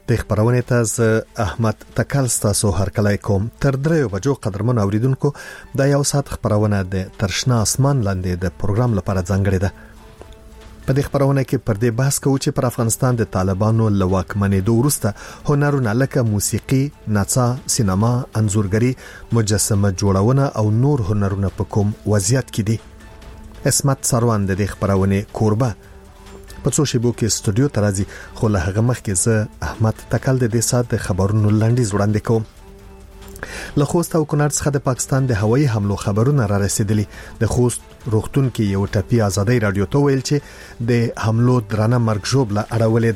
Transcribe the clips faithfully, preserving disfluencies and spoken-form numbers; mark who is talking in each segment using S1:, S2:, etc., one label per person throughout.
S1: د خبرونه تاسو احمد تکل تاسو هر کله کوم تر دریو بجو قدرمن اوریدونکو د یو ساعت خبرونه د ترشنا اسمان لاندې د پروګرام لپاره ځانګړې ده. په دې خبرونه کې پر دې بحث کوو چې پر افغانستان د طالبانو له واکمنېدو وروسته هنرونه لکه موسیقي، نڅا، سینما، انځورګري، مجسمه جوړونه او نور هنرونه په کوم وضعیت کې دي. اسمت سروان د دې خبرونه کوربه په څو شیبو کې استودیو ته راځي، خو له هغه مخکې زه احمد تکل د دې سات د خبرونو لنډیز وړاندې کوم. له خوست او کونړ څخه د پاکستان د هوایي حملو خبرونه را رسیدلي. د خوست روغتون کې یو ټپي ازادي رادیو ته ویل چې د حملو درانه مرګ ژوبله اړولې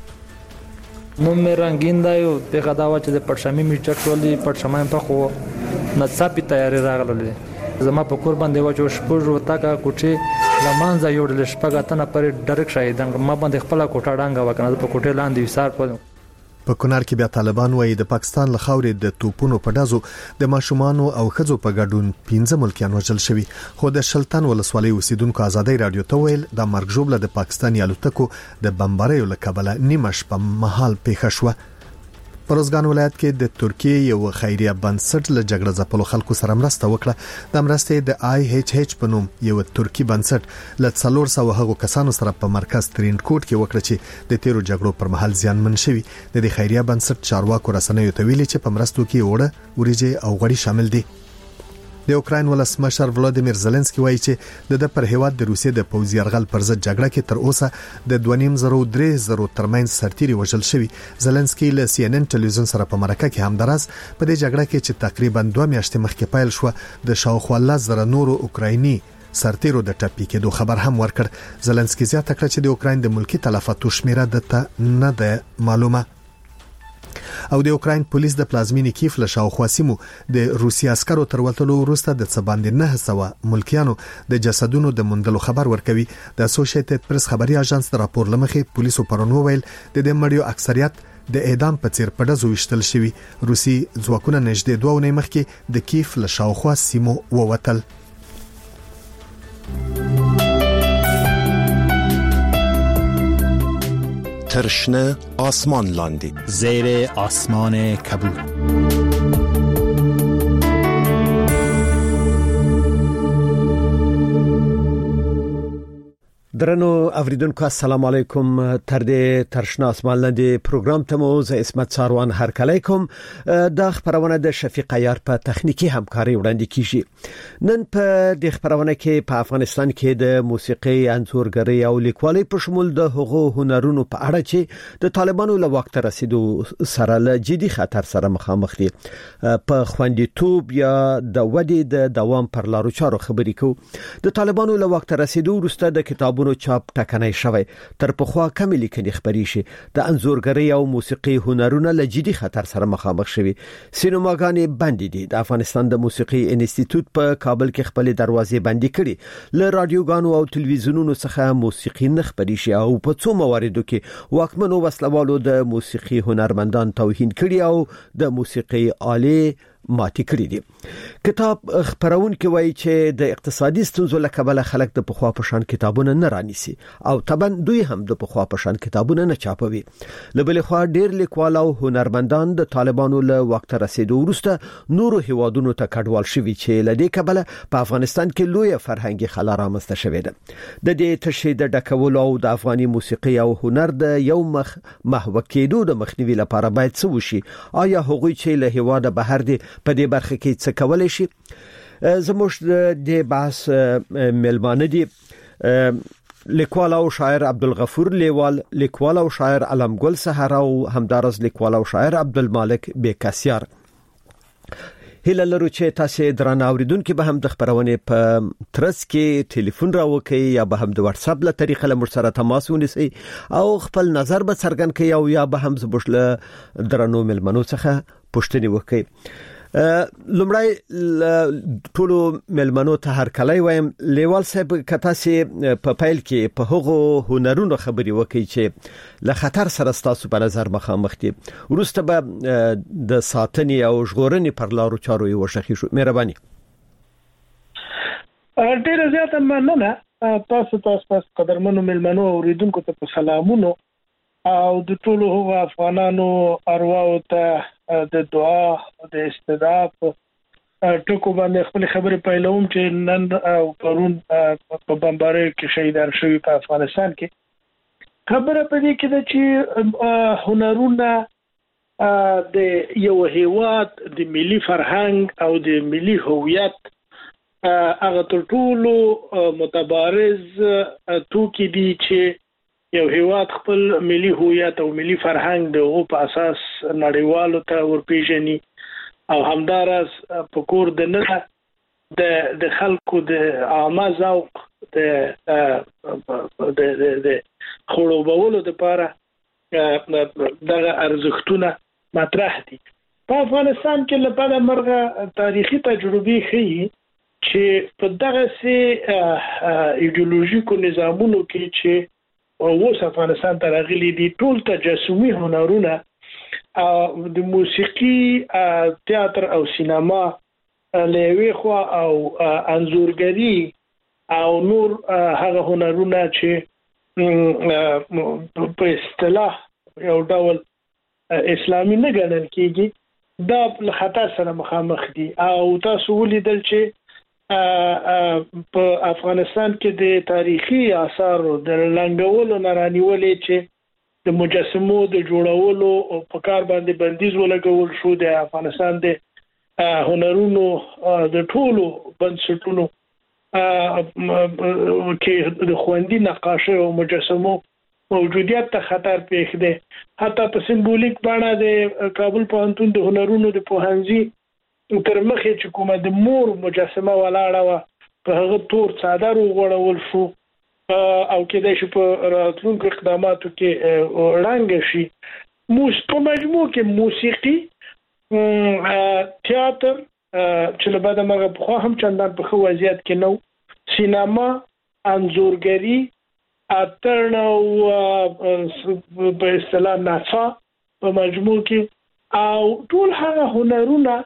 S1: ده.
S2: نو مې رنگین دا یو دغه دا و چې د پټشمي می چټولې پټشمای په خو نڅاپي تیاری راغله. زما په کور باندې و چې شپږ وتا کا کوټه لمانځه یو ډل شپږاتنه پر ډایرک شایدن ما باندې خپل کوټه ډانګه وکنه په کوټه لاندې وسار په
S1: په کونړ کې بیا طالبان وایي د پاکستان له خاورې د توپونو په ډازو د ماشومانو او ښځو په ګډون پنځه ملکیان وژل شوي. خو د شلتن ولسوالۍ اوسیدونکو ازادي رادیو ته ویل د مرګ ژوبله د پاکستاني الوتکو د بمباریو له کبله نیمه شپه مهال پیښه شوه. په روزګان ولایت کې د ترکیه یو خیریه بنسټ له جګړه ځپلو خلکو سره مرسته وکړه. د مرستې د آی ایچ ایچ په نوم یو ترکی بنسټ له څلور سوه هغو کسانو سره په مرکز ترینکوټ کې وکړه چې د تیرو جګړو پر مهال زیانمن شوي. د دې خیریه بنسټ چارواکو رسنیو ته ویلي چې په مرستو کې وړه، وریجې او غوړي شامل دي. د اوکراین ولسمشر ولادیمیر زيلنسکي وایي چې د پر هیواد د روسیې د پوځي یرغل پر ضد جګړه کې تر اوسه د دوه نیم زره درې زره ترمنځ سرتیري وژل شوي. زيلنسکي له سی ان ان ټلویزیون سره په مرکه کې همدارس په دې جګړه کې چې تقریبا دوه میاشتې مخکې پیل شو د شاوخوا لس زره نورو اوکرایني سرتیرو د ټپي کېدو خبر هم ورکړ. زيلنسکي زیاته کړ چې د اوکراین د ملکی تلفاتو شمیره دته نه ده معلومه. او د اوکراین پولیس د پلازمینې کیف له شاوخوا سیمو د روسي عسکرو تر وتلو وروسته د څه باندې نه سوه ملکیانو د جسدونو د موندلو خبر ورکوي. د اسوسییټډ پریس خبري اژانس د راپور لمخې پولیسو پرون وویل د دې مړیو اکثریت د اعدام په څیر په ډزو وشتل شوی. روسي ځواکونه نږدې دوه ونې مخکې د کیف له شاوخوا سیمو ووتل.
S3: ترشنه آسمان لاندی
S4: زیر آسمان کبود.
S5: درنو اوریدونکو السلام علیکم. تر دې ترشنا اسمان لاندې پروګرام ته مو زه اسمت ساروان هر کله کوم. د خبرونه د شفیق عیار په تخنیکی همکاري وړاندې کیږي. نن په د خبرونه کې په افغانستان کې د موسیقي، انځورګري او لیکوالۍ په شمول د حقوقو هنرونو په اړه چې د طالبانو له وخت رسیدو سره له جدي خطر سره مخامخ دي په خوندیتوب یا د ودې د دوام پر لارو چارو خبرې کوو. د طالبانو له وخت رسیدو وروسته د کتابونو چاپ ټکنۍ شوی تر پخوا کم لیکنې خبرې شي. د انځورګري او موسیقي هنرونه له جدي خطر سره مخامخ شوي. سینماګانې بندې دي. د افغانستان د موسیقي انسټیټیوټ په کابل کې خپل دروازې بندې کړي. له رادیوګانو او تلویزیونونو څخه موسیقي نه خبرې شي او په څو مواردو کې واکمنو وسلوالو د موسیقي هنرمندان توهین کړي او د موسیقي آلې ماتي کړی دي. کتاب خبرون کې وایي چې د اقتصادي ستونزو له کبله خلک د پخوا په شان کتابونه نه رانیسي او طبعا دوی هم د پخوا په شان کتابونه نه چاپوي. لبل خو ډیر لیکوال او هنرمندان د طالبانو له وخت رسیدو وروسته نورو هیوادونو ته کډوال شوي چې لدې کبله په افغانستان کې لوی فرهنګي خلا رامنځته شوې ده. د دې تشې د ډکولو او د افغاني موسیقي او هنر د یو مخ محو کېدو د مخنیوي لپاره باید څه وشي؟ آیا هغوی چې له هیواده بهر دي په دې برخه کې څه کولای شي؟ زموږ د بحث ملمانه دي لیکوال او شاعر عبدالغفور لیوال، لیکوال او شاعر علمګل سحر او همدارس لیکوال او شاعر عبدالمالک بیکاسیار. هله لرو چې تاسو درنه اوریدونکو به هم د خبرونه په ترڅ کې ټلیفون راوکي یا به هم د واتس اپ له طریقې له مر سره تماس ونیسي او خپل نظر به څرګند کړي او یا به هم زبښله درنو ملمنو څخه پوښتنه وکړي. لمړی ټولو ملمنو ته هر کله وایم لیوال صاحب کته سي په پایل کې په هغو هنرونو خبري وکړي چې له خطر سره ستاسو په نظر مخامخ دي. ورسته به د ساتنې او ژغورنې پر لارو چارو یې وشخي شو. مهرباني.
S6: ډیره زیاته مننه. تاسو تاسو قدرمنو ملمنو اوریدونکو ته سلامونه. او د ټولو هغو افغانانو ارواو ته د دعا د استدعا ټکو باندې خپل خبرې پیلوم چې نن او پرون په بمبارۍ کې شهیدان شوي په افغانستان کې خبره په دې کې ده چې هنرونه د یو هیواد د ملي فرهنګ او د ملي هویت هغه تر ټولو متبارز توکي دي چې یو هیواد خپل ملي هویت او ملي فرهنګ د او په اساس نړیوالو ته ورپېژني او همدارس په کور د نه د د خلکو د عامه ذوق د د د خړوبولو لپاره دغه ارزښتونه مطرح دي. په افغانستان کې لپاره مرغه تاریخي تجربه ښيي چې په دغه سي ایدئولوژیکو نظامونو کې چې اوس افغانستان ته راغلي دي ټول تجسمي هنرونه او د موسیقي تیاتر او سینما لوي خو او انځورګري او نور هغه هنرونه چې په اصطلاح یو ډول اسلامي نه ګڼل کېږي دا له خطر سره مخامخ دي او تاسو ولیدل چې په افغانستان کې د تاریخي آثار د لنګولو نارانیولې چې د مجسمو د جوړولو او په کار باندې بندیز ولګول شو د افغانستان د هنرونو د ټولو بنسټونو کې د خوندي نقاشۍ او مجسمو موجودیت ته خطر پېښ دی. حتی په سمبولیک بڼه د کابل پوهنتون د هنرونو د پوهنځي تر مخې چې کومه د مور مجسمه ولاړه وه په هغه تور څادر وغوړول شو او کېدای شي په راتلونکو اقداماتو کې وړاندې شي. موس په مجموع کې موسیقي تیاتر چې له بعده مرغه پخوا هم چندان په ښه وضعیت کې نه و سینما انځورګري اتر او په اصطلاح نڅا په مجموع کې او ټول هغه هنرونه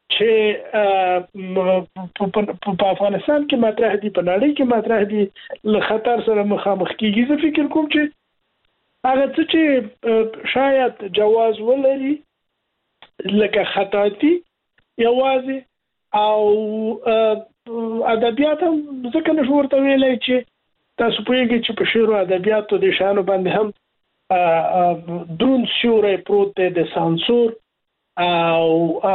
S6: چې په افغانستان کې مطرح دي په نړۍ کې مطرح دي له خطر سره مخامخ کیږي. زه فکر کوم چې هغه څه چې شاید جواز ولري لکه خطاطي یوازې او ادبیات هم ځکه نشو ورته ویلی چې تاسو پوهیږئ چې په شعر او ادبیاتو د شیانو باندې هم دروند سیوری پروت دی د سانسور او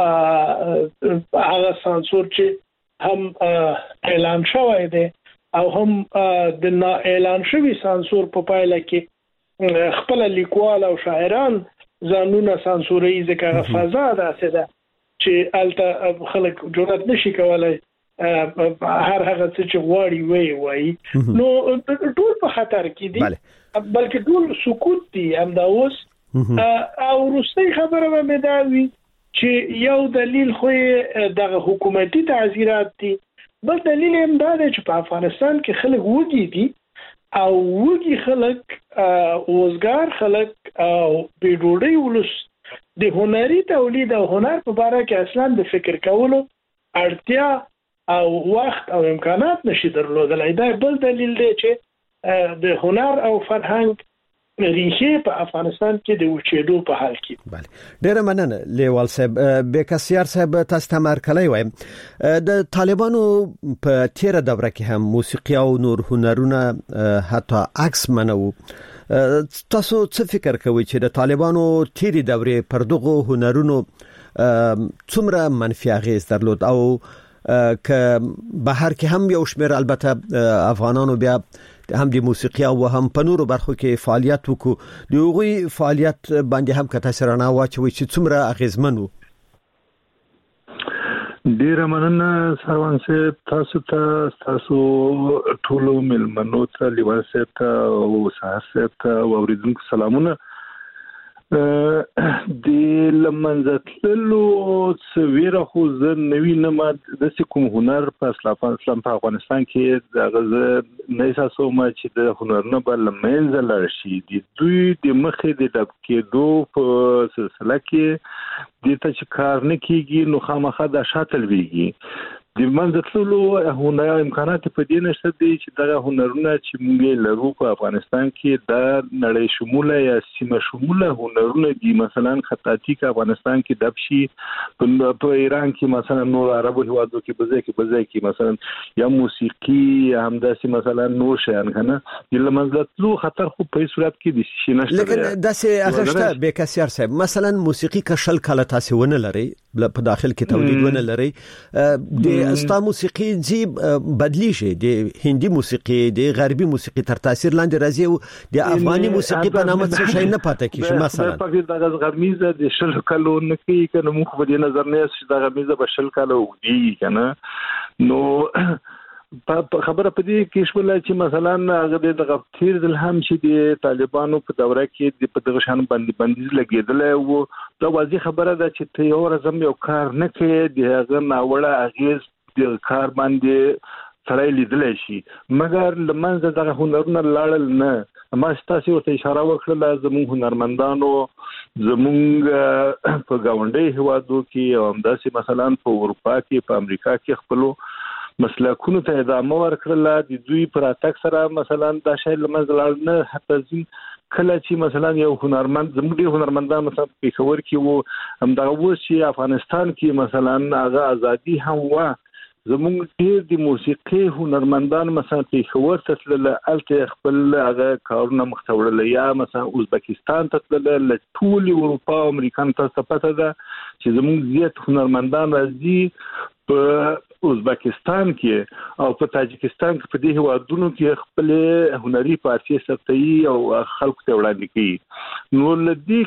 S6: هغه سانسور چې هم اعلان شوی دی او هم د نا اعلان شوی سانسور په پایله کې خپل لیکوال او شاعران ځانونه سانسوري ځکه فضا داسې ده چې الته خلک جرأت نشي کولای هر هغه څه چې غواړي وایي وایي نو ټول په خطر کې دي بلکې ټول سکوت دي همدا اوس او وروستۍ خبره به مې دا وي چې یو دلیل خو د حکومتي تعزیرات دي بل دلیل هم دا دی چې په افغانستان کې خلک وږي دي او وږي خلک وزګار خلک او بې ډوډۍ ولس د هنري تولید او هنر په باره کې اصلا د فکر کولو اړتیا او وخت او امکانات نشي درلودلی. دا بل دلیل دی چې د هنر او فرهنګ ریښې په افغانستان کې د وچېدو په حال کې.
S5: بله ډیره مننه لیوال صاحب. بیکسیار صاحب تاسو ته مرکلی وایم د طالبانو په تیره دوره کې هم موسیقي او نور هنرونه حتی عکس منو. تاسو څه فکر کوئ چې د طالبانو تیری دورې پر دغه هنرونو څومره منفي اغیز درلود او که بهر کې هم یو شمېر البته افغانانو بیا هم د موسیقي او هم په نورو برخو کې فعالیت وکړو د هغوی فعالیت باندې هم که تاسو رڼا واچوئ چې څومره اغیزمن و؟
S7: ډیره مننه سروان صاحب تاسو ته تاسو ټولو ملمنو ته لیوال صاحب ته او سهار صاحب ته اوریدونکو سلامونه. د لمنځتلو سویره خو زه نوی نه ما د کوم هنر په اسلام په افغانستان کې د غزه نه احساسو ما چې د هنرونه بل منځ لار شي د دوی د مخې د ډب کېدو په سلسله کې د ته چې کار نه کیږي نو خامخا د شاتل ویږي د منځتلو هنر امکانات په دې نشته دي چې دغه هنرونه چې موږ لرو په افغانستان کې د نړۍ شموله یا سیمه شموله هنرونه دي. مثلا خطاطي کې افغانستان کې دبشي، په ایران کې مثلا نور عربو هیوادو کې بځای کې بځای کې مثلا یا موسیقي یا همداسې مثلا نور شیان کنه د منځتلو خطر خو په صورت کې دي شي نشته.
S5: لیکن داسې اخشته به کثیر صاحب مثلا موسیقي کشل کله تاسو ونه لري په داخل کې تولید ونه لري د استا موسیقي جی بدلی شي د هندي موسیقي د غربي موسیقي تر تاثیر لاندې راځي او د افغاني موسیقي په نامه څه شي نه پاتې کیږي. مثلا
S7: په دې دغه غرمیزه د شل کلو نه کې کنه مخ په دې نظر نه چې دغه غرمیزه په شل کلو دی کنه نو په خبره په دې کې شول چې مثلا هغه د غفتیر د هم چې د طالبانو په دوره کې د په دغه شان باندې بندیز لګیدل او دا واضح خبره ده چې ته یو ورځم یو کار نه کوي د هغه ناوړه اغیز د کار باندې سره لیدل شي مګر لمنځه دغه هنرونه لاړل نه. ما ستاسو ته اشاره وکړه زموږ هنرمندانو زموږ په گاونډي هوادو کې او همداسې مثلا په اروپا کې په امریکا کې خپل مسلکونو ته ادامه ورکړل. د دوی پر اتک سره مثلا د شای لمنځه لاړل نه حتی ځین کله چې مثلا یو هنرمند زموږ د هنرمندان مثلا په خبر کې وو هم دا و چې افغانستان کې مثلا هغه ازادي هم و زموږ ډیر د موسیقي هنرمندان مثلا په خبر تسلل الته خپل هغه کارونه مختورل یا مثلا ازبکستان تسلل ټول اروپا او امریکا ته پته ده چې زموږ زیات هنرمندان راځي په ازبکستان کې او په تاجکستان کې په دې هوادونو کې خپل هنري پارچې سختي او خلکو ته وړاندې کوي. نو لدی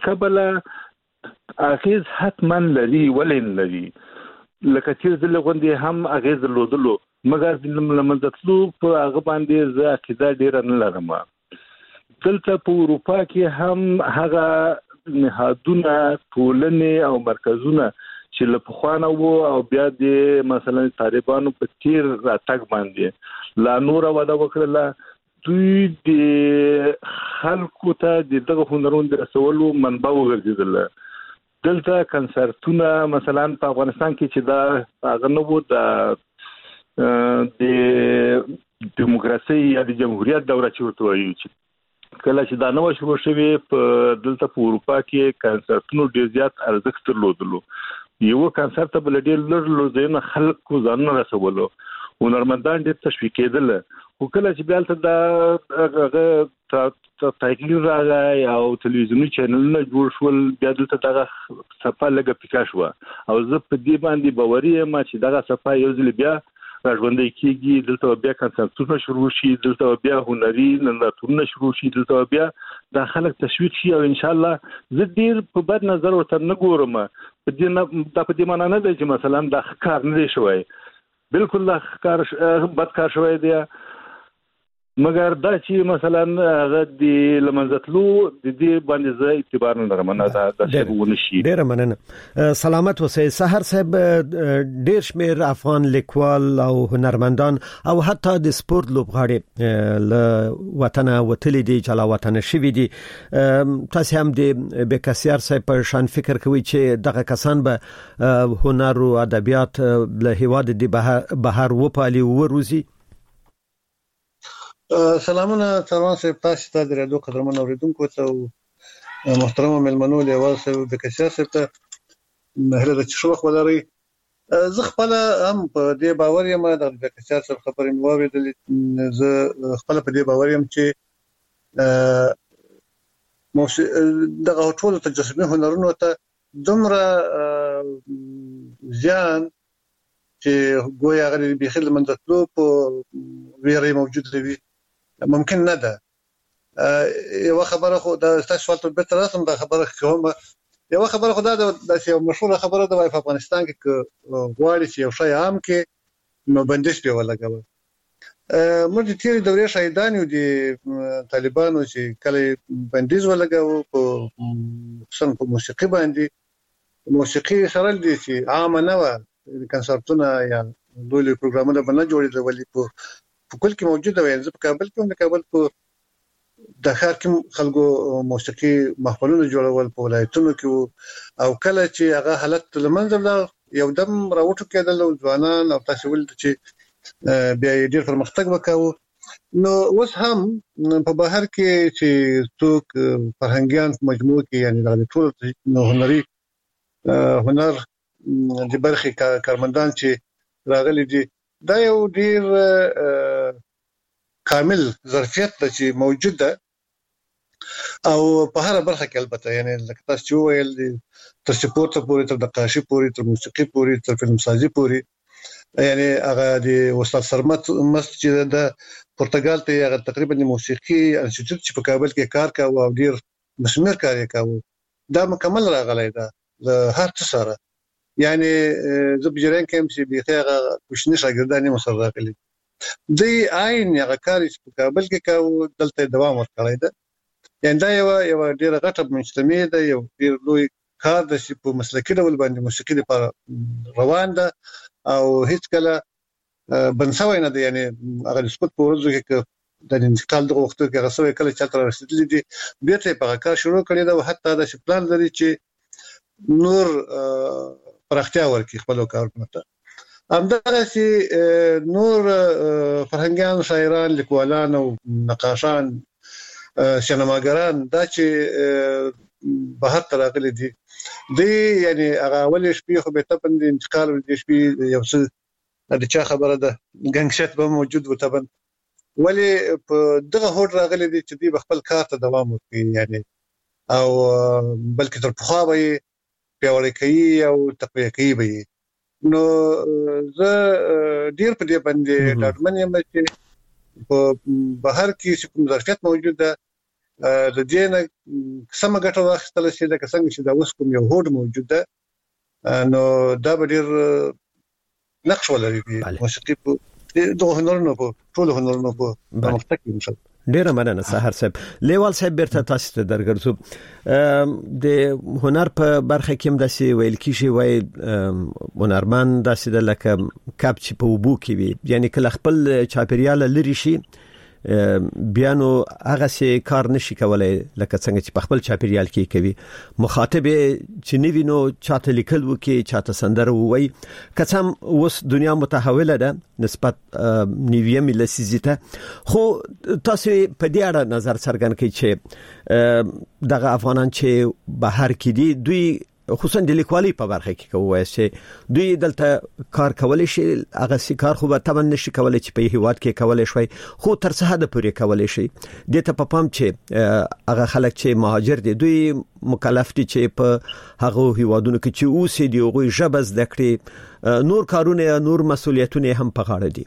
S7: قبله اخیز حتما لري ولین لري لکه چې د لغوندې هم اغیز لودلو مګر د لمنځتلو په هغه باندې زه عقیده ډیر نه لرم. دلته په اروپا کې هم هغه نهادونه ټولنې او مرکزونه چې له پخوانه وو او بیا د مثلا طالبانو په تیر راتګ باندې لا نور ودا وکړه دوی د خلکو ته دغه هنرونو د رسولو منبع وګرځیدل. دلته کنسرتونه مثلا په افغانستان کې چې دا هغه نو وو د د دیموکراسي یا د جمهوریت دوره چې ورته وایي چې کله چې دا نو شروع شوه په دلته په اروپا کې کنسرتونو ډیر زیات ارزښت درلودلو. یو کنسرت بل ډیر لږ لږ خلکو ځان رسولو هنرمندان ډیر تشویق کېدل. خو کله چې بیا ته دا هغه تایګل راغی او تلویزیونی چینلونه جوړ شول بیا دلته دغه صفه لګه پیکا شو او زه په دې باندې باوري یم چې دغه صفه یو ځل بیا راځوندې کیږي. دلته بیا کنسرتونه شروع شي، دلته بیا هنري نندارتونونه شروع شي، دلته بیا د خلک تشویق شي او ان شاء الله زه ډیر په بد نظر ورته نه ګورم. په دې نه د په دې معنی نه دی چې مثلا د ښکار نه دی شوی، بالکل د ښکار بد کار شوی دی مګر دا چې مثلا هغه د لمنځتلو د دې باندې زه اعتبار نه لرم نه دا د څه شي.
S5: ډیر مننه. سلامت اوسئ. سحر صاحب ډیر شمیر افغان لیکوال او هنرمندان او حتی د سپورت لوبغاړي له وطن وتلي دي چې لا وطن شوي دي. تاسو هم د بکاسیار صاحب په شان فکر کوي چې دغه کسان به هنر او ادبیات له هیواد د بهر وپالي او روزي؟
S8: سلامونه سلام صاحب، تاسو ته د رادیو قدرمن اوریدونکو ته او محترم ملمنو لیوال صاحب بکاسیار صاحب ته مهله د چشوخ ولري. زه خپل هم په دې باور یم د بکاسیار صاحب خبرې مو اوریدلې. زه خپل په دې باور یم چې مو دغه ټول تجسمي هنرونو ته دومره ځان چې ګویا غوړي بخیل منځتلو په ویری موجود دی ممکن نه ده. یو خبره خو د تاسو ته به تر اوسه د خبره کوم یو خبره خو دا د یو مشهور خبره د په افغانستان کې غواړي چې یو شی عام کې نو بندش دی ولګوي. موږ د تیری دورې شهیدان یو د طالبانو چې کله بندیز ولګاو په خصوصا په موسیقي باندې موسیقي سره دي چې عام نه و کنسرتونه یا دوی پروګرامونه باندې جوړېدل ولې په په کل کې موجوده وي. زه په کابل کې هم د کابل په د ښار کې خلکو موسیقي محفلونه جوړول په ولایتونو کې او کله چې هغه حالت لمنځه لاړ یو دم راوټو کېدل او ځوانان او تاسو ول چې بیا ډیر پرمختګ وکاو. نو اوس هم په بهر کې چې څوک فرهنګيان په مجموع کې یعنی د ټول نو هنري هنر د برخې کارمندان چې راغلي دي دا یو ډیر کامل ظرفیت د چې موجود ده او په هر برخه کې البته یعنی لکه تاسو چې ویل تر سپورت پورې تر نقاشي پورې تر موسیقي پورې تر فلم سازي پورې یعنی هغه د استاد سرمت مسجد د پرتګال ته هغه تقریبا د موسیقي انسټیټیوټ چې په کابل کې کار کاوه او ډیر مسمر کار یې کاوه دا مکمل راغلی دا د هر څه سره یعنی زه بجران کوم چې به هغه کوشنی شاګردان یې مسر راغلي دی عین هغه کار چې په کابل کې کاوه دلته دوام ورکړی دی یعنی دا یو یو ډیر غټه مجتمع ده یو ډیر لوی کار د چې په مسلکي ډول باندې موسیقي لپاره روان ده او هیڅ کله بنسوي نه دي یعنی هغه سپورت په ورځو کې د انتقال د وختو کې غوښوي کله چې تر رسیدلې دي بیا ته په کار شروع کړی دا حتی د پلان لري چې نور پرختیا ورکړي خپل کارونه ته همدغه چې نور فرهنګيان شاعران لیکوالان او نقاشان سینماګران دا چې بهر تراغلي دي دی یعنی هغه اول شپې خو به ته په انتقال د شپې یو څه د چا خبره ده ګنګشت به موجود و طبعا ولی په دغه هوډ راغلي دي چې دوی خپل کار ته دوام ورکړي یعنی او بلکې تر پخوا به پیاوړی کوي او تقویه کوي به نو زه ډیر په دې باندې ډاډمن یم چې په بهر کې چې کوم ظرفیت موجود ده د دې نه سم ګټه واخیستل شي د څنګه چې دا اوس کوم یو هوډ موجود ده نو دا به ډیر نقش ولري موسیقي په دغه هنرونو په ټول هنرونو په پرمختګ کې مشل
S5: ډیره مننه سحر صاحب لیوال صاحب بیرته تاسو ته درګرځو د هنر په برخه کې هم داسې ویل کیږي وای هنرمند داسې د لکه کپ چې په وبو کې وي یعنی کله خپل چاپیریال لري شي بیا نو هغه سي کار نشي کولای لکه څنګه چې په خپل چاپیریال کې کوي مخاطب چې نیوی نو چاته لیکل وکي چاته سندره وای کڅم اوس دنیا متحوله ده نسبت نیوی ملسیزیته خو تاسو په دې اړه نظر څرګند کړئ چې دغه افغانان چې بهر کې دي دوی خصوصا د لیکوالۍ په برخه کې کوي چې دوی دلته کار کولای شي هغه سي کار خو به تمن نشي کولای چې په هیواد کې کولای شي خو تر څه حد پورې کولای شي د ته په پام چې هغه خلک چې مهاجر دي دوی مکلف دي چې په هغه هیوادونو کې چې اوسې دي هغه ژبه زده کړي نور کارونه نور مسولیتونه هم په غاړه دي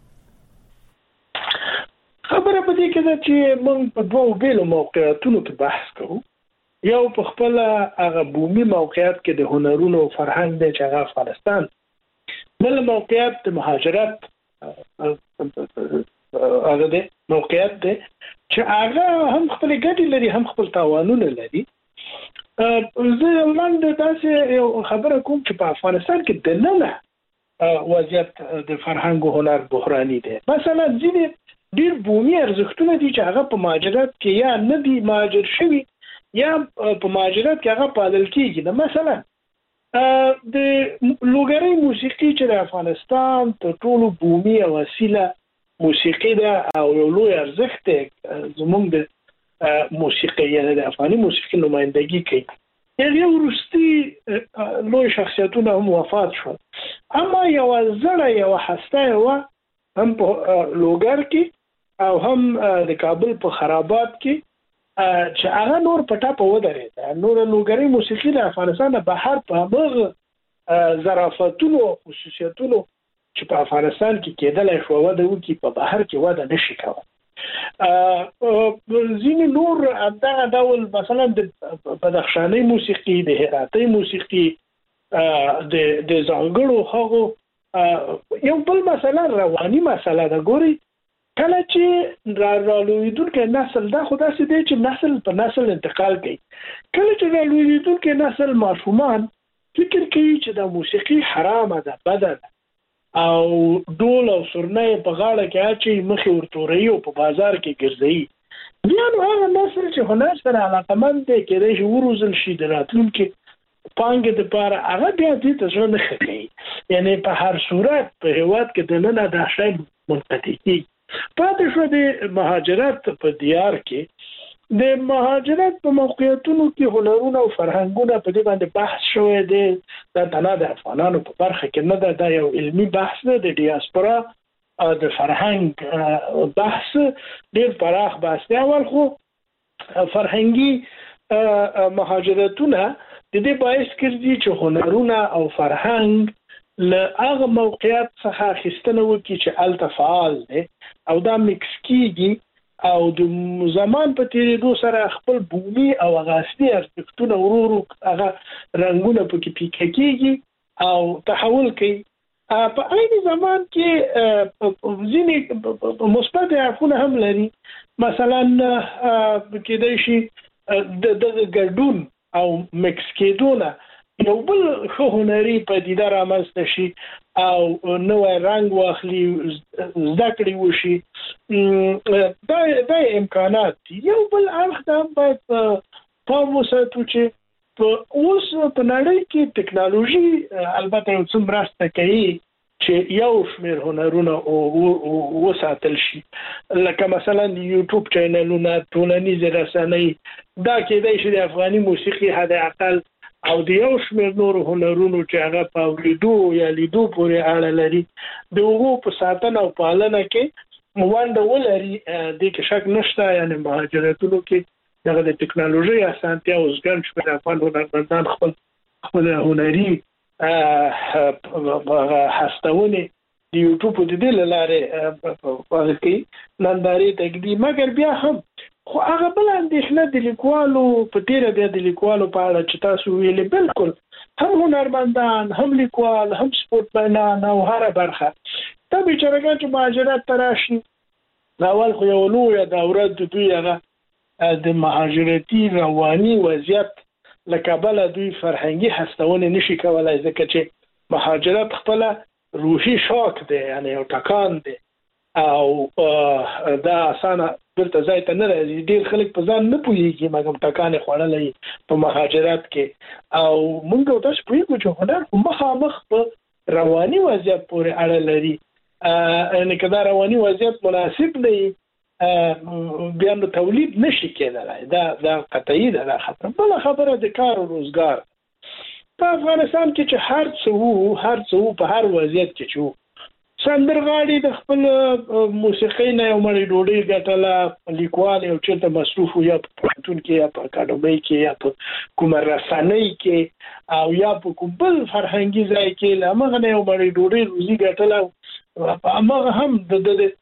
S6: خبره په دې کې ده چې موږ په دوه بیلو موقعیتونو کې بحث کوو یو په خپل هغه بومي موقعیت کې د هنرونو او فرهنګ د چغه افغانستان بل موقعیت د مهاجرت هغه د موقعیت د چې هغه هم خپل ګټې لري هم خپل تاوانونه لري زه لاندې تاسو یو خبره کوم چې په افغانستان کې د نه وضعیت د فرهنګ او هنر بحراني دی مثلا ځینې ډیر بومي ارزښتونه دي چې هغه په مهاجرت کې یا نه دي مهاجر شوي یا په مهاجرت کې هغه پادل کیږي نو مثلا د لوګری موسیقي چې د افغانستان ته ټولو بومي او اصیله موسیقي ده او یو لوی ارزښت زموږ د موسیقي یعنی د افغاني موسیقي نمائندګي کوي یو وروستي لوی شخصیتونه هم وفات شول اما یو زړه یو هسته یو هم په لوګر کې او هم د کابل په خرابات کې چې هغه نور پټه په ودرې نور لوګری موسیقي د افغانستان بهر په هغه ظرافتونو خصوصیتونو چې په افغانستان کې کېدل شو وده وکي په بهر کې وده نشي کولای ځینې نور دغه ډول مثلا د بدخشاني موسیقي د هراتي موسیقي د د ځانګړو هغو یو بل مثلا رواني مسله ده ګوري کله چې رالویدونکو نسل دا خدای سي دی چې نسل په نسل انتقال کوي کله چې رالویدونکو نسل ماشومان فکر کوي چې دا موسیقي حرامه ده بده ده او ډول او سرنه په غاړه کې اچي مخې ورتوري او په بازار کې ګرځي بیا نو هغه نسل چې هنر سره علاقمند دی کې د وروزل شي د راتلونکو پانګه د لپاره هغه بیا دې ته ځو نه کوي یعنی په هر صورت په هیواد کې د نه د شای منقطع کی پاتې شو د مهاجرت په دیار کې د مهاجرت په موقعیتونو کې هنرونه او فرهنګونه په دې باندې بحث شوی دی د تنه د افغانانو په برخه کې نه دا یو علمي بحث دی د ډیاسپورا او د فرهنګ بحث ډیر پراخ بحث دی اول خو فرهنګي مهاجرتونه د دې باعث کړي چې هنرونه او فرهنګ له هغه موقعیت څخه خستنه وکړي چې الته فعال دي او دا مکس کیږي او د زمان په تیریدو سره خپل بومي او غاصبي ارتکتونه ورورو هغه رنگونه پکې پیکه کیږي او تحول کوي په عین زمان کې ځینې مثبت اړخونه هم لري مثلا کېدای شي د ګډون او مکس کېدونه یو بل خو هنري پدیده رامنځته شي او نوې رنگ واخلي زده کړې وشي دا د امکانات یو بل اړخ دا باید په وساتو چې په اوس په نړۍ کې ټکنالوژي البته یو څه مرسته کوي چې یو شمېر هنرونه او وساتل شي لکه مثلا یوټیوب چینلونه ټولنیز رسنۍ دا کېدای شي د افغاني موسیقي حد اقل او د یو شمېر نور هنرونو چې هغه په اوریدو یا لیدو پورې اړه لري د هغو په ساتنه او پالنه کې ونډه ولري د کې شک نشته یعنی مهاجرتونو کې دغه د ټکنالوژي اسانتیا او ځګن چې په افغان هنرمندان خپل خپل هنري هستونه د یوټیوب د دې لارې په کې ننداري تقدیم مګر بیا هم خو هغه بل اندېښنه د لیکوالو په تیره بیا د لیکوالو په اړه چې تاسو ویلې بالکل هم هنرمندان هم لیکوال هم سپورټمنان او هر برخه دا بیچارهګان چې مهاجرت ته راشي اول خو یو لویه دوره د دوی هغه د مهاجرتي رواني وضعیت له کبله دوی فرهنګي هستونه نشي کولای ځکه چې مهاجرت خپل روحي شوک دی یعنی یو ټکان دی او دا اسانه دلته ځای ته نه راځي ډیر خلک په ځان نه پوهیږي مګم ټکانې خوړلې په مهاجرت کې او موږ تاسو پوهیږو چې هنر مخامخ په رواني وضعیت پورې اړه لري ان کدا رواني وضعیت مناسب نه بیا نو تولید نشي کېدلای دا دا قطعي ده خبره بل خبره د کار او روزګار په افغانستان کې چې هر څو هر څو په هر وضعیت کې چې سندرغاړي د خپل موسیقي نه یو مړی ډوډۍ ګټله لیکوال یو چېرته مصروف یا په پوهنتون کې یا په اکاډمۍ کې یا په کومه رسنۍ کې او یا په کوم بل فرهنګي ځای کې له هغه نه یو مړی ډوډۍ روزي ګټله هغه هم د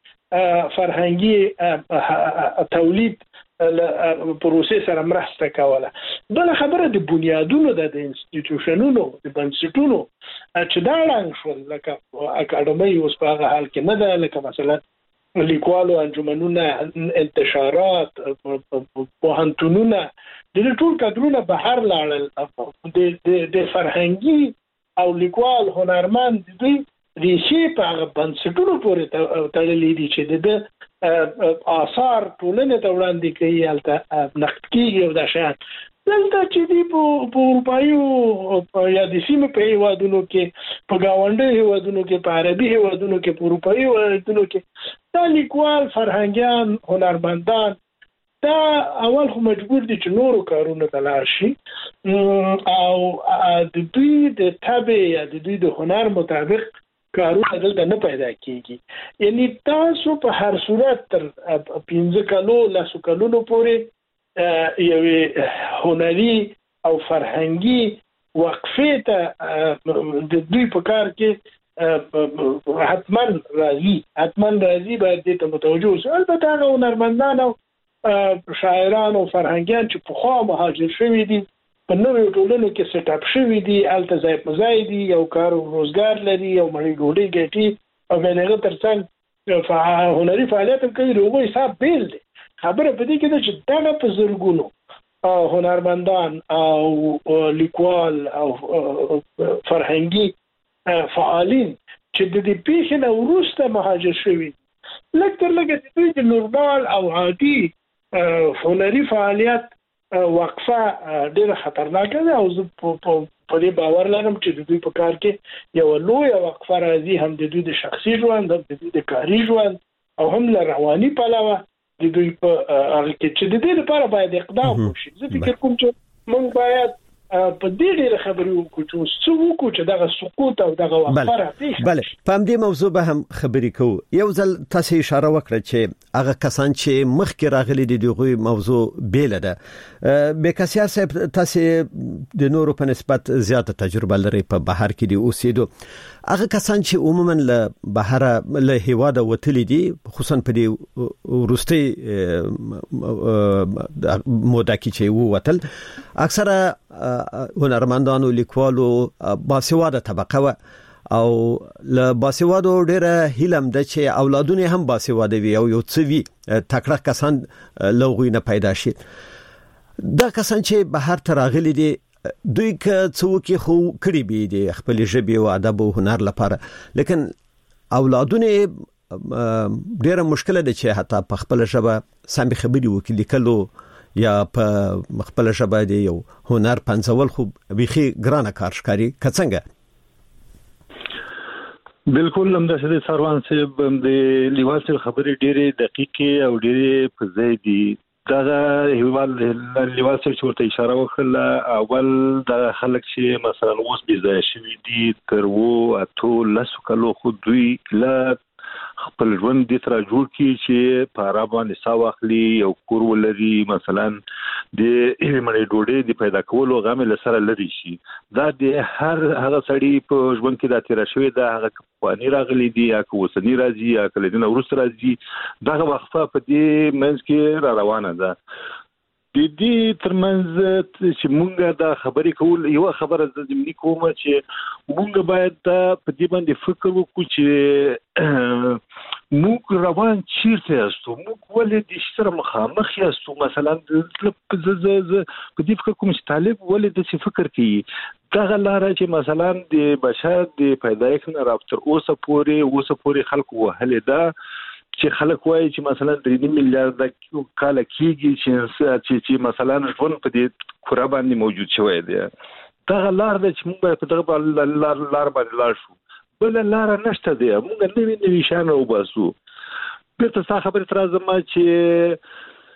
S6: فرهنګي تولید پروسې سره مرسته کوله بل خبره د بنیادونو د انسټیټیوشنونو د بنسټونو چې دا ړنګ شول لکه اکاډمۍ اوس په هغه حال کې نه ده لکه مثلا لیکوالو انجمنونه انتشارات پوهنتونونه د ټول کادرونه بهر لاړل د فرهنګي او لیکوال هنرمند دوی ریشې په هغه بنسټونو پورې تړلې دي چې د آثار ټولنې ته وړاندې کوي هلته نقد کېږي او دا شیان دلته چې دي په اروپایي یا د سیمې په هېوادونو کې په ګاونډي هېوادونو کې په عربي هېوادونو کې په اروپایي هېوادونو کې دا لیکوال فرهنګیان هنرمندان دا اول خو مجبور دي چې نورو کارونو ته لاړ شي او د دوی د طبع یا د دوی د هنر مطابق کارونه دلته نه پیدا کیږي یعنی تاسو په هر صورت تر پنځه کالو لاسو کالونو پورې یو هنري او فرهنګي وقفه ته د دوی په کار کې حتمن راځي حتمن راځي باید دې ته متوجه اوسئ البته هغه هنرمندان او شاعران او فرهنګیان چې په خوا مهاجر شوي دي په نوې ټولنو کې سیټ اپ شوي دي الته ځای په ځای دي یو کار او روزګار لري یو مړی ډوډۍ ګټي او بیا دغه ترڅنګ هنري فعالیت هم کوي روغو حساب بیل دی خبره په دې کې ده چې دغه په زرګونو هنرمندان او لیکوال او فرهنګي فعالین چې د دې پیښې نه وروسته مهاجر شوي لږ تر لږه د دوی د نورمال او عادي هنري فعالیت وقفه ډیره خطرناکه ده او زه په دې باور لرم چې د دوی په کار کې یو لوی وقفه راځي، هم د دوی د شخصي ژوند، هم د دوی د کاري ژوند او هم له رواني پلوه د دوی په هغه کې چې د دې لپاره باید اقدام وشي. زه فکر کوم چې موږ باید په دې ډېر خبرې وکړو چې څه وکړو چې دغه سقوط او دغه وقفه راځي.
S5: بله په دې موضوع به هم خبرې کوو. یو ځل تاسو اشاره وکړه چې هغه کسان چې مخکې راغلي دي دغه موضوع بیل ده. بیکسیار صاحب تاسو د نورو په نسبت زیاته تجربه لري په بهر کې دی اوسېدو. هغه کسان چې عموما له بهر له هیواده وتلي دي خصوصا په دې ورستي موده کې چې وو وتل اکثره هنرمندانو لیکوالو باسواده طبقه و او له باسوادو ډیره هیلم د چې اولادونه هم باسواده وي او یو څه وي تکړه کسان لوغوي نه پیدا شي. دا کسان چې بهر تراغلي دي دوی که څوک خو کړي بي دي خپل ژبه او ادب او هنر لپاره، لیکن اولادونه ډیره مشکله ده چې حتی په خپل ژبه سم خبري وکړي لیکلو یا په خپل ژبه دی یو هنر پنځول خو بيخي ګرانه کار ښکاري. کڅنګه
S7: بالکل هم د شری سروان صاحب د لیوال سره خبرې ډېرې دقیقې او ډېرې په ځای دي. دا هیوال لیوال سره ورته اشاره وکړه، اول د خلک چې مثلا اوس بيځای شوي دي تر وو اته لسو کلو خو دوی لا خپل ژوند د تر جوړ کی چې په عربان ساواخلی او کور ولري، مثلا د ایمنې ډوډۍ د پیدا کولو غامه لسره لري شي. دا د هر هغه سړی په ژوند کې د تیر شوی د هغه قوانین راغلي دي یا کوسنی راځي یا کله دین ورس راځي، دا وقفه په دې منځ کې را روانه ده. د دې ترمنځ چې مونږه دا خبرې کول یو خبره د زمینی کومه چې مونږ باید په دې باندې فکر وکړو چې مونږ روان چیرته یاستو، مونږ ولې د شتره مخامخ یاستو. مثلا په دې فکر کوم چې طالب ولې د فکر کوي دغه لاره چې مثلا د بشر د پیدایښت نه راوتر اوسه پورې اوسه پورې خلکو وهلې ده چې خلک وایي چې مثلا درې میلیارډ کال کېږي چې چې مثلا ژوند په دې کره باندې موجود شوی دی. دغه لار د چې موږ په دغه لار لار باندې لاړ شو، بل لار نشته دی. موږ نوې نوې شان وباسو. بیرته څه خبره تر زما چې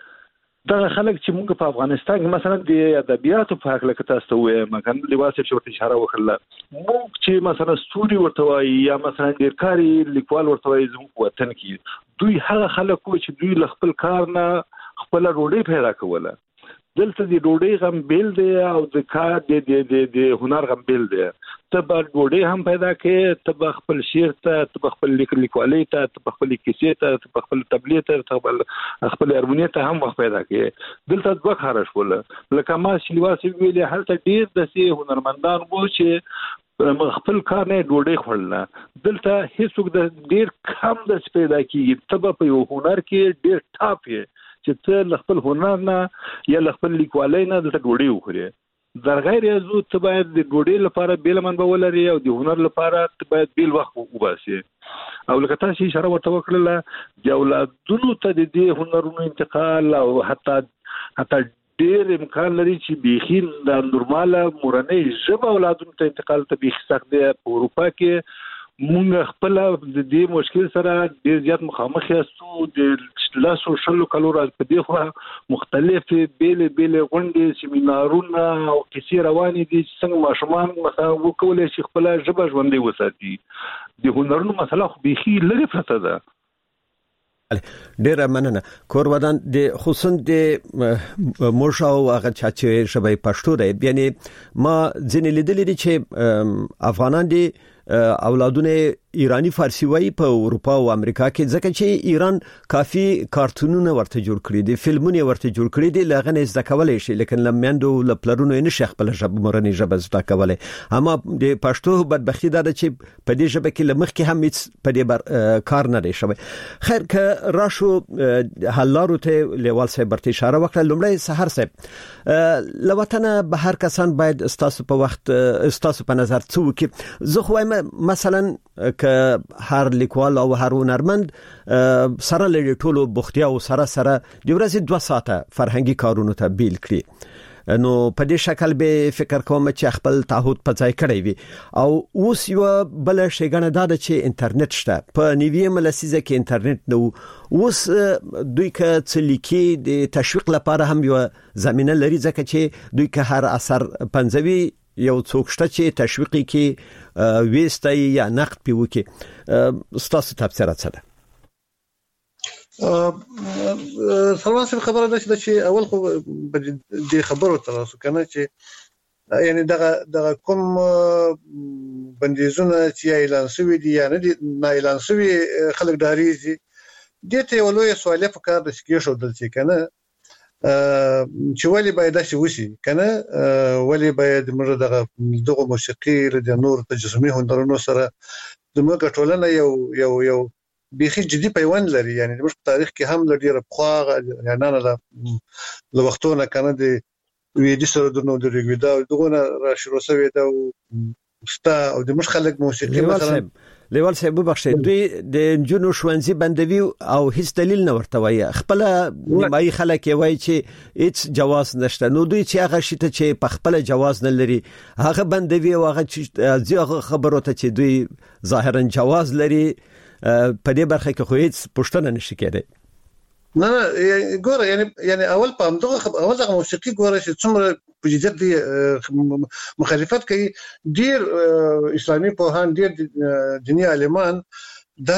S7: دغه خلک چې موږ په افغانستان کې مثلا د ادبیاتو په حق لکه تاسو وایي مکان لیواسه چې ورته اشاره وکړه، موږ چې مثلا ستوري ورته وایي یا مثلا ډېر کاری لیکوال ورته وایي زموږ وطن کې دوی هغه خلک چې دوی ل خپل کار نه خپل روډي پیدا کوله. دلته د ډوډۍ غم بیل دی او د کار د د د هنر غم بیل دی. ته به ډوډۍ هم پیدا کې، ته به خپل شعر ته، ته به خپل لیکوالۍ ته، ته به خپل کیسې ته، ته به خپل تبلیغ ته، ته خپل هارمونی ته هم وخت پیدا کې. دلته دوه خارج وله لکه ما شلیواسي ویلي هلته ډیر د سي هنرمندان وو چې خپل کار نه ډوډۍ خورله. دلته هیڅوک د ډیر کم د پیدا کیږي. ته به په یو هنر کې ډیر ټاپ یې چې ته خپل هنر نه یا خپل لیکوالۍ نه دلته ډوډۍ وخورې. در غیر ازو ته باید د ډوډۍ لپاره بیل منبع ولري او د هنر لپاره ته باید بیل وخت وباسي. او لکه تاسو اشاره ورته وکړه د اولادونو ته د دې هنرونو انتقال او حتی حتی ډېر امکان لري چې بيخي د نورماله مورنۍ ژبه اولادونو ته انتقال ته بيخي سخت دی. په اروپا کې مونږ خپل د دې مشکل سره ډېر زیات مخامخ یاستو. د لاسو شلو کلو راځ په دې خو مختلف بیل بیل غونډې سیمینارونه او کیسې روانې دي چې څنګه ماشومان مثلا وکولای شي خپل ژبه ژوندۍ وساتي. د هنرونو مسله خو بيخي لري پرته ده.
S5: ډیره مننه. کور ودان د خصوصا د مورشاو هغه چې شبای پښتو دی، یعنی ما ځینې لیدلې دي چې افغانان دي اولادونه ایرانی فارسی وای په اروپا او امریکا کې، ځکه چې ایران کافي کارتونونه ورته جوړ کړی دي، فلمونه ورته جوړ کړی دي، لغه نه زده کولای شي، لیکن لمندو لپلرونو نه شیخ بل ژبه مورنۍ ژبه زده کولای. اما د پښتو بدبختی ده چې په دې ژبه کې لمخ کې هم هیڅ په دې کار نه دی شوی. خیر که راشو حلارو ته لیوال صاحب برته اشاره وکړه. لومړی سحر صاحب لوطن بهر کسان باید استاسو په وخت استاسو په نظر څو کې زه خو وایم مثلا که هر لیکوال او هر هنرمند سره لري ټولو بوختیا او سره سره د ورځې دوه ساعته فرهنګي کارونو ته بیل کړي، نو په دې شکل به فکر کوم چې خپل تعهد په ځای کړی وي. او اوس یو بل شیګنه دا چې انټرنیټ شته، په نیویمه لسیزه کې انټرنیټ نو اوس دوی که څلیکي د تشویق لپاره هم یو زمينه لري، ځکه چې دوی که هر اثر پنځوي یو څوک شته چې تشویقي کې وېستای یا نقد پیوکي. ستاسو تفسیر څه ده؟
S8: سلمان صاحب خبره ده چې اول خو د خبرو تراسو کنه چې یعنی دغه دغه کوم بندیزونه چې اعلان شوی دي یا نه اعلان شوی خلک داریږي دته یو لوی سوال په کار د شکیه شو دلته کنه چې ولی باید شي وشي کنه ولی باید موږ دغه دغه موسیقي د نور تجسمي هنرونو سره دموږ ټولنه یو یو یو بيخي جدي پیوند لري. یعنی د تاریخ کې هم لري رپخوا یعنی نه له وختونه کنه د وی دي سره د نو د ریګودا دغه را شروع شوی دا ستا او د مش خلک موسیقي مثلا
S5: لیوال صاحب بخښه دوی د جنو شوانزي بندوي او هیڅ دلیل نه ورته وایي، خپل نیمایي خلک وایي چې هیڅ جواز نشته، نو دوی چې هغه شته چې په خپل جواز نه لري هغه بندوي او هغه چې خبرو ته چې دوی ظاهرا جواز لري په دې برخه کې خو هیڅ پښتنه نشي کېدای.
S8: نه نه ګوره یعنی یعنی اول په همدغه اول دغه موسیقي ګوره چې څومره په جديت دي مخالفت کوي ډیر اسلامي پوهان ډیر دیني عالمان دا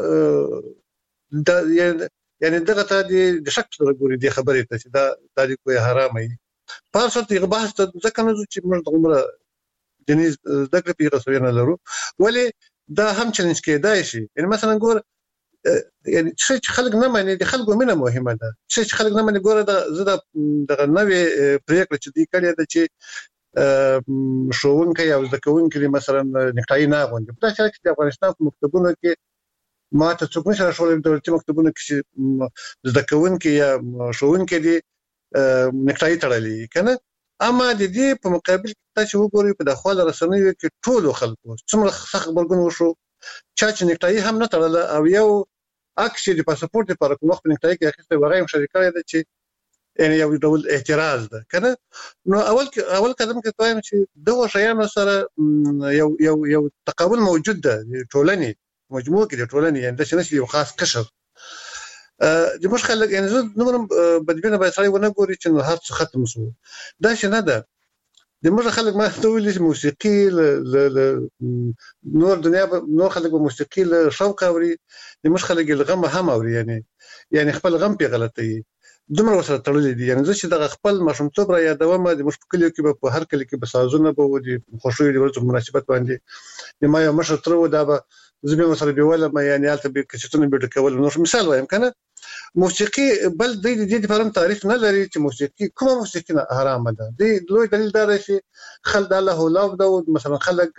S8: دا یعنی دغه ته د شک سره ګوري د خبرې ته چې دا تاریخ کوی حرام وي په څه ته بحث ته ځکه نه چې موږ عمره دیني دغه پیغه سوي نه لرو ولی دا هم چیلنج کېدای شي. یعنی مثلا ګور یعنی چې خلک نه مانی د خلکو مینه مهمه ده، چې خلک نه مانی ګوره د زړه د نوې پریکړه چې دی کړی ده چې شوونکي او ځکوونکي مثلا نکټای نه غونډه په تاسو کې د افغانستان په مکتبونو کې ما ته څوک نشه شول د دولتي مکتبونو کې ځکوونکي یا شوونکي دي نکټای تړلې کنه، اما د دې په مقابل کې تاسو وګورئ په داخله رسنیو کې ټول خلکو څومره خبرګون وشو چا چې نکټای هم نه تړل او یو اکس د پاسپورت لپاره کوم وخت نکټای کې اخیسته وغه مشارکت ده چې یعنی یو ډول اعتراض ده کنه. نو اول اول قدم کې وایم چې دغه شیانو سره یو یو یو تقابل موجود ده ټولنې مجموعه کې ټولنې یعنی د شنه یو خاص قشر د مش خلک یعنی زه نو بدبینه به سړی ونه ګوري چې هر څه ختم شو دا شنه ده د موږ خلک ما ته ویل چې موسیقي ل نور دنیا نور خلک موسیقي له شوق اوري، د موږ خلک الغم هم اوري یعنی یعنی خپل غم په غلطي دومره وسره تړلې دي. یعنی زه چې د خپل مشمتوب را یادوم د موږ په کلیو کې په هر کلی کې بسازونه به ودی خوشوي د ورځو مناسبت باندې د ما یو مشر تر و دا به زبې مسره بیواله ما یعنی الته به کچتونه به ډکول نو مثال وایم کنه موسیقي بل د دې د فهم تعریف نه لري چې موسیقي کومه موسیقي نه حرام ده. د لوی دلیل دا دی چې خلد الله لو دا مثلا خلق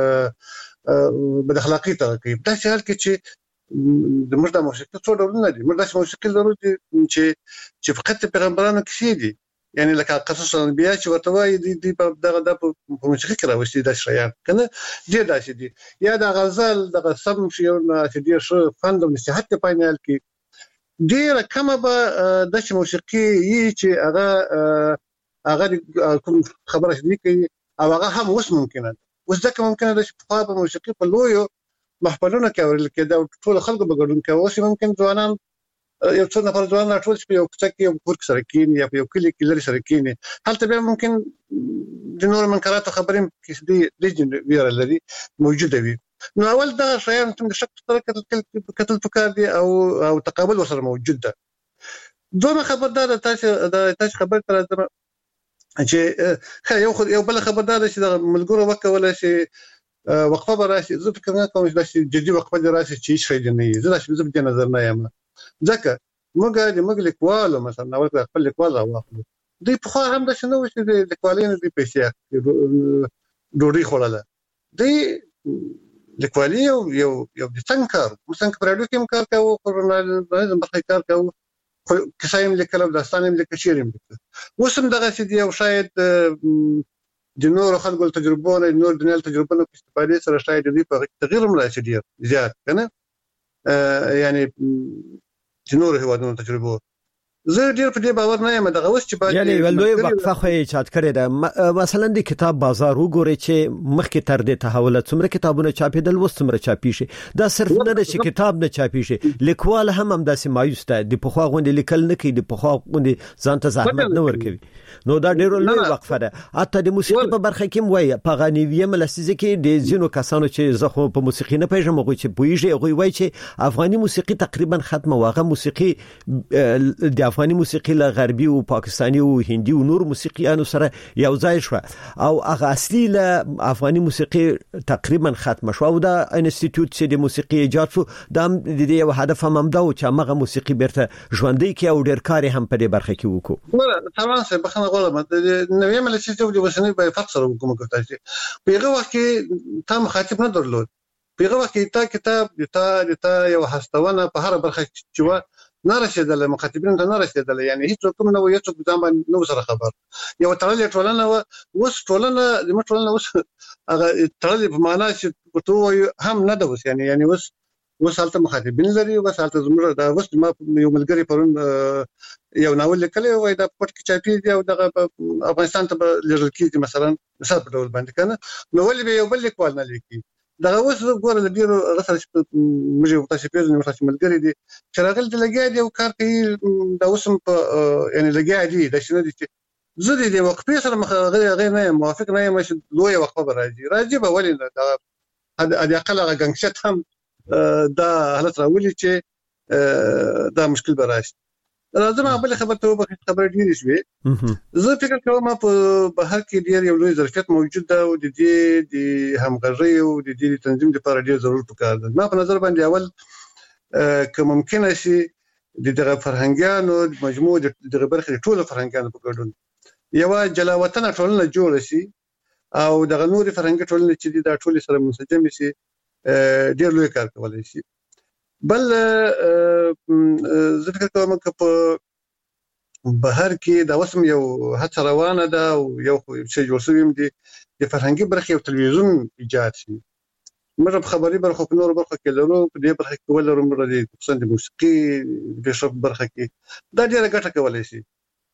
S8: بد اخلاقی ته کوي دا چې حال کې چې د مرده موسیقي څو ډولونه دي. مرده موسیقي لرو چې چې فقط پیغمبرانو کې دي یعنی لکه قصص الانبیاء چې ورته وایي د دغه د موسیقي کې راوستي د شریان کنه دې داسې دي یا د غزل د سم شي چې ډیر شو فند او نصيحت په پاینل کې ډیر کومه به د موسیقي یي چې هغه هغه کوم خبره شدي کوي او هغه هم اوس ممکنه ده اوس ځکه ممکنه ده چې په موسیقي په لویو محفلونو کې ورل کېده ټول خلکو به ګډون کوي. اوس ممکن ځوانان یو څو نفر ځوانان ټول په یو څه کې یو کور کې سره کېني یا په یو کلی کې لري سره کېني هلته به ممکن د نور منکرات خبرې کې دي د ویره لري موجوده وي. نو اول دا شیان تم شک سره کتل پکار دي او او تقابل وسره موجود ده. دوه خبردار تاسو د تاسو خبر تر چې خا یو یو بل خبردار چې د ملګرو وکول شي وقفه براشي زه فکر نه کوم چې جدي وقفه دراسي چې شي نه زه چې زه په نظر نه یم ځکه موږ د موږ لیکوالو مثلا اول خپل لیکوال راوخلو دوی په خو هم د شنو چې د لیکوالینو د پیسې ډوډۍ خوړله دوی لیکوالي یو یو یو د څنګه کار مثلا پرېډو کې کار کوي ژورنالیزم په کار کوي کیسه یې لیکل او داستان یې لیکل شعر یې لیکل وسم دغه چې دی او شاید د نور خلکو تجربو نه نور د نړۍ تجربو نه استفاده سره شاید دې په تغیر مرسته ډیر زیات کنه یعنی د نور هیوادونو تجربو زه ډیر په دې باور نه یم دغه اوس چې باید
S5: یعنی ولوي وقفه خو یې چات کړی ده مثلا د کتاب بازار وګوري چې مخکې تر دې تحول څومره کتابونه چاپېدل و څومره چاپی شي دا صرف نه د کتاب نه چاپی شي لیکوال هم هم داسې مایوس ده د پخوا غونډې لیکل نه کوي د پخوا غونډې ځان ته زحمت نه ورکوي نو دا ډیر لوی وقفه ده حتی د موسیقي په برخه کې وایي په غنیویم لسیزه کې د زینو کسانو چې زه خو په موسیقي نه پیژنم غوي چې پویږي غوي وایي چې افغاني موسیقي تقریبا ختمه واغه موسیقي د افغاني موسیقي له غربي او پاکستاني او هندي او نور موسیقيانو سره یو ځای شو او هغه اصلي له افغاني موسیقي تقریبا ختمه شو او دا انسټیټیوټ چې د موسیقي ایجاد شو دا د دې یو هدف هم دا و چې هغه موسیقي بیرته ژوندۍ کې او ډیر کار هم په دې برخه کې وکړو
S8: طبعا څه بخنه غواړم نو یم چې څه د وسنۍ په فرق سره کوم کوي چې په هغه وخت کې تام خاطب نه درلود په هغه وخت کې تا کتاب تا تا یو هستونه په هر برخه چې و نه رسیدل مخاطبین ته نه رسیدل یعنی هیڅ کوم نه یو څه ځان باندې نو سره خبر یو تړلې ټولنه و اوس ټولنه د ټولنه اوس هغه تړلې په معنا چې تو هم نه ده اوس یعنی یعنی اوس اوس حالت مخاطبین لري اوس حالت زموږ د اوس ما یو ملګری پرون یو ناول لیکلی وای د پټ کې چاپی دی او د افغانستان ته لږ کېږي مثلا مثال په ډول باندې کنه نو ولې به یو بل لیکوال نه لیکي دا اوس ګوره د ډیرو غسر موږ یو تاسو پیژنې نو تاسو ملګری دي چې راغل د لګیا دی او کار کوي دا اوس په یعنی لګیا دی د شنو دي چې زه دې وقفې سره مخ غیر نه موافق نه یم چې لوی وقفه راځي راځي به ولې دا د اقل غنښت هم دا حالت راولي چې دا مشکل به راشي راځم بل خبر ته به خبر ډیر شي زه فکر کوم په بهر کې ډیر یو لوی ظرفیت موجود ده او د دې د همغږي او د دې تنظیم لپاره ډیر ضرورت پکار ده ما په نظر باندې اول که ممکن شي د دغه فرهنګانو مجموع د برخې ټول فرهنګانو په ګډون یو جلاوطن ټولنه جوړ شي او دغه نور فرهنګ ټولنه چې د ټول سره منسجم شي ډیر لوی کار کولای شي بل زه فکر کوم چې په بهر کې دا وسم یو هڅه روانه ده او یو شی جوړ شوی دی د فرهنګي برخې او تلویزیون ایجاد شي موږ په خبري برخه په نور برخه کې لرو په دې برخه کې ولرو موږ د پسند موسیقي د شوق برخه کې دا ډیره ګټه کولای شي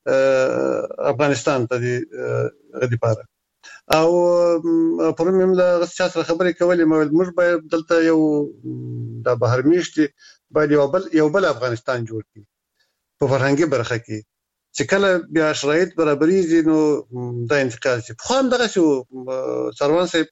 S8: افغانستان ته د لپاره او پرم هم له غسچا سره خبرې کولې موږ باید دلته یو د بهر میشتي باید یو بل یو بل افغانستان جوړ کړي په فرهنګي برخه کې چې کله بیا شرایط برابرېږي نو دا انتقال شي خو هم دغه شو سروان صاحب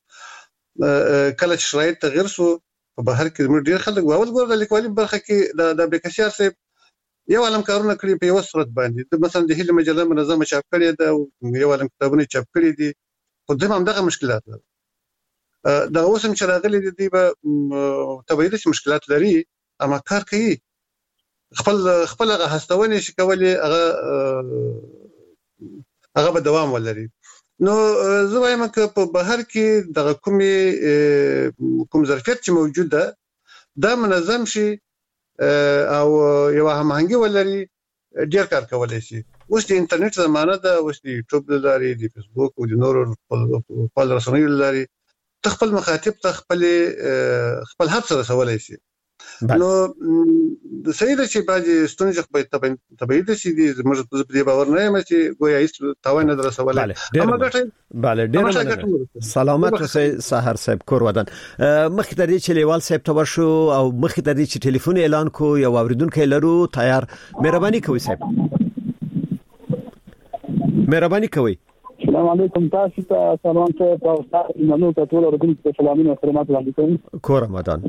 S8: کله چې شرایط تغیر شو په بهر کې موږ ډیر خلک واول ګور د لیکوالي برخه کې د بکشار صاحب یو علم کارونه کړی په یو صورت باندې مثلا د هیله مجله منظمه چاپ کړې ده یو علم کتابونه چاپ کړي دي خو دغه هم دغه مشکلات لري دا اوس هم چې راغلي دي به تبعیدي مشکلات لري اما کار کوي خپل خپل هغه هستونه شي کولای هغه هغه به دوام ولري نو زه وایم چې په بهر کې دغه کومي کوم ظرفیت چې موجود ده دا منظم شي او یو هماهنګي ولري ډیر کار کولای شي اوس د انټرنیټ زمانه ده اوس د یوټیوب لري د فیسبوک او د نورو خپل رسنیو لري خپل مخاطب ته خپل خپل هر څه رسولای شي نو د سید چې باندې ستونزې په تبعید شي د موږ په دې باور نه یم چې ګویا هیڅ تاوان نه رسولای
S5: اما ګټه bale ډیر سلامت اوسئ سحر صاحب کور ودان مخکې د دې چې لیوال صاحب ته ورشو او مخکې د دې چې ټلیفون اعلان کو یو اوریدونکو لرو تیار مهرباني کوئ صاحب مهرباني کوئ
S9: السلام علیکم تاسو ته سلام ته او تاسو نو ته ټول ورغلي سلامونه او خدمات وړاندې کوم
S5: کور رمضان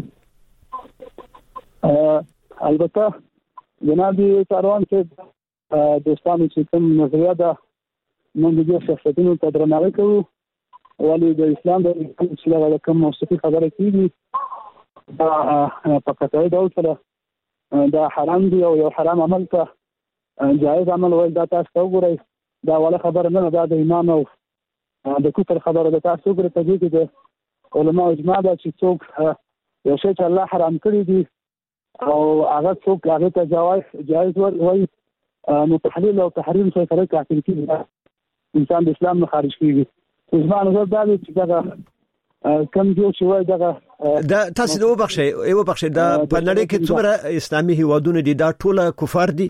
S9: البته جناب ساروان ته دوستانو چې کوم نظریه ده موږ د شخصیتونو ته درناوی کوو ولې د اسلام د اسلام د کوم موسیقي خبره کیږي دا په کتابي ډول سره دا حرام دی او یو حرام عمل ته جایز عمل ول دا تاسو وګورئ دا ولا خبر نه دا د ایمان او د کفر خبره ده تاسو وګورئ په دې کې د علماء اجماع ده چې څوک یو شی چې الله حرام کړی دی او هغه څوک هغه ته جواز جایز وایي نو تحلیل او تحریم څه سره کافي کیږي انسان د اسلام نه خارج کیږي ځوان زړه دا چې دا کم جو شوی دا
S5: دا تاسو نو بخښه یو بخښه دا په نړۍ کې څومره اسلامي هیوادونه دي دا ټول کفار دي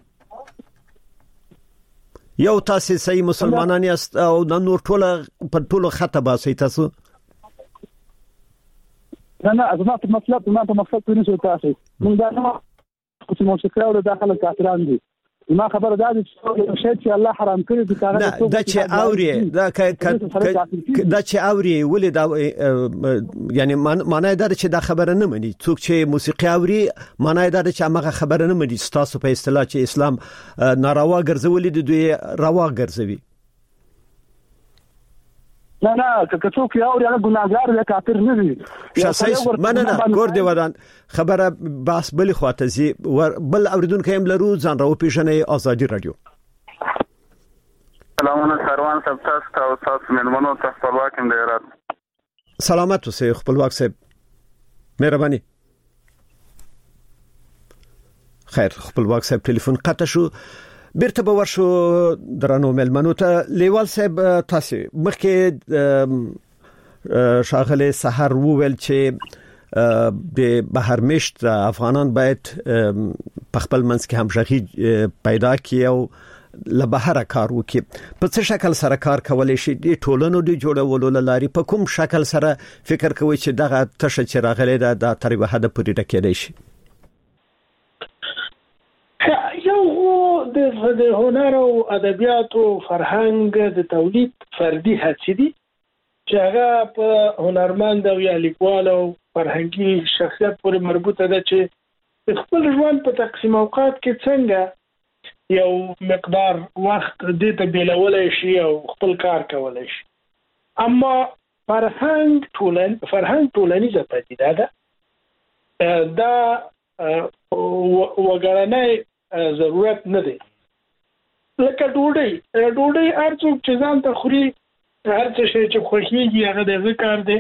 S5: یو تاسو صحیح مسلمانان یاست او د نور ټول په ټول خطه باسي تاسو
S9: نه نه زما په مطلب ما په مقصد کې نشو تاسو موږ دا نه چې موسیقي او داخله کافران دي ما خبر دا چې شی چې الله حرام کړی دی کاغذ
S5: دا چې اوري دا دا چې اوري ولې دا یعنی معنی دا چې دا خبره نه مني څوک چې موسیقي اوري معنی دا چې هغه خبره نه مني تاسو په اصطلاح چې اسلام ناروا ګرځولې دی دوی روا ګرځوي
S9: نه نه که څوک یو هغه ګناګار دی کافر نه دی
S5: شاسایس منه نه کور دی ودان خبره باس بل خواته زی بل اوریدونکو هم لرو ځان راو پیژنې ازادي رادیو
S10: سلامونه سروان صاحب تاسو او تاسو ملمنو تاسو خپلواک هم دی رات
S5: سلامت اوسئ خپلواک صاحب مهرباني خیر خپلواک صاحب ټلیفون قطع شو بیرته به ورشو درنو ملمنو ته لیوال صاحب تاسو مخکې شاغله سحر وویل چې د بهر مشت افغانان باید په خپل منځ کې همغږي پیدا کړي او له بهر کار وکړي په څه شکل سره کار کولای شي د ټولنو د جوړولو لاري په کوم شکل سره فکر کوي چې دغه تشه چې راغلي ده د تقریبا حد پورې ډکېدای شي
S6: یو د هنر او ادبیات او فرهنګ د تولید فردي هڅې دي چې هغه په هنرمند او یا لیکوال او فرهنګي شخصیت پورې مربوطه ده چې خپل ژوند په تقسیم اوقات کې څنګه یو مقدار وخت دې ته بیلولای شي او خپل کار کولای شي اما فرهنګ ټولن فرهنګ ټولنیزه پدیده ده دا وګړنۍ ضرورت نه دی لکه ډوډۍ ډوډۍ هر څوک چې ځان ته خوري هر څه شي چې خوښيږي هغه د ذکر دی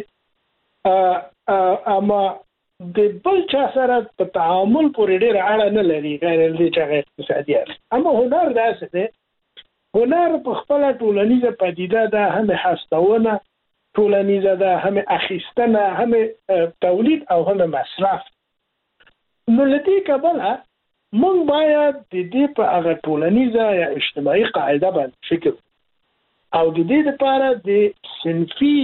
S6: اما د بل چا سره په تعامل پورې ډېر اړه نه لري غیر دې چې اقتصادي است اما هنر داسې دی هنر په خپل ټولنیزه پدیده ده هم هستونه ټولنیزه ده هم اخیستنه هم تولید او هم مصرف نو لدې کبله موږ باید د دې په هغه ټولنیزه یا اجتماعي قاعده باندې فکر او د دې لپاره د صنفي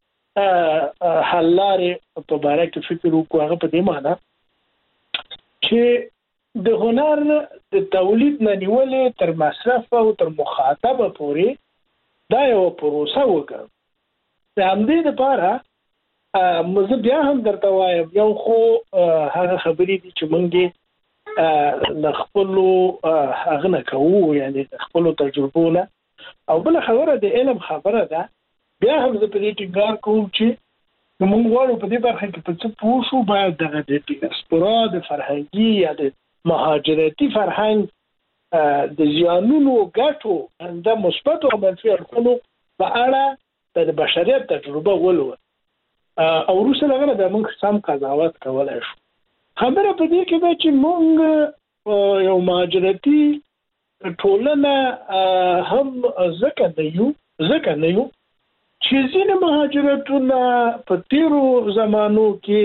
S6: حل لارې په اړه کې فکر وکړو هغه په دې معنی چې د هنر د تولید نه نیولې تر مصرف او تر مخاطبه پورې دا یو پروسه وکړو د همدې لپاره مزه بیا هم درته وایم یو خو هغه خبرې دي چې موږ د خپل هغه نه کوو یعنی خپل تجربو نه او بل خبره د علم خبره ده بیا هم زه په دې ټینګار کوم چې موږ غواړو په دې برخه کې په څه پوه شو باید دغه د ډیاسپورا د فرهنګي یا د مهاجرتي فرهنګ د زیانونو ګټو د مثبت او منفي اړخونو په اړه د بشریت تجربه ولو او روسه لغه د موږ سم قضاوت کولای شو خبره په دې کې ده چې موږ یو مهاجرتي ټولنه هم ځکه نه یو ځکه نه یو چې ځینې مهاجرتونه په تیرو زمانو کې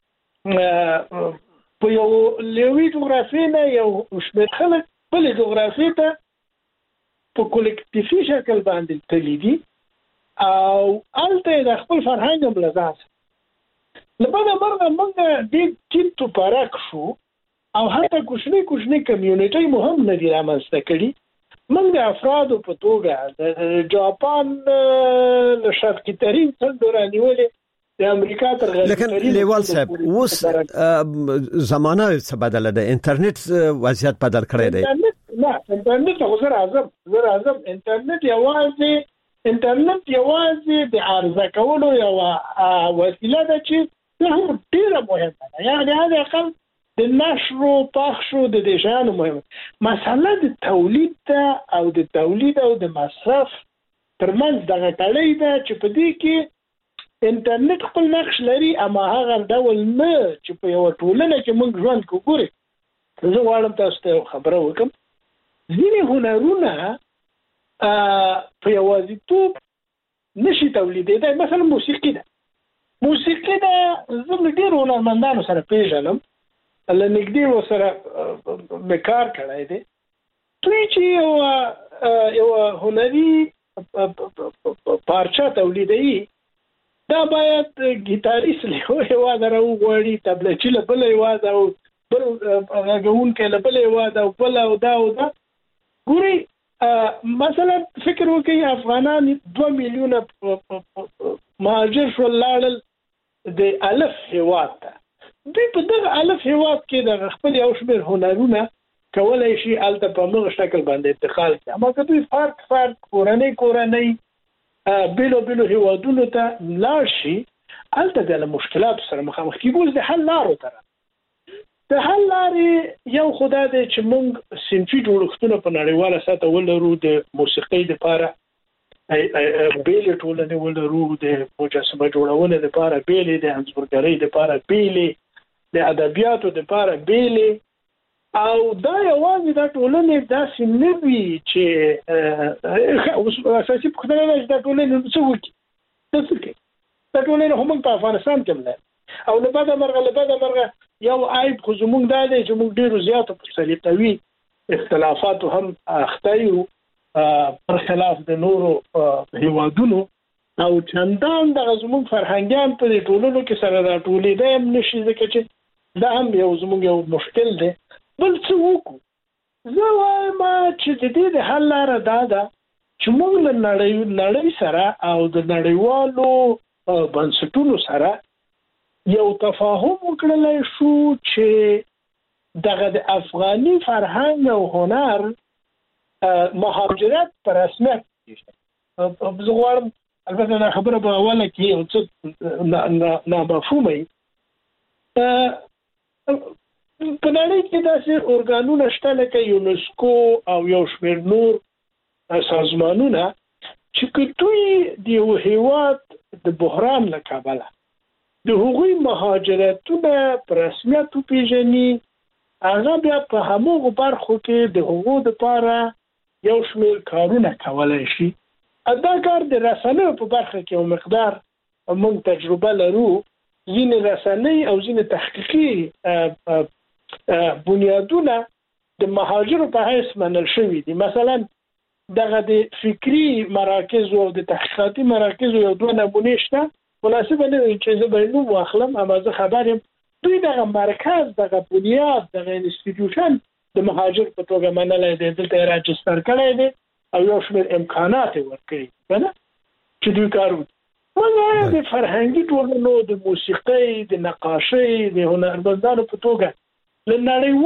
S6: په یو لوی جغرافي نه یو شمېر خلک بلې جغرافي ته په کولکټیفي شکل باندې تللی دي او هلته د خپل فرهنګ هم له ځان سره له بده مرغه موږ ډېر ټیټ توپرک شو او حتی کوچني کوچني کمیونټۍ مو هم نه دي رامنځته کړي موږ د افرادو په توګه د جاپان له شرقي ترین څنډو رانیولې د امریکا تر غربي
S5: لیکن لیوال صاحب اوس زمانه څه بدله ده انټرنیټ وضعیت بدل کړی دی
S6: نه انټرنیټ خو زه راځم زه راځم انټرنیټ یوازې انټرنیټ یوازې د عرضه کولو یو وسیله ده چې هم ډیره مهمه ده یعنی هغه اقل د نشر او پخش او د دشانو مهمه مسله د تولید ده او د تولید او د مصرف ترمنځ دغه تړلې ده چې په دې کې انټرنیټ خپل نقش لري اما هغه ډول نه چې په یو ټولنه کې موږ ژوند کوو زه غواړم تاسو ته خبره وکم ځینې هنرونه په یوازیتوب نشي تولیدېدای. مثلا موسیقي ده موسیقي ده زه ډېر هنرمندانو سره پیژنم له نږدې ورسره مې کار کړی دی. دوی چې یو یو هنري پارچه تولیدوي دا باید ګیتاریست له یو هېواده راوغواړي، تبلچي له بله هېواده او بل غږونکی له بله هېواده او بل او دا او دا. ګورئ مثلا فکر وکړئ افغانان دوه میلیونه مهاجر شول لاړل د الف هېواد ته. دوی په دغه الف هېواد کې د خپل یو شمېر هنرونه کولای شي هلته په همغه شکل باندې انتقال کړي. اما که دوی فرق فرق کورنۍ کورنۍ بیلو بیلو هېوادونو ته لاړ شي هلته د له مشکلاتو سره مخامخ کېږي. اوس د حل لارو ته د حل لارې یو خو دا دی چې موږ صنفي جوړښتونه په نړیواله سطحه ولرو، د موسیقۍ دپاره بیلې ټولنې ولرو، د مجسمه جوړونې دپاره بیلې، د انځورګرۍ دپاره بیلې، د ادبیاتو دپاره بیلې. او دا یوازې دا ټولنې داسې نه وي چې اساسي پوښتنه ده چې دا ټولنې څه وکړي، څه کوي. دا ټولنې خو موږ په افغانستان کې هم لرو او له بده مرغه له بده مرغه یو عیب خو زموږ دا دی چې موږ ډېرو زیاتو په سلیقوي اختلافاتو هم اخته یو پر خلاف د نورو هېوادونو، او چندان دغه زموږ فرهنګیان په دې ټولنو کې سره راټولېدی هم نه شي، ځکه چې دا هم یو زموږ یو مشکل دی. بل څه وکړو؟ زه وایم چې د دې د حل لاره دا ده چې موږ له نړۍ نړۍ سره او د نړیوالو بنسټونو سره یو تفاهم وکړلی شو چې دغه د افغاني فرهنګ او هنر مهاجرت په رسمیت زه غواړم البته دا خبره به اوله کې یو څه نامفهومه وي. په نړۍ کې داسې ارګانونه شته لکه یونسکو او یو شمېر نور سازمانونه چې که دوی د یو هېواد د بحران له کبله د هغوی مهاجرتونه په رسمیت وپېژني، هغه بیا په هماغو برخو کې د هغو دپاره یو شمېر کارونه کولی شي. دا کار د رسنیو په برخه کې یو مقدار موږ تجربه لرو. ځینې رسنۍ او ځینې تحقیقي بنیادونه د مهاجرو په حیث منل شوي دي. مثلا دغه د فکري مراکزو او د تحقیقاتي مراکزو یو دوه نمونې شته. مناسبه نه وي چې زه به نوم واخلم، اما زه خبر یم دوی دغه مرکز دغه بنیاد دغه انسټیټیوشن د مهاجر په توګه منلی دی، دلته یې راجستر کړی دی او یو شمېر امکانات یې ورکړي که نه چې دوی کار وکړي. موږ د فرهنګي ټولنو د موسیقۍ، د نقاشۍ، د هنرمندانو په توګه له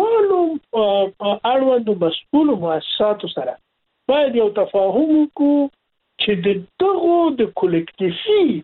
S6: نړیوالو اړوندو مسؤلو مؤسساتو سره باید یو تفاهم وکړو چې د دغو د کولکتیفي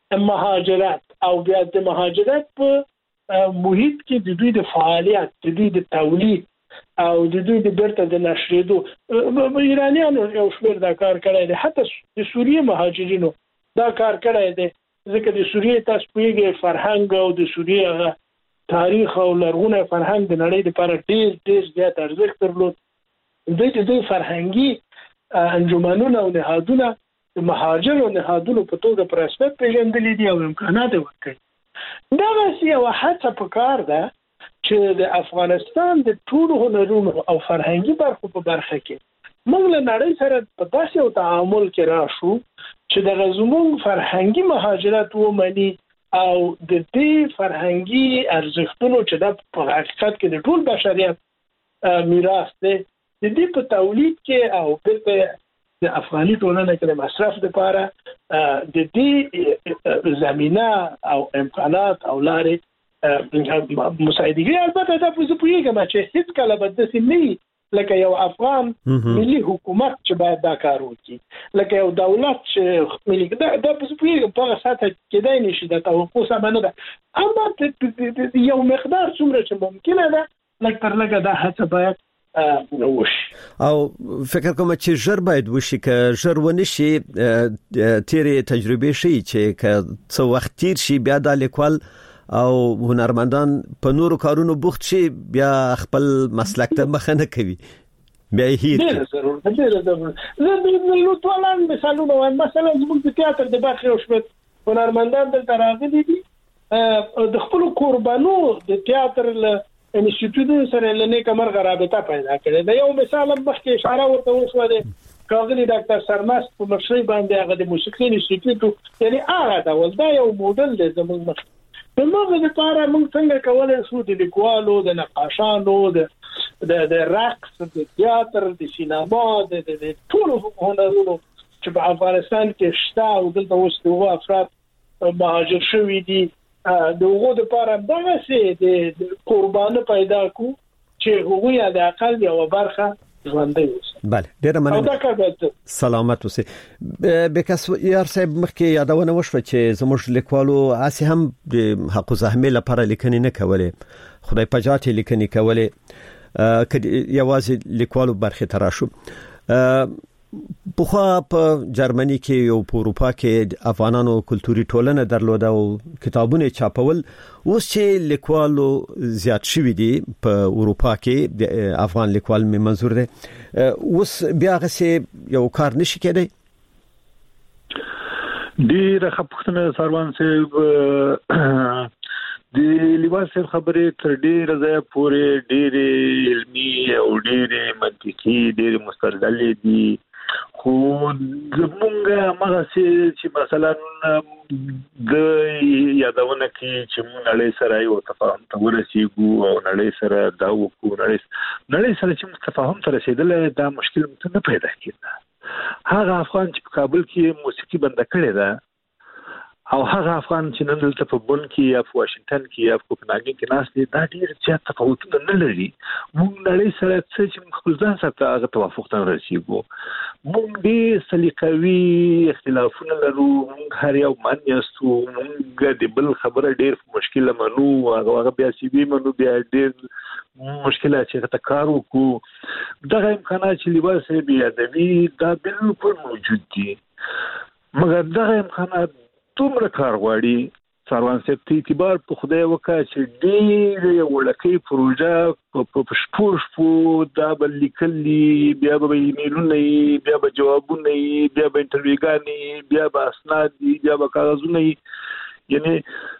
S6: مهاجرت او بیا د مهاجرت په محیط کې د دوی د فعالیت، د دوی د تولید او د دوی د بیرته د نشریدو ایرانیانو یو شمېر دا کار کړی دی، حتی د سوریې مهاجرینو دا کار کړی دی، ځکه د سوریې تاسو پوهېږئ فرهنګ او د سوریې هغه تاریخ او لرغونی فرهنګ د نړۍ لپاره ډېر ډېر زیات ارزښت درلود. دوی د دوی فرهنګي انجمنونه او نهادونه د مهاجرو نهادونو په توګه په رسمیت پېژندلي دي او امکانات یې ورکړي. دغسې یوه هڅه پکار ده چې د افغانستان د ټولو هنرونو او فرهنګي برخو په برخه کې موږ له نړۍ سره په داسې یو تعامل کې راشو چې دغه زموږ فرهنګي مهاجرت ومني او د دې فرهنګي ارزښتونو چې دا په حقیقت کې د ټول بشریت میراث دی، د دې په تولید کې او بیرته د افغاني ټولنه کې د مصرف لپاره د دې زمینه او امکانات او لارې مساعدګي. البته دا په زه پوهېږم چې هېڅ کله به داسې نه وي لکه یو افغان ملي حکومت چې باید دا کار وکړي، لکه یو دولت چې ملي دا دا په زه پوهېږم په هغه سطحه کېدای نه شي، د توقع سمه نه ده. اما یو مقدار څومره چې ممکنه ده لږ تر لږه دا هڅه باید وشي
S5: او فکر کوم چې ژر باید وشي. که ژر ونشي تیرې تجربې شي چې که څه وخت تیر شي بیا د لیکوال او هنرمندان په نورو کارونو بوخت شي بیا خپل مسلک ته مخه نه کوي. بیا هیر
S6: ډیر ضرورت ډیر ضرورت زه نو ټولان مثالونه وایم مثلا زموږ د تیاتر د باخ یو شپه هنرمندان دلته راغلي دي د خپل قربانو د تیاتر له انسټیټیوټ سره لنه کمر غرابطه پیدا کړې دا یو مثال مخکې اشاره ورته وشو ده کاغلی ډاکټر سرمست په مشرۍ باندې هغه د موسیقي انسټیټیوټ یعنی هغه دا ول دا یو موډل دی زموږ مخ په موږ لپاره موږ څنګه کولای شو د لیکوالو د نقاشانو د د د رقص د تیاتر د سینما د د ټول هنرونو چې په افغانستان کې شته او دلته اوس د افراد مهاجر شوي دي د هغو لپاره دغه سي د قربانو پیدا کو چې هغوی د اقل یو برخه ژوندۍ اوسه.
S5: بله ډیره مننه. سلامت اوسئ. بکس یار صاحب مخکې یادونه وشوه چې زموږ لیکوالو اسی هم د حق زحمت لپاره لیکنې نه کولې خدای پجات لیکنې کولې کدي یوازې لیکوالو برخه تراشو پخوا په جرمني کې او په اروپا کې افغانانو کلتوري ټولنه درلوده او کتابونه چاپول اوس چې لیکوالو زیات شوي دي په اروپا کې د افغان لیکوال می منظور دي اوس بیا غسه یو کار نشي کېدی.
S7: ډیره خپختنه سروان صاحب د لیباس خبرې تر ډیره ځای پورې ډیره علمي او ډیره منطقي ډیره مستدلې دي خو زمونږه مغه چې مثلا د یادونه کې چې مونږ نړۍ سره یو تفاهم ته ورسېږو او نړۍ سره دا وکړو نړۍ سره چې تفاهم ته رسیدل دا مشکل مت نه پیدا کیږي. هغه افغان چې په کابل کې موسیقي بند کړی ده او هغه افغان چې نن دلته په بون کې یا په واشنگټن کې یا په کوپنهاګن کې ناس دي دا ډیر زیات تفاوتونه نه لري. موږ نړۍ سره چې خپل ځان سره هغه توافق ته رسیدو موږ دې سلیقوي اختلافونه لرو موږ هر یو مانیستو موږ د بل خبره ډیر مشکله منو هغه بیا سی بي منو بیا ډیر مشکله چې تا کار وکړو دغه امکانات چې لیباس بیا د دې دا بالکل موجود دي مګر دغه امکانات تومره کار غواړي سروان صاحب ته اعتبار په خدای وکړه چې ډېر وړکې پروژه په شپور شپور دا بل لیکلي بیا به ایمیلونه بیا به جوابونه بیا به انټرویوګانې بیا به اسناد بیا به کاغذونه یعنی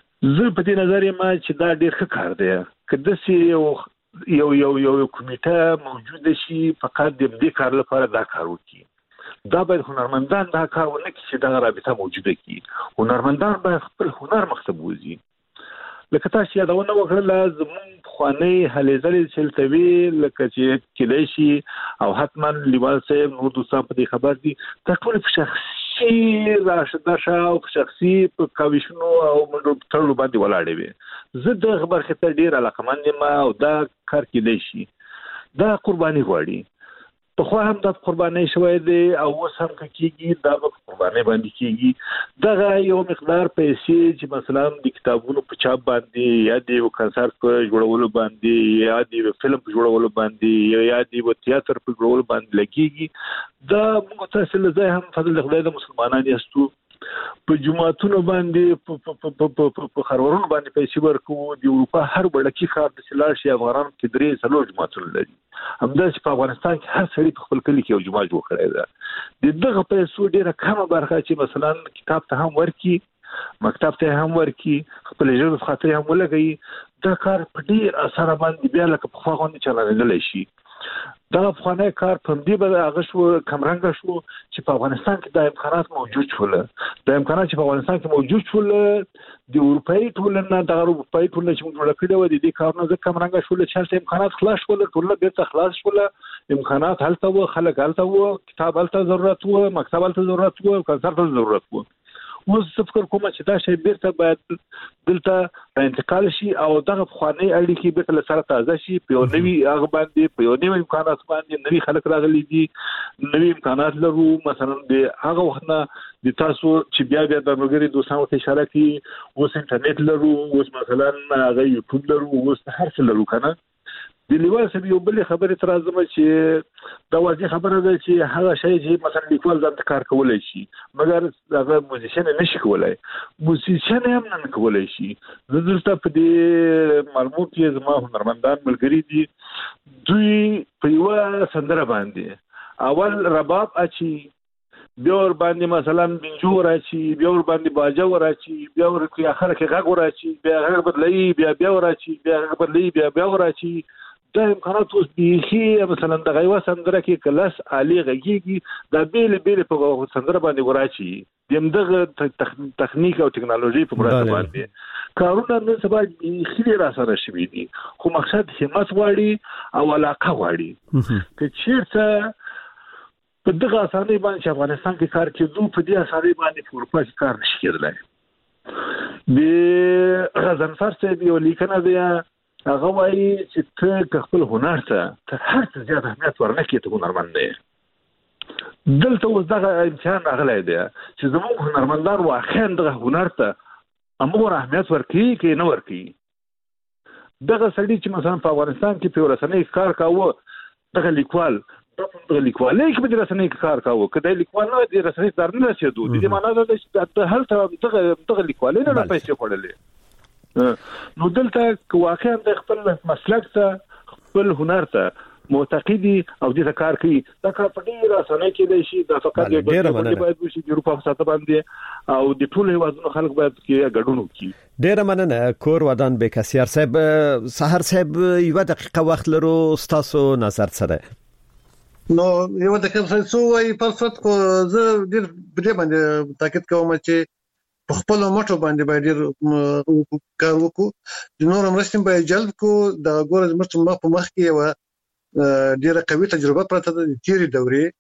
S7: زه په دې نظر ما چې دا ډېر ښه کار دی که داسې یو یو یو یو کمیټه موجوده شي فقط د دې کار لپاره دا کار وکړي دا باید هنرمندان دا کار ونه کړي چې دا رابطه موجوده کړي هنرمندان باید خپل هنر مخته بوزي لکه تاسو یادونه وکړه زموږ خواني هلې ځلې چلتوي لکه چې کله شي او حتما لیوال صاحب نور دوستان په دې خبر دي دا ټول په شخصي راشد شاو په شخصي په کاویشنو او منډو تړلو باندې ولاړې وي زه د خبر خطر ډیر علاقمند ما او دا کار کېدای شي دا قرباني غواړي په خو هم د قرباني شوی دی او اوس هم کېږي دا په قرباني باندې کېږي دغه یو مقدار پیسې چې مثلا د کتابونو په چاپ باندې یا د کنسرت په جوړولو باندې یا د فلم په جوړولو باندې یا د تیاتر په جوړولو باندې لګيږي دا متصل ځای هم فضل خدای د مسلمانانو یستو په جمعهتونو باندې په خرورونو باندې پیسې ورکو د اروپا هر بلکی خار د سلال شي افغان کې درې څلور جمعهتون لري همداسې په افغانستان کې هر سړی په خپل کلی کې یو جمعه جوړ کړی دی د دغه پیسو ډیره کمه برخه چې مثلا کتاب ته هم ورکی مکتب ته هم ورکی خپل ژوند خاطر هم ولګي دا کار په ډیر اثر باندې بیا لکه په خواغونې چلنه شي دا افغاني کار په دې به هغه شو کمرنګ شو چې په افغانستان کې د امکانات موجود شول د امکانات چې په افغانستان کې موجود شول د اروپאי ټولنه د اروپאי ټولنه چې موږ جوړ کړی و د دې کارونو د کمرنګ شول چې امکانات خلاص شول ټولنه بیرته خلاص شول امکانات هلته و خلک هلته و کتاب هلته ضرورت و مکتب هلته ضرورت و کنسرت هلته ضرورت و اوس فکر کوم چې دا شی بیرته باید دلته انتقال شي او دغه خواني اړیکې بیرته له سره تازه شي په یو نوي هغه باندې په یو نوي امکانات باندې نوي خلک راغلي دي نوي امکانات لرو مثلا د هغه وخت نه د تاسو چې بیا بیا د نوګری دوستانو ته اشاره کوي اوس انټرنیټ لرو اوس مثلا هغه یوټیوب لرو اوس هر څه لرو کنه د لیکوال سره یو بل خبره تر ازمه چې دا واضح خبره ده چې هغه شی چې مثلا لیکوال ځان کار کولای شي مګر هغه موزیشن نشي کولای موزیشن هم نه کولای شي زه درته په دې معلومات کې زما هنرمندان ملګري دي دوی په یو سندره باندې اول رباب اچي بیا ور باندې مثلا بنجو راچی بیا ور باندې باجا راچی بیا ور کې اخر کې غږ راچی بیا غږ بدلای بیا بیا راچی بیا غږ بدلای بیا بیا راچی دا امکانات اوس بيخي مثلا د غیوا سندره کې کلاس عالی غږیږي دا بیل بیل په سندره باندې وراشي دغه تخنیک او ټکنالوژي په مرسته باندې کارونه نن سبا بيخي را سره شوي دي خو مقصد همت غواړي او علاقه غواړي که چیرته په دغه اسانۍ باندې افغانستان کې کار کېدو په دې اسانۍ باندې اروپا کې کار نشي کېدلای د غزنفر څخه یو لیکنه ده هغه وايي چې ته خپل هنر ته تر هر څه زیات اهمیت ورنکې ته هنرمند دی دلته اوس دغه امتحان راغلی دی چې زموږ هنرمندان واقعا دغه هنر ته همغومره اهمیت ورکوي که نه ورکوي دغه سړي چې مثلا په افغانستان کې په رسنۍ کار کاوه دغه لیکوال دغه لیکوالۍ کې په رسنۍ کې کار کاوه که د لیکوال نه د رسنۍ دار نه رسېدو د دې معنا ده چې هلته دغه دغه لیکوالۍ نه پیسې خوړلې نو دلته واقعا د خپل مسلک ته خپل هنر ته معتقدي او د کار کوي دا کار په ډیره اسانه کې دی شي دا فقط یو ډول باید وشي د اروپا په ساته باندې او د ټول هیوادونو خلک باید کې ګډون وکړي
S5: ډیره مننه کور ودان بکسیار صاحب سحر صاحب یو دقیقه وخت لرو تاسو نظر سره
S8: نو یو دقیقه څو وايي پرفت کو زه ډیر بده باندې تاکید کوم چې په خپل مټو باندې باندې کار وکړو د نور مرستې به جلب کو د ګورز مرته مخ په مخ کې و ډیره قوي تجربه پرته د تیری دورې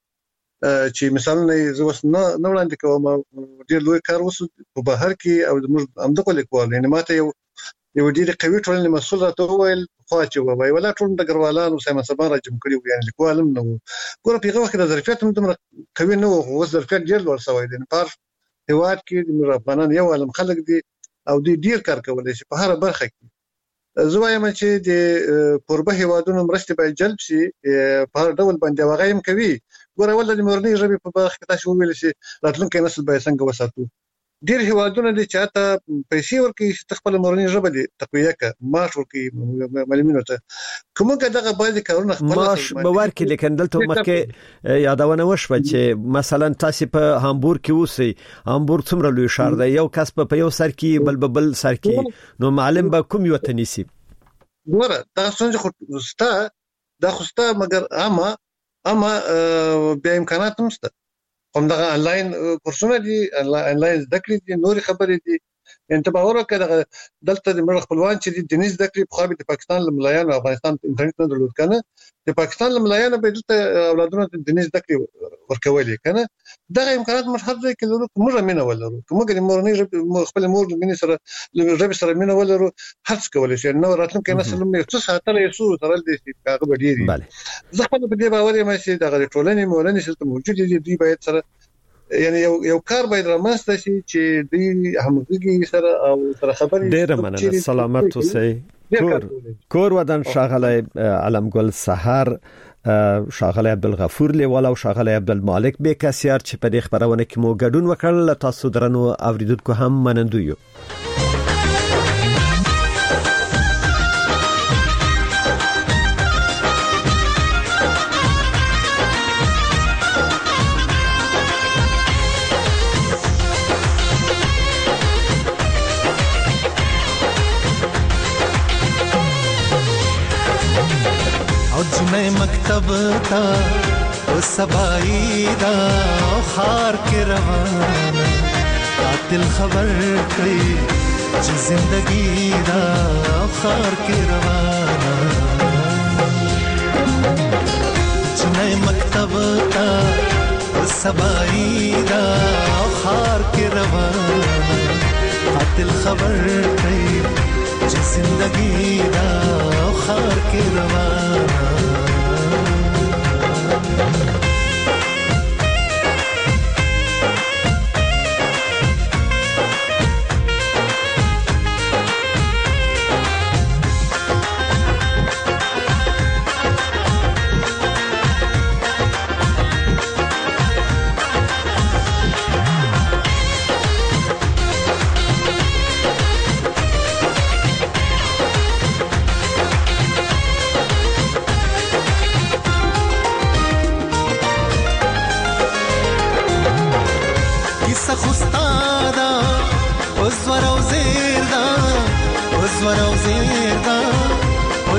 S8: چې مثلا زه وس نه نه وړاندې کوم ډیر لوی کار وسو په بهر کې او موږ همدغه لیکوال یعنی ماته یو یو ډیر قوي ټولنې مسول راته وویل خو چې وای ولا ټول د ګروالانو سم سبا را جمع کړی یعنی لیکوالم نو ګور په هغه وخت د ظرفیت هم دومره قوي نه و خو ظرفیت ډیر لوړ شوی دی په هواد کې د افغانان یو عالم خلک دي او د ډیر کار کولای شي په هر برخه کې زه وایم چې د قربه هوادونو مرستې باید جلب شي په هر ډول باندې واغیم کوي ګوره ولله د مورنۍ ژبې په برخه کې تاسو ویل شي راتلونکي نسل به څنګه وساتو ډیر هوادونه دي چې ته پیسې ورکړي چې خپل مورنۍ ژبه دي تقویه ک ماش ورکړي معلمینو ته کومه دغه باید کارونه خپل
S5: ماش باور کې لیکن دلته مخکې یادونه وشوه چې مثلا تاسو په هامبورګ کې اوسئ هامبورګ څومره لوی ښار دی یو کس په یو سر کې بل بل سر کې نو معلم به کوم یو تنيسي
S8: ګوره تاسو څنګه خوستا دا خوستا مګر اما اما به امکانات هم شته کوم دا انلاین کورسونه دي انلاین زده کړې دي نور خبرې دي انتباه ورکړه دلته د مړ خپلوان چې د دنیز زده کړې په خو د پاکستان لملایانو افغانستان انټرنیټ نه درلود کنه د پاکستان لملایانو به دلته اولادونو د دنیز زده کړې ورکولې کنه دغه امکانات موږ هر ځای کې لرو موږ مینه ولرو موږ د مورنۍ خپل مور د مینې سره ژبه سره مینه ولرو هڅه کولای شي نو راتلونکي نسل موږ څه ساتل یې څو ترل دي چې هغه ډیری زه خپل په دې باور یم چې دغه ټولنې مورنۍ سره موجود دي دوی باید سره یعنی یو یو کار باید رامنځته شي چې دوی همغږي سره او سره خبرې
S5: ډیر مننه سلامت اوسئ کور کور ودان شاغله علمګل سحر شاغله عبدالغفور لیوال او شاغله عبدالمالک بکسیار چې په دې خبرونه کې مو ګډون وکړل تاسو درنو اوریدونکو هم منندو یو
S11: मैं मकतब था वो सबाई दा खार के रवाना कातिल खबर कई जो जिंदगी दा खार के रवाना मैं मकतब था वो सबाई दा खार के रवाना कातिल खबर कई जो जिंदगी दा खार के रवाना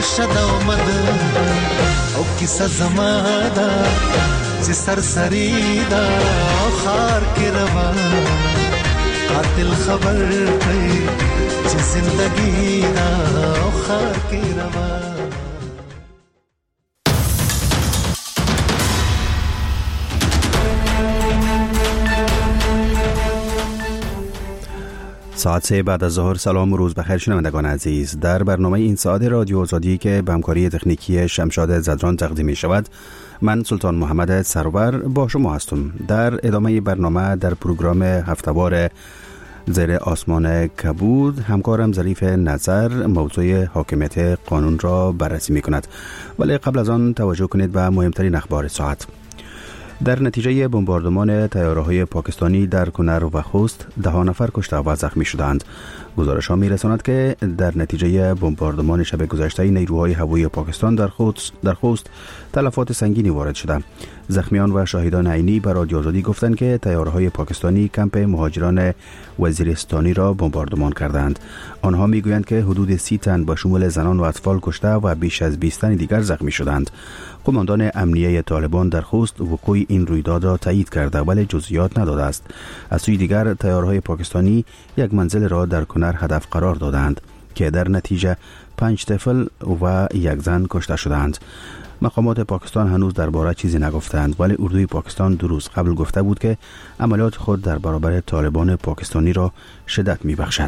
S11: شد آمد او کیسه زمادا چه سرسری دا خار کی روان قاتل خبر کئی چه زندگی دا خار کی روان.
S12: ساعت سه بعد از ظهر. سلام و روز بخیر شنوندگان عزیز. در برنامه این ساعت رادیو آزادی که به همکاری تکنیکی شمشاد زدران تقدیم می شود، من سلطان محمد سرور با شما هستم. در ادامه برنامه در پروگرام هفته‌وار زیر آسمان کبود همکارم ظریف نظر موضوع حاکمیت قانون را بررسی می کند، ولی قبل از آن توجه کنید به مهمترین اخبار ساعت. در نتیجه بمباردمان طیاره‌های پاکستانی در کنر و خوست ده نفر کشته و زخمی شدند. گزارش‌ها می‌رساند که در نتیجه بمباردمان شب گذشته نیروهای هوایی پاکستان در خوست در خوست تلفات سنگینی وارد شده. زخمیان و شاهدان عینی به رادیو آزادی گفتند که طیاره‌های پاکستانی کمپ مهاجران وزیرستانی را بمباردمان کردند. آنها می‌گویند که حدود سی تن با شمول زنان و اطفال کشته و بیش از بیست تن دیگر زخمی شدند. قماندان امنیه طالبان در خوست وقوع این رویداد را تایید کرده ولی جزئیات نداده است. از سوی دیگر طیاره‌های پاکستانی یک منزل را در کنر هدف قرار دادند که در نتیجه پنج طفل و یک زن کشته شدند. مقامات پاکستان هنوز درباره چیزی نگفتند، ولی اردوی پاکستان دو روز قبل گفته بود که عملیات خود در برابر طالبان پاکستانی را شدت می‌بخشد.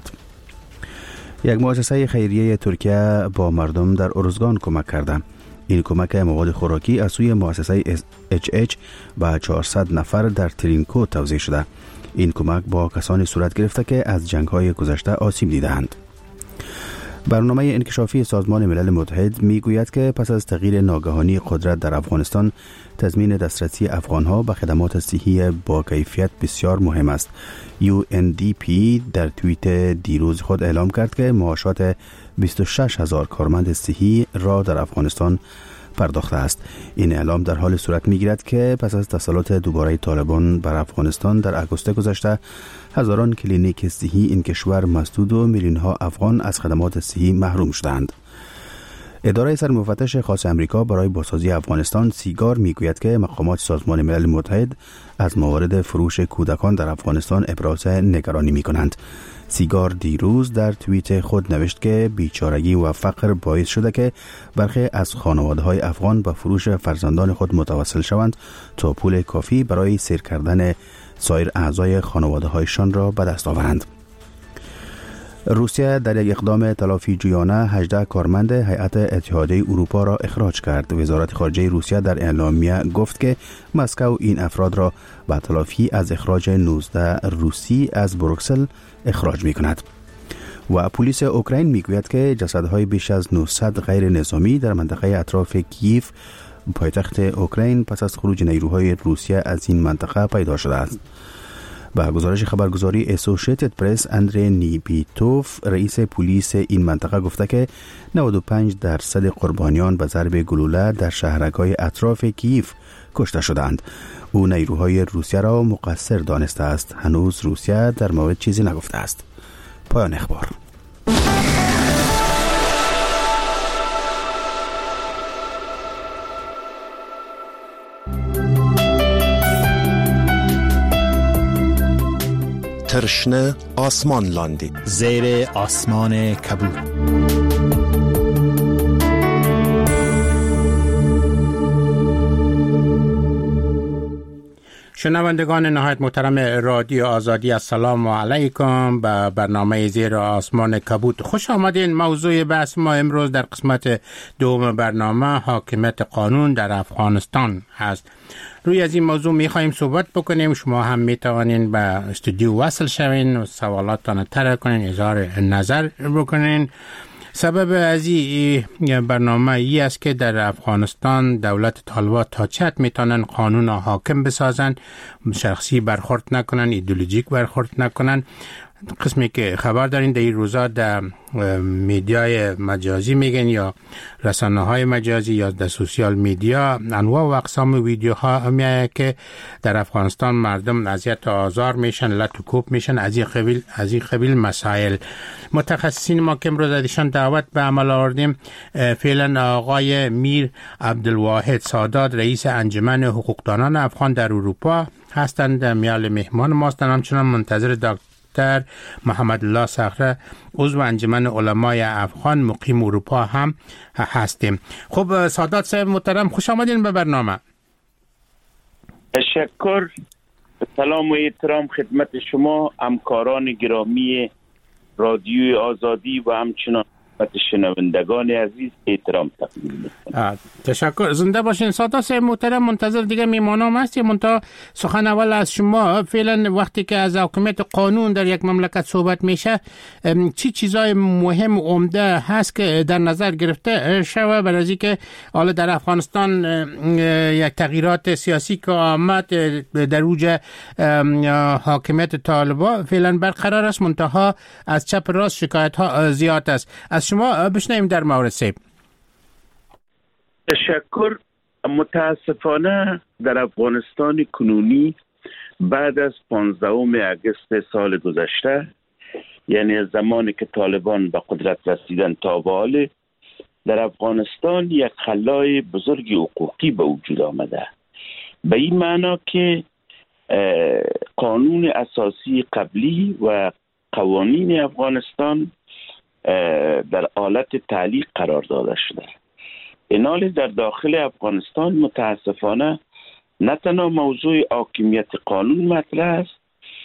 S12: یک مؤسسه خیریه ترکیه با مردم در ارزگان کمک کرده. این کمک مواد خوراکی از سوی مؤسسه اچ اچ به چهارصد نفر در ترینکو توزیع شده. این کمک با کسانی صورت گرفته که از جنگ‌های گذشته آسیب دیدند. برنامه انکشافی سازمان ملل متحد میگوید که پس از تغییر ناگهانی قدرت در افغانستان، تضمین دسترسی افغان‌ها به خدمات صحی با کیفیت بسیار مهم است. یو ان دی پی در توییت دیروز خود اعلام کرد که معاشات بیست و شش هزار کارمند صحی را در افغانستان پرداخته است. این اعلام در حال صورت می‌گیرد که پس از تسلط دوباره طالبان بر افغانستان در آگوست گذشته، هزاران کلینیک صحی این کشور مسدود و میلیون‌ها افغان از خدمات صحی محروم شدند. اداره سرمفتش خاص امریکا برای بازسازی افغانستان سیگار میگوید که مقامات سازمان ملل متحد از موارد فروش کودکان در افغانستان ابراز نگرانی می‌کنند. سیگار دیروز در توییت خود نوشت که بیچارگی و فقر باعث شده که برخی از خانواده‌های افغان به فروش فرزندان خود متوسل شوند تا پول کافی برای سیر کردن سایر اعضای خانواده‌هایشان را به دست آورند. روسیه در یک اقدام تلافی جویانه هجده کارمند هیئت اتحادیه اروپا را اخراج کرد. وزارت خارجه روسیه در اعلامیه گفت که مسکو این افراد را به تلافی از اخراج نوزده روسی از بروکسل اخراج می کند. و پلیس اوکراین می گوید که جسدهای بیش از نهصد غیر نظامی در منطقه اطراف کیف پایتخت اوکراین پس از خروج نیروهای روسیه از این منطقه پیدا شده است. با گزارش خبرگزاری اسوسییتد پرس، اندری نیبیتوف رئیس پلیس این منطقه گفته که نود و پنج درصد قربانیان به ضرب گلوله در شهرک‌های اطراف کیف کشته شدند. او نیروهای روسیه را مقصر دانسته است. هنوز روسیه در مورد چیزی نگفته است. پایان اخبار.
S3: ترشنه آسمان لاندی
S4: زیر آسمان کبود.
S13: شنوندگان نهایت محترم رادیو آزادی، السلام علیکم. به برنامه زیر آسمان کبود خوش آمدین. موضوع بحث ما امروز در قسمت دوم برنامه حاکمیت قانون در افغانستان هست. روی از این موضوع میخواییم صحبت بکنیم. شما هم میتوانین به استودیو وصل شوین و سوالاتتان طرح کنین، اظهار نظر بکنین. سبب از این برنامه ای است که در افغانستان دولت طالبان تا چه حد میتونن قانون حاکم بسازن، شخصی برخورد نکنن، ایدئولوژیک برخورد نکنن. قسمی که خبر دارین در این روزا در میدیای مجازی میگن یا رسانه های مجازی یا در سوشیال میدیا انواع و اقسام ویدیوها میایه که در افغانستان مردم اذیت و آزار میشن، لط و کوب میشن از این قبیل از این قبیل مسائل. متخصصین ما که امروز ازشان دعوت به عمل آوردیم فعلا آقای میر عبدالواحد سادات رئیس انجمن حقوقدانان افغان در اروپا هستند، میال مهمان ماستند. همچنان منتظر دکتر محمد الله صخره عضو انجمن علمای افغان مقیم اروپا هم هستیم. خب سادات صاحب محترم خوش آمدین به برنامه.
S14: تشکر. سلام و احترام خدمت شما همکاران گرامی رادیوی آزادی و همچنان شنوندگان عزیز احترام تقدیم می‌کنم.
S13: تشکر. زنده باشین سادات صاحب محترم. منتظر دیگه میمانام هستیم. منتها سخن اول از شما، فعلا وقتی که از حاکمیت قانون در یک مملکت صحبت میشه چی چیزای مهم و عمده هست که در نظر گرفته شوه برای از اینکه حالا در افغانستان یک تغییرات سیاسی که آمد در اوج حاکمیت طالبان فعلا برقرار است، منتها از چپ راست شکایت ها زیاد است. از شما بشنویم در مورد سیب.
S14: تشکر. متاسفانه در افغانستان کنونی بعد از پانزدهم اگست سال گذشته، یعنی زمانی که طالبان به قدرت رسیدن تا به حال، در افغانستان یک خلای بزرگ حقوقی به وجود آمده. به این معنا که قانون اساسی قبلی و قوانین افغانستان در حالت تعلیق قرار داده شده. این حال در داخل افغانستان متاسفانه نه تنها موضوع حاکمیت قانون مطرح است،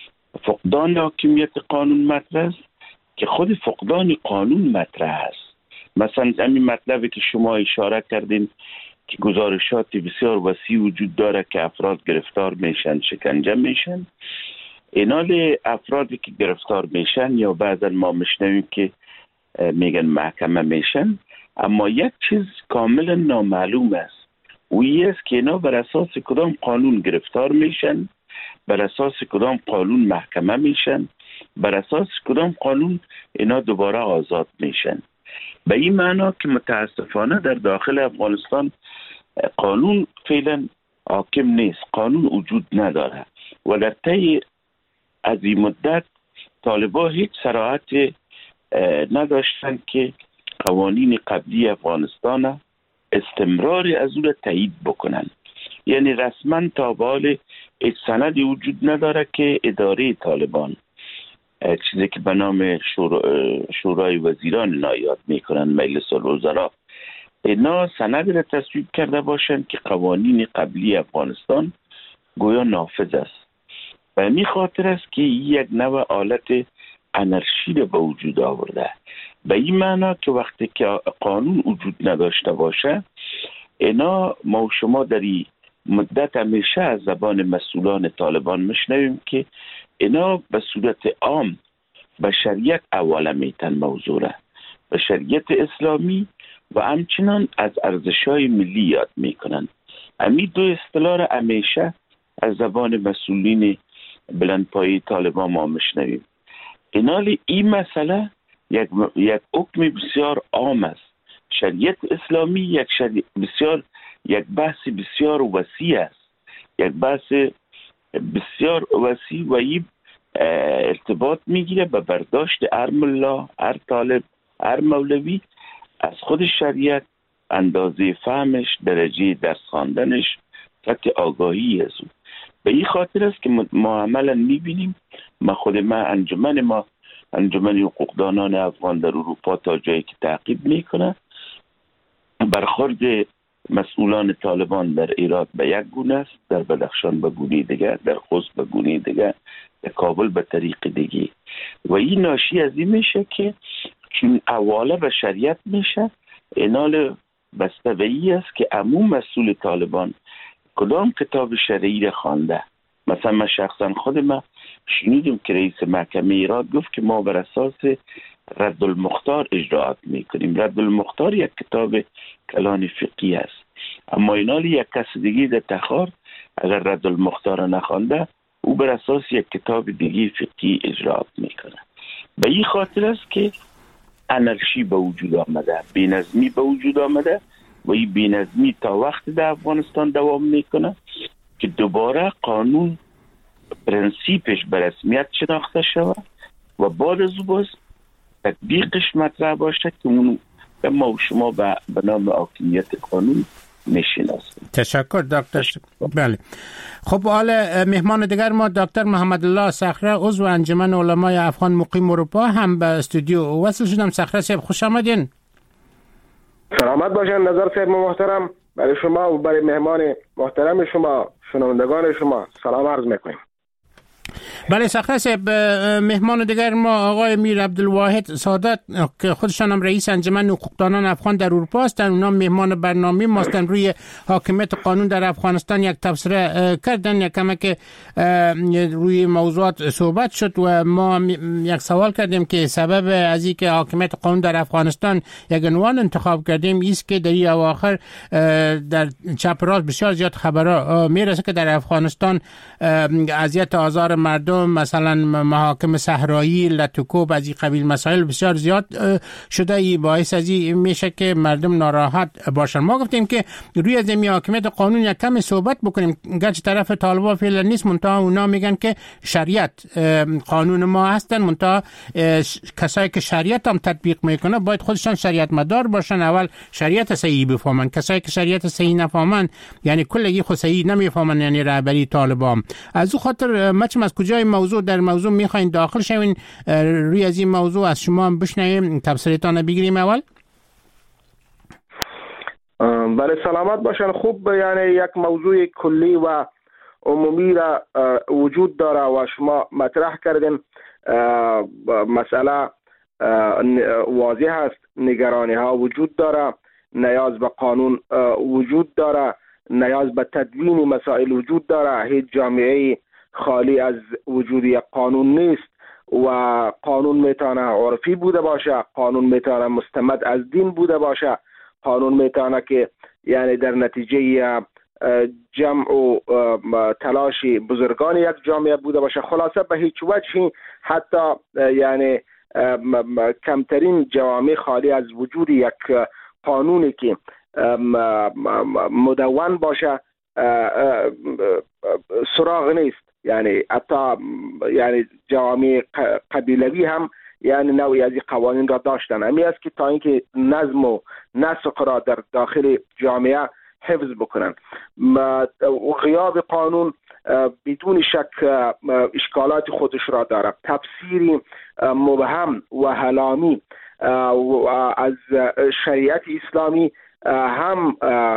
S14: فقدان حاکمیت قانون مطرح است، که خود فقدان قانون مطرح است. مثلا همین مطلبی که شما اشاره کردین که گزارشات بسیار وسیع وجود داره که افراد گرفتار میشن، شکنجه میشن. این حال افرادی که گرفتار میشن یا بعضا ما میشنویم که میگن محکمه میشن، اما یک چیز کاملا نامعلوم است، و این است که اینا بر اساس کدام قانون گرفتار میشن، بر اساس کدام قانون محکمه میشن، بر اساس کدام قانون اینا دوباره آزاد میشن. به این معنا که متاسفانه در داخل افغانستان قانون فعلا حاکم نیست، قانون وجود نداره و در طی از این مدت طالبان هیچ صراحت نداشتن که قوانین قبلی افغانستان استمرار از اون تایید بکنن. یعنی رسما تا به حال هیچ سندی وجود نداره که اداره طالبان، چیزی که به نام شورا، شورای وزیران نایاد میکنن، مجلس الوزراء، اینا سند را تصویب کرده باشن که قوانین قبلی افغانستان گویا نافذ است. و همین خاطر است که یک نوع حالت انرژی را به وجود آورده. به این معنا که وقتی که قانون وجود نداشته باشه، اینا ما و شما در این مدت همیشه از زبان مسئولان طالبان میشنویم که اینا به صورت عام به شریعت حواله میتن موضوع را، به شریعت اسلامی و همچنان از ارزش‌های ملی یاد میکنن. همین دو اصطلاح را همیشه از زبان مسئولین بلندپایه طالبان ما میشنویم. اینال این مسئله یک یک حکم بسیار عام است. شریعت اسلامی یک شریعت بسیار یک بحث بسیار وسیع است، یک بحث بسیار وسیع و این ارتباط میگیره به برداشت هر ملا، هر طالب، هر مولوی از خود شریعت، اندازه فهمش، درجه درس خواندنش، سطح آگاهی از اون. به این خاطر است که ما عملا میبینیم، ما خود ما انجمن ما انجمن حقوقدانان افغان در اروپا تا جایی که تعقیب میکنه، برخورد مسئولان طالبان در ایران به یک گونه است، در بدخشان به گونه دیگه، در خوست به گونه دیگه، در کابل به طریق دیگه. و این ناشی از این میشه که چون حواله به شریعت میشه، اینال بسته به این است که عموم مسئول طالبان کدام کتاب شرعی را خوانده. مثلا من شخصا خود من شنیدم که رئیس محکمه ایران گفت که ما بر اساس رد المختار اجراعات میکنیم. رد المختار یک کتاب کلان فقهی است، اما اینال یک کس دیگه در تخار اگر رد المختار نخوانده، او بر اساس یک کتاب دیگه فقهی اجراعات میکنه. به این خاطر است که انارشی به وجود آمده، بی‌نظمی به وجود آمده و این بی‌نظمی تا وقتی در افغانستان دوام میکنه که دوباره قانون پرنسیپش به رسمیت شناخته شود و بعد از او باز تطبیقش مطرح باشه که اون ما و شما به نام حاکمیت قانون میشناسیم.
S13: تشکر دکتر. بله. خب حالا مهمان دیگر ما دکتر محمد الله صخره، عضو انجمن علمای افغان مقیم اروپا، هم به استودیو وصل شدم. صخره صاحب خوش آمدین.
S15: سلامت باشین نظر صاحب محترم. برای شما و برای مهمان محترم شما، شنوندگان شما سلام عرض میکنیم.
S13: بله صخره صاحب، مهمان دیگر ما آقای میر عبدالواحد سادات که خودشان هم رئیس انجمن حقوقدانان افغان در اروپا هستند، اونا مهمان برنامه ماستن. روی حاکمیت قانون در افغانستان یک تبصره کردن، یک کمک روی موضوعات صحبت شد و ما یک سوال کردیم که سبب از این که حاکمیت قانون در افغانستان یک عنوان انتخاب کردیم است که در این اواخر در چپ راست بسیار زیاد خبرها میرسه که در افغانستان اذیت آزار مردم، مثلا محاکم صحرایی، لطوکوب، از این قبیل مسائل بسیار زیاد شده. ای باعث از این میشه که مردم ناراحت باشن. ما گفتیم که روی زمین حاکمیت قانون یک کم صحبت بکنیم، گرچه طرف طالبان فعلا نیست، منتها اونا میگن که شریعت قانون ما هستن، منتها کسایی که شریعت هم تطبیق میکنه باید خودشان شریعت مدار باشن، اول شریعت صحیح بفهمن. کسایی که شریعت صحیح نفهمن یعنی کلگی خود صحیح نمیفهمن، یعنی رهبری طالبان. از او خاطر مچم از کجای موضوع در موضوع میخواین داخل شوین، روی از این موضوع از شما هم بشنویم، تبصره‌تان بگیریم اول.
S15: بله سلامت باشن. خوب، یعنی یک موضوع کلی و عمومی را وجود داره و شما مطرح کردین. مسئله واضح است، نگرانی ها وجود داره، نیاز به قانون وجود داره، نیاز به تدوین مسائل وجود داره. هیچ جامعه خالی از وجود یک قانون نیست و قانون میتونه عرفی بوده باشه، قانون میتونه مستمد از دین بوده باشه، قانون میتونه که یعنی در نتیجه جمع و تلاش بزرگان یک جامعه بوده باشه. خلاصه به هیچ وجهی حتی یعنی کمترین جوامع خالی از وجود یک قانونی که مدون باشه سراغ نیست. یعنی حتی یعنی جوامع قبیلوی هم یعنی نوعی از این قوانین را داشتن. همین است که تا اینکه نظم و نسق را در داخل جامعه حفظ بکنن. و غیاب قانون بدون شک اشکالات خودش را داره. تفسیری مبهم و هلامی از شریعت اسلامی هم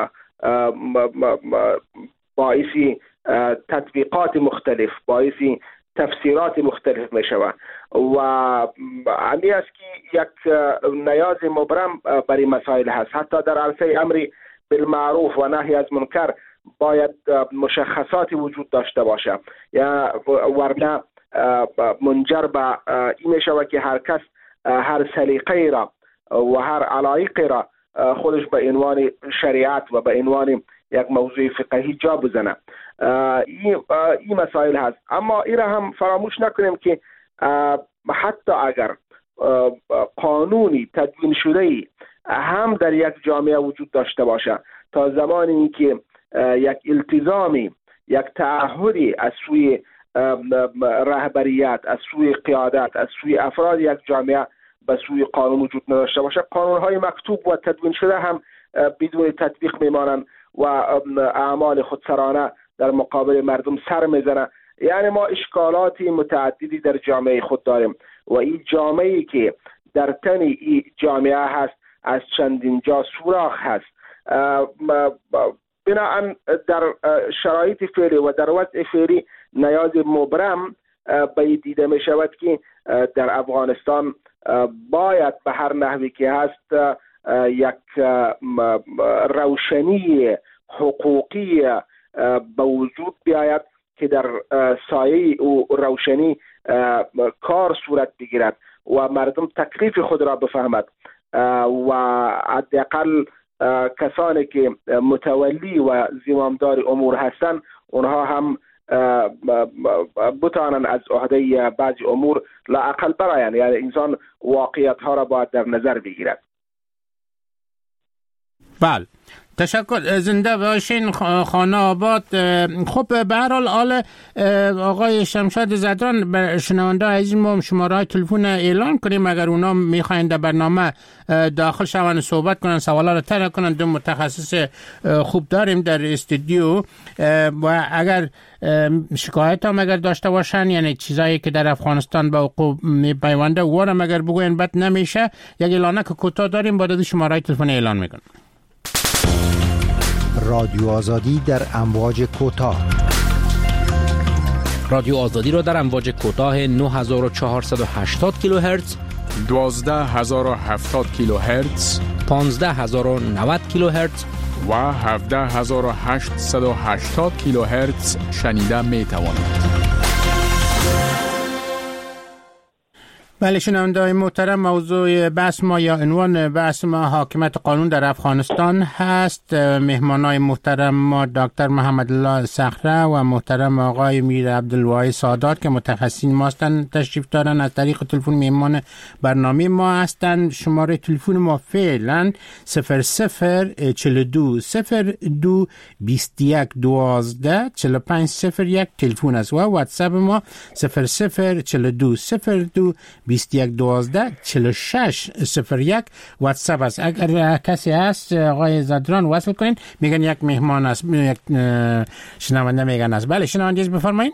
S15: باعث تطبیقات مختلف، باعث تفسیرات مختلف می شود و همین است که یک نیاز مبرم برای مسائل هست. حتی در عرصه امر بالمعروف و نهی از منکر باید مشخصاتی وجود داشته باشه، یا ورنه منجر به این می شود که هر کس هر سلیقه را و هر علایق را خودش به عنوان شریعت و به عنوان یک موضوع فقهی جا بزنه. این این مسائل هست. اما این را هم فراموش نکنیم که حتی اگر قانونی تدوین شده هم در یک جامعه وجود داشته باشه، تا زمانی که یک التزامی، یک تعهدی از سوی رهبریت، از سوی قیادت، از سوی افراد یک جامعه به سوی قانون وجود نداشته باشه، قانون‌های مکتوب و تدوین شده هم بدون تطبیق میمانند و اعمال خودسرانه در مقابل مردم سر میزنه. یعنی ما اشکالات متعددی در جامعه خود داریم و این جامعه‌ای که در تن این جامعه هست از چندین جا سوراخ هست. بنابراین در شرایط فعلی و در وضع فعلی نیاز مبرم به دیده می شود که در افغانستان باید به هر نحوی که هست یک روشنی حقوقی به وجود بیاید که در سایه او روشنی کار صورت بگیرد و مردم تکلیف خود را بفهمد و حداقل کسانی که متولی و زمامدار امور هستند اونها هم بتانا از عهده بعضی امور لا اقل برآیند. یعنی انسان واقعیت ها را باید در نظر بگیرد.
S13: بله، تشکر، زنده باشین خانه آباد. خب به هر حال آل آقای شمشاد زدران به شنونده عزیز ما شماره تلفن اعلان کنیم اگر اونا میخواین در برنامه داخل شوند صحبت کنن، سوالا رو طرح کنن. دو متخصص خوب داریم در استودیو و اگر شکایت هم اگر داشته باشن، یعنی چیزایی که در افغانستان به حقوق میپیونده وارم اگر بگوین بد نمیشه، یک اعلانه که کوتاه داریم با دو شماره تلفن اعلان میکنم.
S16: رادیو آزادی در امواج کوتاه.
S17: رادیو آزادی را در امواج کوتاه نه هزار و چهارصد و هشتاد کیلوهرتز،
S18: دوازده هزار و هفتاد کیلوهرتز،
S17: پانزده هزار و نود کیلوهرتز
S18: و هفده هزار و هشتصد و هشتاد کیلوهرتز شنیده می توانید.
S13: بله شنونده‌های محترم، موضوع بحث ما یا عنوان بحث ما حاکمیت قانون در افغانستان هست. مهمانای محترم ما دکتر محمد الله صخره و محترم آقای میر عبدالواحد سادات که متخصصین ما هستند تشریف دارن. از طریق تلفن مهمان برنامه ما هستند. شماره تلفن ما فعلا صفر صفر چهل و دو صفر دو بیست و یک دوازده چهل و پنج صفر یک تلفن است و واتساپ ما صفر صفر چهل و دو صفر دو بیست و یک دوازده چهل و شش صفر یک واتساپ است. اگر کسی هست آقای زدران وصل کنین، میگن یک مهمان است، یک شنونده میگن است. بله شنونده بفرمایید،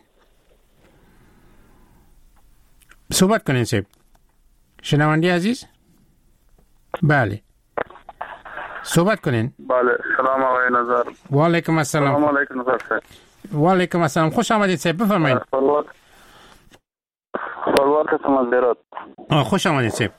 S13: صحبت کنین سیب شنونده عزیز. بله صحبت کنین.
S10: بله سلام آقای نظر.
S13: و علیکم السلام.
S10: سلام علیکم نظر صاحب.
S13: و علیکم السلام، خوش آمدید سیب، بفرمایید.
S10: خلوات هستم از هرات.
S13: خوش آمدید سیب.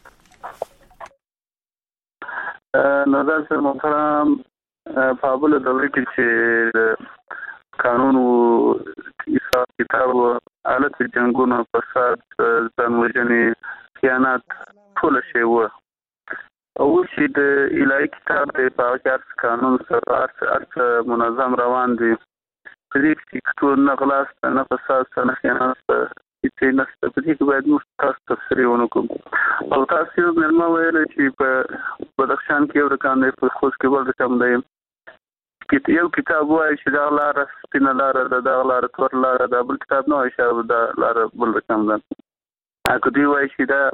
S10: نظر صاحب محترم، پابل دوری که چه قانون و حساب کتاب و حالت جنگون و فساد زن وجنی خیانت طول شی و او چې د الهي کتاب د پاکار قانون سره ارڅ منظم روان دي. په دې کې ټول نه غلاس نه فساد نه خیانت چې نسته، په دې کې باید موږ تاسو تفسیر ونکړو. او تاسو یو مېلمه ویل چې په بدخشان کې یو رقم دی، په خوست کې بل رقم دی. کې یو کتاب وایي چې دا لاره سپینه لاره ده، دا لاره تور لاره ده، بل کتاب نه وایي چې دا لاره بل رقم ده. اګه دی وایي چې دا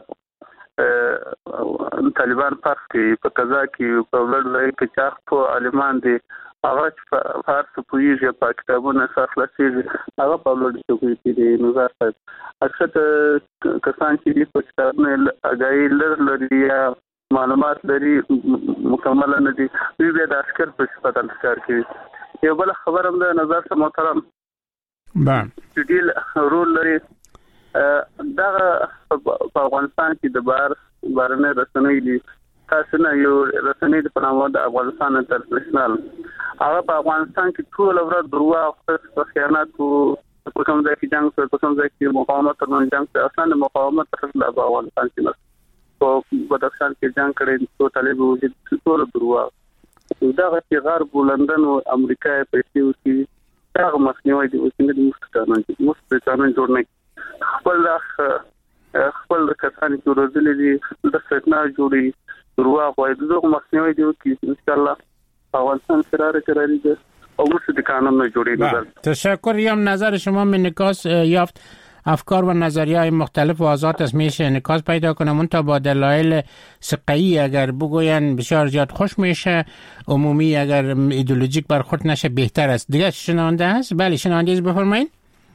S10: طالبان فرق کوي په قضا کې په ولر ځای کې چاخ په عالمان دي، هغه چې فارس پویږي په کتابونو سره خلاصيږي، هغه په ولر کې دي. نو زه اکثر کسان چې په کتابونو اگاي لري یا معلومات لري مکمل نه دي، دوی به د عسكر په صفت انتظار کوي. یو بل خبر هم د نظر سره محترم
S13: با
S10: چې رول لري دا په افغانستان کې د بار بارنه رسنۍ دي. تاسو نه یو رسنۍ د پنامه د افغانستان انټرنیشنل هغه په افغانستان کې ټول ورځ دروا او خیانت او په کوم ځای کې جنگ سره په کوم ځای کې مقاومت ترمن جنگ سره اصلا مقاومت تر د افغانستان کې نه په بدخشان کې جنگ کړي ټول طالب وجود ټول دروا دا چې غرب لندن او امریکا په کې وسی دا مخنیوي دي او څنګه د مستقانون دي مستقانون جوړ نه خپل خپل کسان چې ورزلې دي د فتنه جوړي دروا غوړي دغه مخنیوي دي چې ان شاء الله افغانستان سره راځي دي او موږ د قانون نه جوړي.
S13: تشکر. یم نظر شما من نکاس یافت افکار و نظریه‌های مختلف و آزاد است، میشه انعکاس پیدا کنه. من تا با دلایل ثقه‌ای اگر بگوین بسیار زیاد خوش میشه، عمومی اگر ایدئولوژیک برخورد نشه بهتر است. دیگه شنونده هست؟ بله شنونده بفرمایید.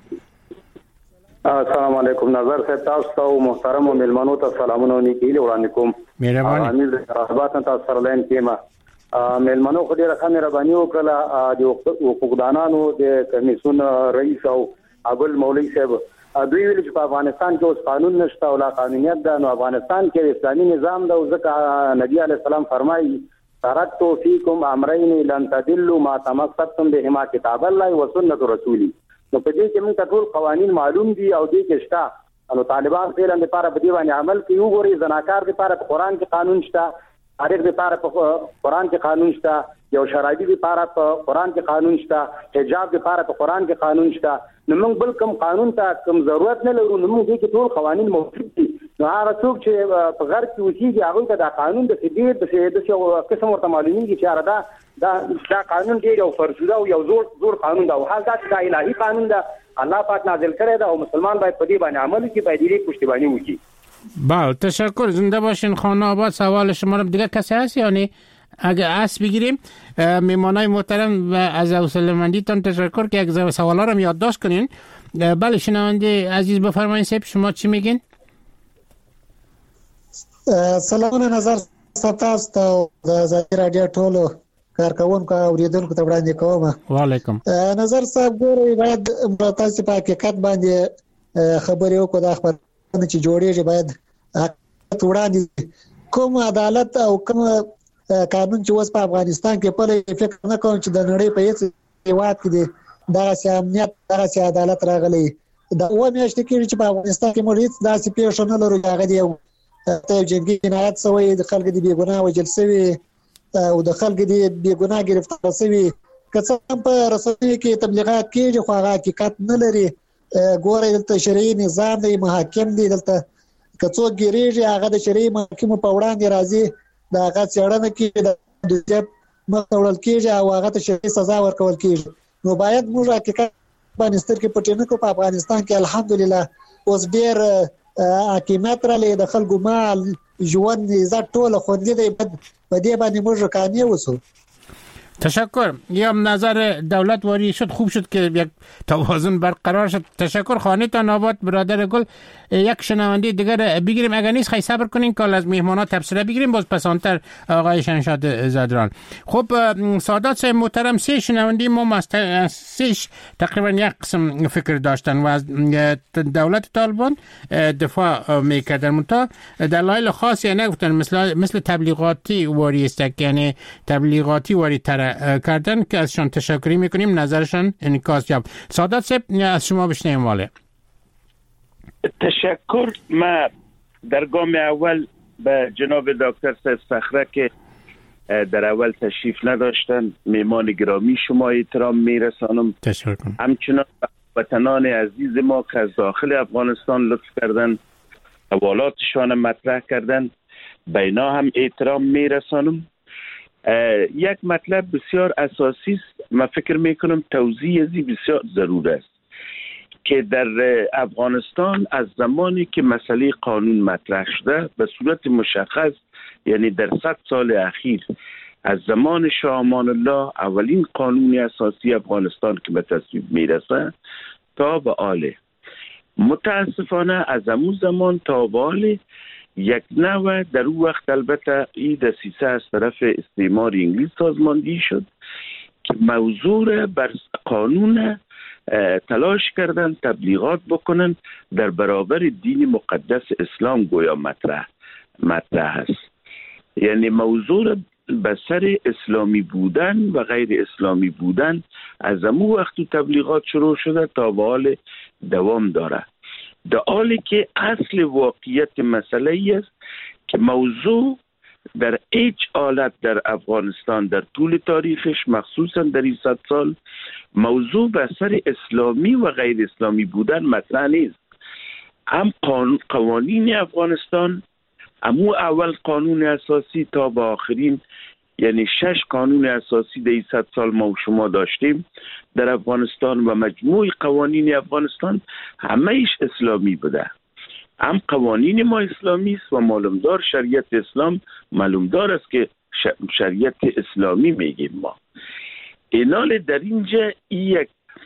S19: السلام علیکم نظر صاحب، تاسو او محترم او ملمنو ته سلامونه نیکیله وړاندې کوم.
S13: مهرباني.
S19: امیر رحمت تاسو سره لاین کېما ملمنو خو ډیره ښه مهرباني وکړه. د حقوقدانانو د کمیسیون رئیس او ابل مولوی صاحب دوی ویل چې په افغانستان کې اوس قانون نشته او لا قانونیت ده. نو افغانستان کې اسلامي نظام ده، ځکه نبی علیه السلام فرمایي ترکتو فیکم امرین لن تضلوا ما تمسکتم بهما کتاب الله و سنت رسوله. نو په دې کې موږ ټول قوانین معلوم دي او دې کې شته. نو طالبان فعلا د لپاره په دې باندې عمل کوي. وګورئ زناکار د لپاره په قران کې قانون شته، تاریخ د لپاره په قران کې قانون شته، یو شرایطي لپاره په قران کې قانون شته، حجاب لپاره په قران کې قانون شته. نو موږ بل کوم قانون ته کوم ضرورت نه لرو. نو موږ دې ټول قوانين موجود دي. نو هغه څوک چې په غرب کې اوسېږي هغه ته دا قانون د سیدیر د سیدس یو قسم ورته معلومیږي چې دا دا دا قانون دی یو فرض دا یو زور زور قانون دا او حال دا د الهي قانون دا الله پاک نازل کړی دا او مسلمان باید په دې باندې عمل وکړي، باید دې پشتیبانی وکړي.
S13: بله تشکر، زنده باشین. خانه آباد سوال شما رو دیگه کسی هست یا نه؟ اگه اس بگیریم میمانای محترم و از حوصله‌مندیتون تشکر که یک سوالا رو یادداشت کنین. بله شنونده عزیز بفرمایید صاحب شما چی میگین؟
S20: سلامونه نظر ستاسو ته د ازادي رادیو ټولو کارکونکو اوریدونکو ته وړاندې کوم.
S13: وعلیکم.
S20: نظر صاحب ګورئ باید تاسو په حقیقت باندې خبرې وکړو. د خبرونه چې جوړېږي باید حقیقت وړاندې کوم عدالت او کوم قانون چې اوس په افغانستان کې په فکر نه کوم چې د نړۍ په هیڅ هیواد کې دی دغه امنیت دغه عدالت راغلی. دا و میاشتې کې چې په افغانستان کې موږ هیڅ داسې پیښه نه لرو. هغه دی ته جنگي جنایت سوی د خلک دی بیګناه وجل سوی او د خلک دی بیګناه گرفتار سوی. که څه په رسنیو کې تبلیغات کېږي خو هغه حقیقت نه لري. ګورئ دلته شرعي نظام دی، محاکم دی. دلته که څوک ګیریږي هغه د شرعي محاکمو په وړاندې راځي، د هغه څېړنه کېږي، د جب مخته وړل کېږي او هغه ته شرعي سزا ورکول کېږي. نو باید موږ حقیقت باندې سترګې پټې نه کړو. په افغانستان کې الحمدلله اوس ډېر حاکمیت را لې د خلکو مال ژوند عزت ټول خوندي دی. په دې باندې موږ قانع اوسو.
S13: تشکر. یا نظر دولت واری شد، خوب شد که یک توازن برقرار شد. تشکر. خانه تان آباد برادر گل. یک شنونده دیگر بگیریم اگر نیست خیلی صبر کنین که از مهمانا تبصره بگیریم باز پسانتر آقای شمشاد زدران. خب سادات صاحب محترم سه شنونده ما مست سهش تقریبا یک قسم فکر داشتن و از دولت طالبان دفاع میکردن منتها دلایل خاصی نگفتن مثل مثل تبلیغاتی واری است، یعنی تبلیغاتی واری تر کردن که ازشان تشکری میکنیم نظرشان انعکاس یافت. سادات صاحب از شما بشنویم. واله
S14: تشکر. ما در گام اول به جناب دکتر سید صخره که در اول تشریف نداشتن میمان گرامی شما احترام میرسانم.
S13: تشکر.
S14: همچنان وطنان عزیز ما که از داخل افغانستان لطف کردن حوالاتشان مطرح کردن به اینا هم احترام میرسانم. یک مطلب بسیار اساسی است، من فکر میکنم توضیح ازی بسیار ضرور است که در افغانستان از زمانی که مسئله قانون مطرح شده به صورت مشخص، یعنی در صد سال اخیر از زمان شاه امان الله اولین قانون اساسی افغانستان که به تصویب میرسه تا به آله، متاسفانه از همون زمان تا به آله یک نوع در اون وقت البته این دسیسه از طرف استعمار انگلیس سازماندهی شد که موضوع بر قانون تلاش کردن تبلیغات بکنن در برابر دین مقدس اسلام گویا مطرح مطرح است. یعنی موضوع به سر اسلامی بودن و غیر اسلامی بودن از همون وقت تبلیغات شروع شده تا به حال دوام داره. در حالی که اصل واقعیت مسئله ای است که موضوع در هیچ حالت در افغانستان در طول تاریخش مخصوصا در این صد سال موضوع به سر اسلامی و غیر اسلامی بودن مطرح نیست. هم قوانین افغانستان، همون اول قانون اساسی تا به آخرین، یعنی شش قانون اساسی در این صد سال ما و شما داشتیم در افغانستان و مجموع قوانین افغانستان همه ایش اسلامی بوده. هم قوانین ما اسلامی است و معلومدار شریعت اسلام معلومدار است که شریعت اسلامی میگیم ما. اینال در اینجا این یک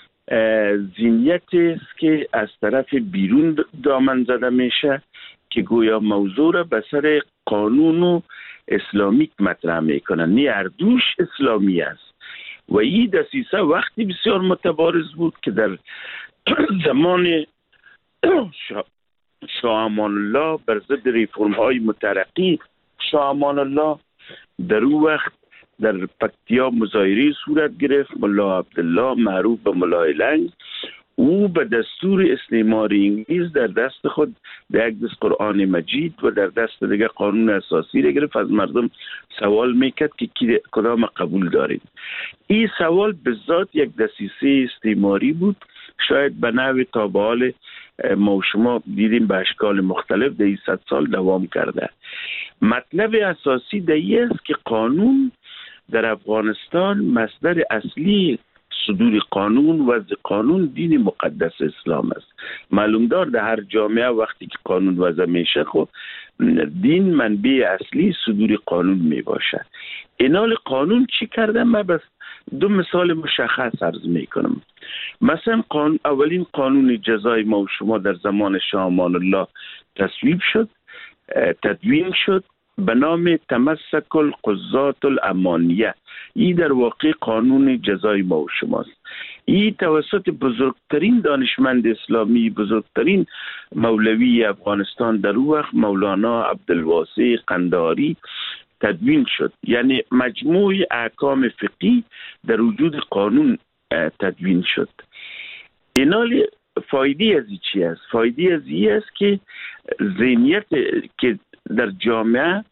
S14: ذهنیت است که از طرف بیرون دامن زده میشه که گویا موضوع را به سر قانون و اسلامی مطرح میکنن. نی اردوش اسلامی است و این دسیسه وقتی بسیار متبارز بود که در زمان شاه امان الله بر ضد ریفرم های مترقی شاه امان الله در اون وقت در پکتیا مظاهره صورت گرفت. ملا عبدالله معروف به ملای لنگ او به دستور استعماری انگلیس در دست خود در یک دست قرآن مجید و در دست دیگه قانون اساسی را گرفت. از مردم سوال میکرد که کدام قبول دارید. این سوال به ذات یک دسیسه استعماری بود، شاید به نحو تا به حال ما و شما دیدیم به اشکال مختلف در این صد سال دوام کرده. مطلب اساسی در این است که قانون در افغانستان مصدر اصلی صدور قانون و قانون دین مقدس اسلام است. معلوم دار در هر جامعه وقتی که قانون وضع میشه خب دین منبع اصلی صدور قانون می باشه. اینال قانون چی کرده؟ من بس دو مثال مشخص عرض می کنم. مثلا قانون، اولین قانون جزای ما و شما در زمان شاه امان الله تصویب شد، تدوین شد به نام تمسک القضات الامانیه. این در واقع قانون جزای ما و شماست. این توسط بزرگترین دانشمند اسلامی، بزرگترین مولوی افغانستان در اون وقت مولانا عبدالواسع قندهاری تدوین شد. یعنی مجموع احکام فقهی در وجود قانون تدوین شد. اینال فایده از این چی است؟ فایده از این است که ذهنیت که در جامعه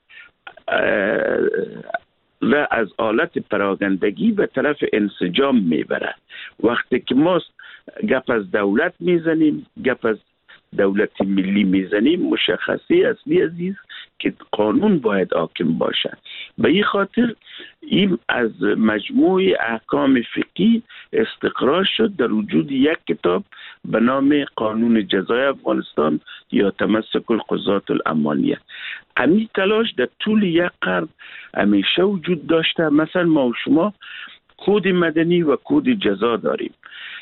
S14: و از حالت پراگندگی به طرف انسجام میبره. وقتی که ما گپ از دولت میزنیم، گپ از دولت ملی میزنیم، مشخصه اصلی عزیز که قانون باید حاکم باشه. به این خاطر این از مجموع احکام فقهی استقرار شد در وجود یک کتاب به نام قانون جزای افغانستان یا تمسک القضات الامانیه. همین تلاش در طول یک قرن همیشه وجود داشته. مثلا ما و شما کد مدنی و کد جزا داریم.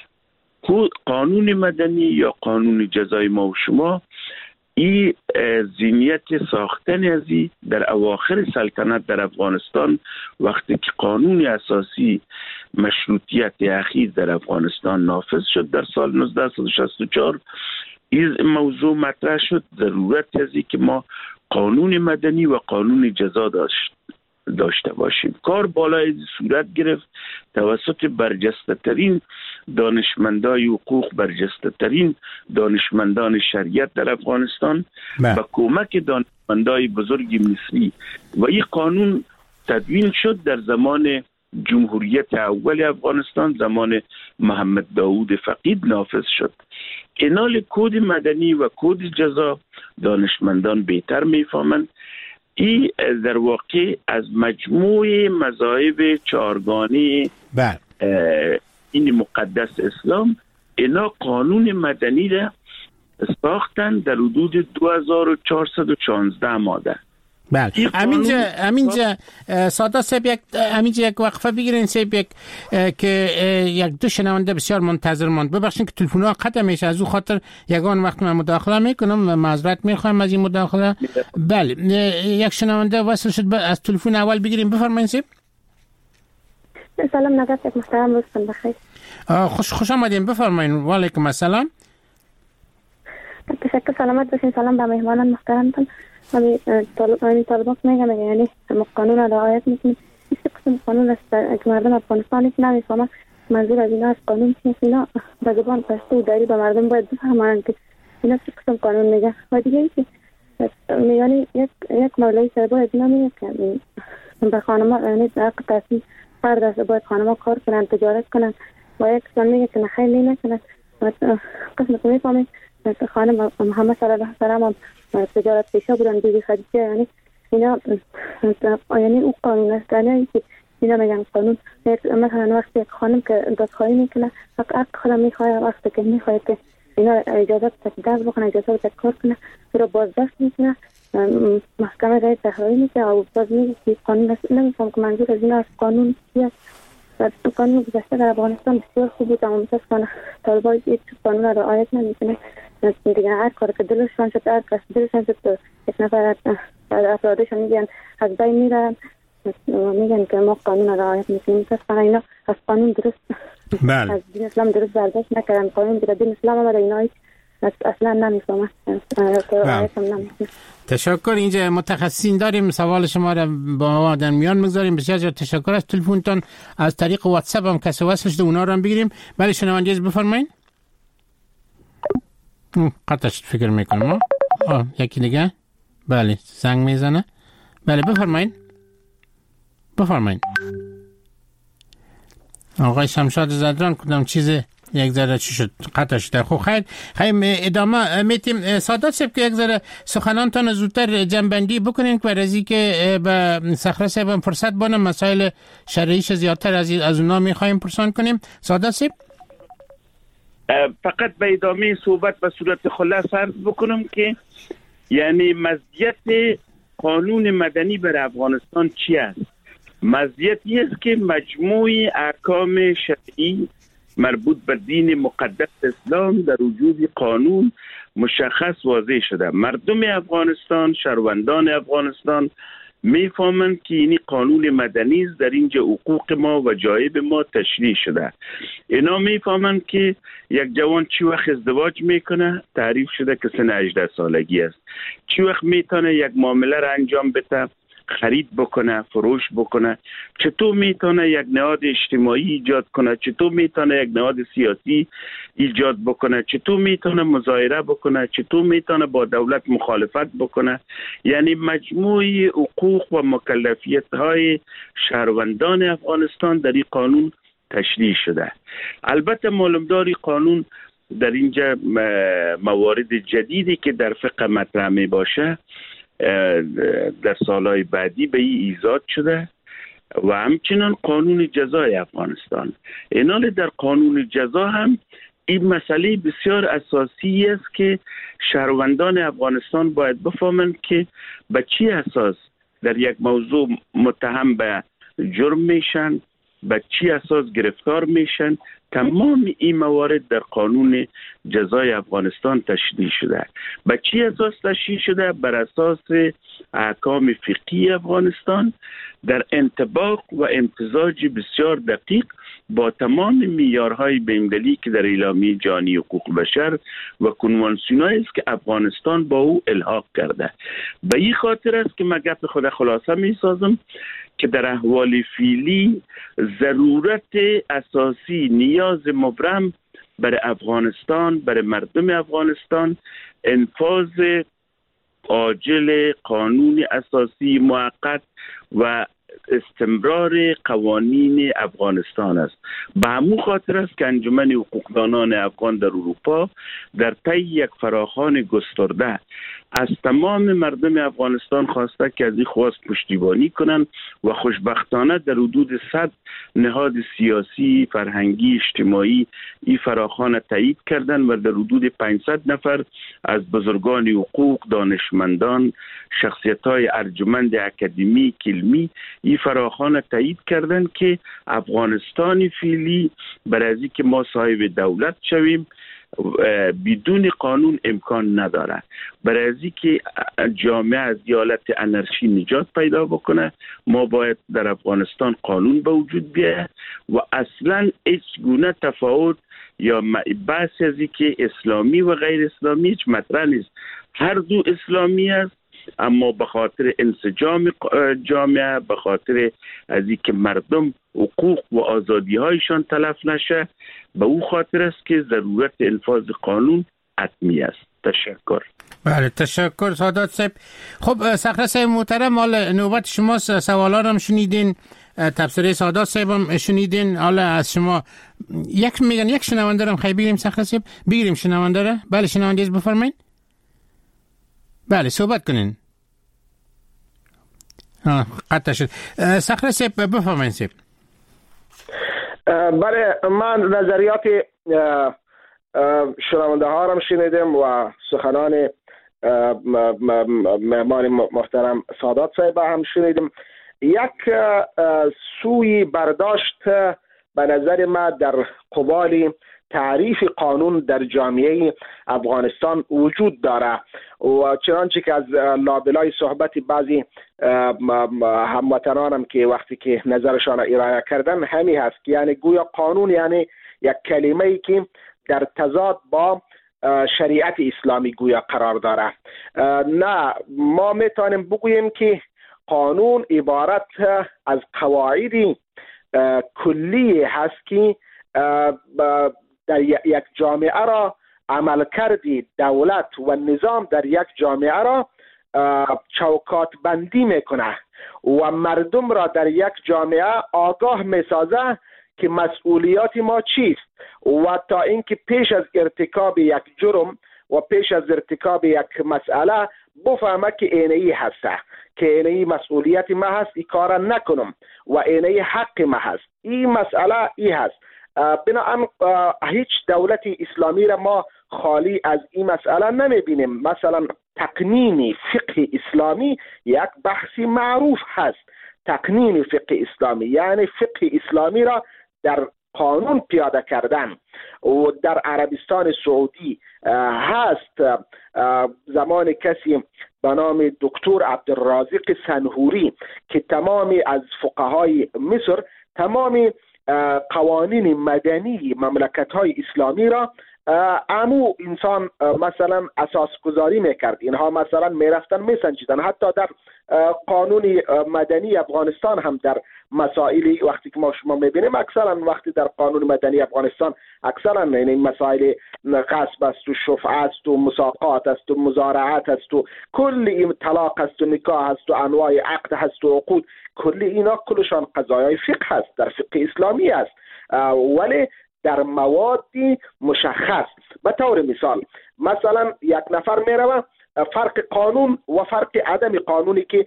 S14: قانون مدنی یا قانون جزای ما و شما این ذهنیت ساختن ازی در اواخر سلطنت در افغانستان وقتی که قانون اساسی مشروطیت اخیر در افغانستان نافذ شد در سال نوزده شصت و چهار، این موضوع مطرح شد ضرورت ازی که ما قانون مدنی و قانون جزا داشت داشته باشیم. کار بالای صورت گرفت توسط برجسته ترین دانشمندای حقوق، برجسته ترین دانشمندان شریعت در افغانستان با کمک دانشمندای بزرگ مصری و این قانون تدوین شد در زمان جمهوریت اول افغانستان، زمان محمد داود فقید نافذ شد. اینال کد مدنی و کد جزا دانشمندان بهتر میفهمند. این در واقع از مجموع مذاهب چهارگانه این مقدس اسلام اینا قانون مدنی را ساختن در حدود دو هزار و چهارصد و شانزده ماده.
S13: بله همینجا همینجا ساده سب یک همینجا یک وقفه بگیرین سب یک که یک دو شنونده بسیار منتظر ماند. ببخشید که تلفن ها قطع میشه، از اون خاطر یگان وقت من مداخله میکنم و معذرت میخوام از این مداخله. بله یک شنونده وصل شد از تلفن اول بگیریم. بفرمایید سب.
S21: سلام نگهدار محترم، روزتون بخیر.
S13: خوش خوش آمدین، بفرمایید. و علیکم السلام.
S21: تشکر، سلامت باشین. سلام به مهمانان محترمتون. همین طالبان طالبان میگم یعنی قانون رعایت میکنیم. این قسم قانون است که مردم افغانستان نیست نمیفهمن. منظور از اینا از قانون نیست. اینا به زبان پشتو و دری به مردم باید بفهمن که اینا چه قسم قانون میگه. و دیگه که یعنی یک یک مولوی سر باید اینا میگه که به خانم یعنی حق تصمیم فرد است، باید خانم کار کنن، تجارت کنن. و یک کسان میگه که نخیلی نکنن. قسم که میفهمید خانم محمد صلی الله علیه و سلم تجارت پیشه بودن، بیبی خدیجه، یعنی اینا یعنی او قانون است. یعنی که اینا میگن قانون مثلا وقتی یک خانم که دادخواهی میکنه حق حق خودم میخواد، وقتی که میخواد که اینا اجازه تکدر بکنه، اجازه تکار کنه، رو بازداشت میکنه، محکمه رای تحریری میکنه و باز میگه که قانون است. نمیفهم که منظور از اینا از قانون چیه. و قانون گذشته در افغانستان بسیار خوب بود، اما متاسفانه طالبان هیچ قانون را رعایت نمیکنه. دیگه هر کار که دلشون شد، هر کس دلشون شد، یک نفر از افرادشون میگن از بین میرن، میگن که ما قانون را رعایت میکنیم. متاسفانه اینا از قانون درست
S13: بله.
S21: از دین اسلام درست برداشت نکردن. قانون در دین اسلام آمده، اینا اصلا نمیفهمن، رعایت هم نمیکنن.
S13: تشکر. اینجا متخصصین داریم، سوال شما را با در میان میگذاریم. بسیار زیاد تشکر از تلفنتون. از طریق واتساپ هم کسی وصل شده، اونا رو هم بگیریم. بله شنونده بفرمایید. قطعش فکر میکنم. آه یکی دیگه. بله زنگ میزنه. بله بفرمایید. بفرمایید. آقای شمشاد زدران کدام چیزه یک ذره چی شد قطع شد. خب خیر خیر ادامه میتیم. سادات صاحب که یک ذره سخنانتان زودتر جنبندی بکنین که برای از که به صخره صاحب فرصت بانم مسائل شرعیش زیادتر از از اونا میخوایم پرسان کنیم. سادات صاحب
S14: فقط به ادامه صحبت به صورت خلاص عرض بکنم که یعنی مزیت قانون مدنی بر افغانستان چی است؟ مزیتی است که مجموعی احکام شرعی مربوط به دین مقدس اسلام در وجود قانون مشخص واضح شده. مردم افغانستان، شهروندان افغانستان میفهمند که این قانون مدنی است، در اینجا حقوق ما و جایب ما تشریح شده. اینا میفهمند که یک جوان چی وقت ازدواج میکنه تعریف شده که سن هجده سالگی است، چی وقت میتونه یک معامله را انجام بده، خرید بکنه، فروش بکنه، چطور میتونه یک نهاد اجتماعی ایجاد کنه، چطور میتونه یک نهاد سیاسی ایجاد بکنه، چطور میتونه مظاهره بکنه، چطور میتونه با دولت مخالفت بکنه. یعنی مجموعی حقوق و مکلفیت های شهروندان افغانستان در این قانون تشریح شده. البته معلومداری قانون در اینجا موارد جدیدی که در فقه مطرح می باشه در سالهای بعدی به این ایجاد شده و همچنان قانون جزای افغانستان. اینال در قانون جزا هم این مسئله بسیار اساسی است که شهروندان افغانستان باید بفهمند که به چی اساس در یک موضوع متهم به جرم میشن، به چی اساس گرفتار میشن. تمام این موارد در قانون جزای افغانستان تشریح شده. به چی اساس تشریح شده؟ بر اساس احکام فقهی افغانستان در انطباق و امتزاج بسیار دقیق با تمام معیارهای بین‌المللی که در اعلامیه جهانی حقوق بشر و کنوانسیون‌هایی است که افغانستان با او الحاق کرده. به این خاطر است که من گپ خود خلاصه می‌سازم که در احوال فعلی ضرورت اساسی، نیاز مبرم برای افغانستان، برای مردم افغانستان انفاذ عاجل قانون اساسی موقت و استمرار قوانین افغانستان است. به همون خاطر است که انجمن حقوقدانان افغان در اروپا در طی یک فراخوان گسترده از تمام مردم افغانستان خواسته که از این خواست پشتیبانی کنند و خوشبختانه در حدود صد نهاد سیاسی، فرهنگی، اجتماعی این فراخوان تایید کردند و در حدود پانصد نفر از بزرگان حقوق، دانشمندان، شخصیت‌های ارجمند اکادمی، علمی این فراخوان تایید کردند که افغانستان فعلی برای از اینکه ما صاحب دولت شویم بدون قانون امکان نداره. برای از اینکه جامعه از حالت انارشی نجات پیدا بکنه ما باید در افغانستان قانون به وجود بیاید و اصلا هیچ گونه تفاوت یا بحث از اینکه اسلامی و غیر اسلامی هیچ مطرح نیست. هر دو اسلامی است، اما به خاطر انسجام جامعه، به خاطر از اینکه مردم حقوق و آزادی هایشان تلف نشه، به او خاطر است که ضرورت انفاذ قانون حتمی است. تشکر.
S13: بله تشکر سادات صاحب. خب صخره صاحب محترم، حالا نوبت شماست. سوالات هم شنیدین، تبصره سادات صاحب هم شنیدین. حالا از شما یک میگن یک شنونده رو خیلی بگیریم صخره صاحب، بگیریم شنونده رو. بله شنونده از بفرمایید. بله صحبت کنین. آه قطع شد. صخره صاحب بفرمایید صاحب.
S15: بله من نظریات شنونده ها را شنیدم و سخنان مهمان محترم سادات صاحب هم شنیدم. یک سوی برداشت به نظر ما در قبال تعریف قانون در جامعه افغانستان وجود داره و چنانچه که از لابلای صحبت بعضی هموطنانم که وقتی که نظرشان ارائه کردن همی هست که یعنی گویا قانون یعنی یک کلمه ای که در تضاد با شریعت اسلامی گویا قرار داره. نه، ما میتونیم بگوییم که قانون عبارت از قواعد کلی هست که در یک جامعه را عملکرد دولت و نظام در یک جامعه را چوکات بندی میکنه و مردم را در یک جامعه آگاه میسازه که مسئولیات ما چیست و تا اینکه پیش از ارتکاب یک جرم و پیش از ارتکاب یک مسئله بفهمه که اینهی هسته، که اینهی مسئولیت ما هست، این کار نکنم و اینهی حق ما هست، این مسئله ای هست. بنابراین هیچ دولت اسلامی را ما خالی از این مسئله نمیبینیم. مثلا تقنین فقه اسلامی یک بحث معروف هست. تقنین فقه اسلامی یعنی فقه اسلامی را در قانون پیاده کردن و در عربستان سعودی هست. زمان کسی به نام دکتر عبدالرازق سنهوری که تمامی از فقهای مصر تمامی قوانین مدنی مملکت های اسلامی را امو انسان مثلا اساس گذاری میکرد. اینها مثلا میرفتن میسنجیدن. حتی در قانون مدنی افغانستان هم در مسائلی وقتی که ما شما میبینیم اکثرا وقتی در قانون مدنی افغانستان اکثرا این مسائل غصب است و شفعه است و مساقات است و مزارعت است و کل این طلاق است و نکاح است و انواع عقد هست و عقود، کل اینا کلشان قضایای فقه است، در فقه اسلامی است، ولی در موادی مشخص. به طور مثال مثلا یک نفر میروه فرق قانون و فرق عدم قانونی که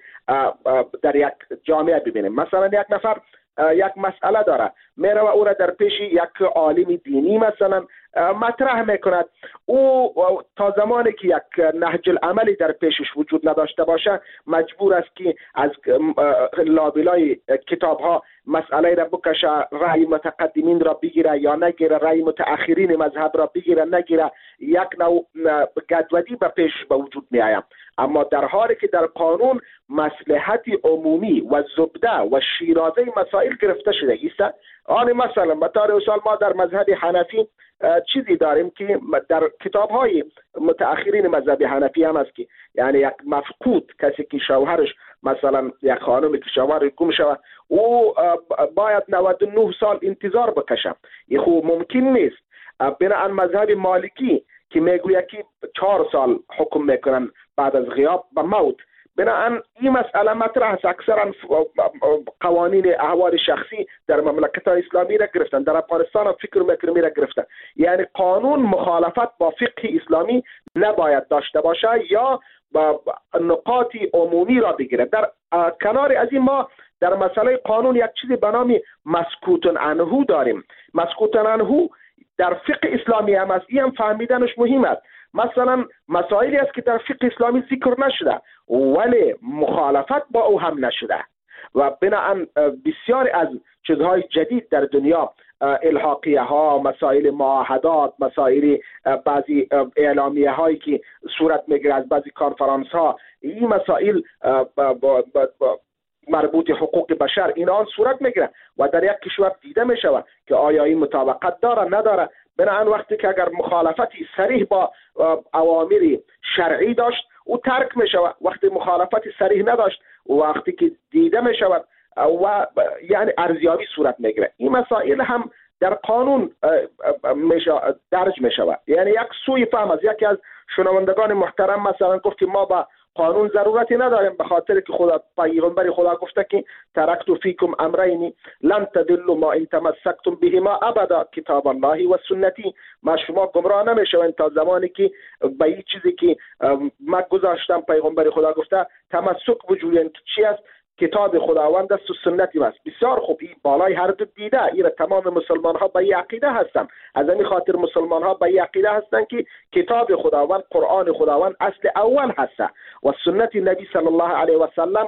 S15: در یک جامعه ببینیم. مثلا یک نفر یک مسئله داره، میروه او را در پیش یک عالم دینی مثلا مطرح میکند. او تا زمانی که یک نهج العملی در پیشش وجود نداشته باشه مجبور است که از لابلای کتاب ها مسئله را بکشه، رأی متقدمین را بگیره یا نگیره، رأی متأخرین مذهب را بگیره نگیره، یک نوع گدودی به پیش به وجود می آید. اما در حالی که در قانون مصلحت عمومی و زبده و شیرازه مسائل گرفته شده است. آن مثلا به طور مثال ما در مذهب حنفی چیزی داریم که در کتاب‌های متأخرین مذهب حنفی هم است که یعنی یک مفقود، کسی که شوهرش مثلا یک خانمی که شوهر گم شود او باید نود و نه سال انتظار بکشه. این خوب ممکن نیست. بنابراین مذهب مالکی که میگوید که چهار سال حکم میکنن بعد از غیاب به موت. بنابراین این مسئله مطرح است. اکثرا قوانین احوال شخصی در مملکت اسلامی را گرفتن، در افغانستان هم فکر میکنم را گرفتن. یعنی قانون مخالفت با فقه اسلامی نباید داشته باشه یا با نقاط عمومی را بگیره. در کنار از این ما در مسئله قانون یک چیزی به نام مسکوت عنه داریم. مسکوت عنه در فقه اسلامی هم است. این هم فهمیدنش مهم است. مثلا مسائلی است که در فقه اسلامی ذکر نشده ولی مخالفت با او هم نشده و بنابراین بسیار از چیزهای جدید در دنیا، الحاقیه ها، مسائل معاهدات، مسائل بعضی اعلامیه هایی که صورت میگیره از بعضی کنفرانس ها، این مسائل با با با مربوط حقوق بشر اینا صورت میگیره و در یک کشور دیده میشود که آیا این مطابقت داره نداره. بنابراین وقتی که اگر مخالفتی صریح با اوامر شرعی داشت او ترک می شود، وقتی مخالفتی صریح نداشت وقتی که دیده می شود و یعنی ارزیابی صورت می گیره. این مسائل هم در قانون درج می شود. یعنی یک سوی فهم از یکی از شنوندگان محترم مثلا گفت که ما با قانون ضرورتی نداریم به خاطر که خدا پیغمبر خدا گفته که ترکت فیکم امرین لن تضلوا ما ان تمسکتم بهما ابدا، کتاب الله و سنتی. ما شما گمراه نمیشوین تا زمانی که به این چیزی که ما گذاشتم پیغمبر خدا گفته تمسک وجودین که چی است؟ کتاب خداوند است و سنتی است. بسیار خوب، این بالای هر دو دیده. این تمام مسلمان ها به این عقیده هستند. از این خاطر مسلمان ها به این عقیده هستند که کتاب خداوند قرآن خداوند اصل اول هست و سنت نبی صلی الله علیه و سلم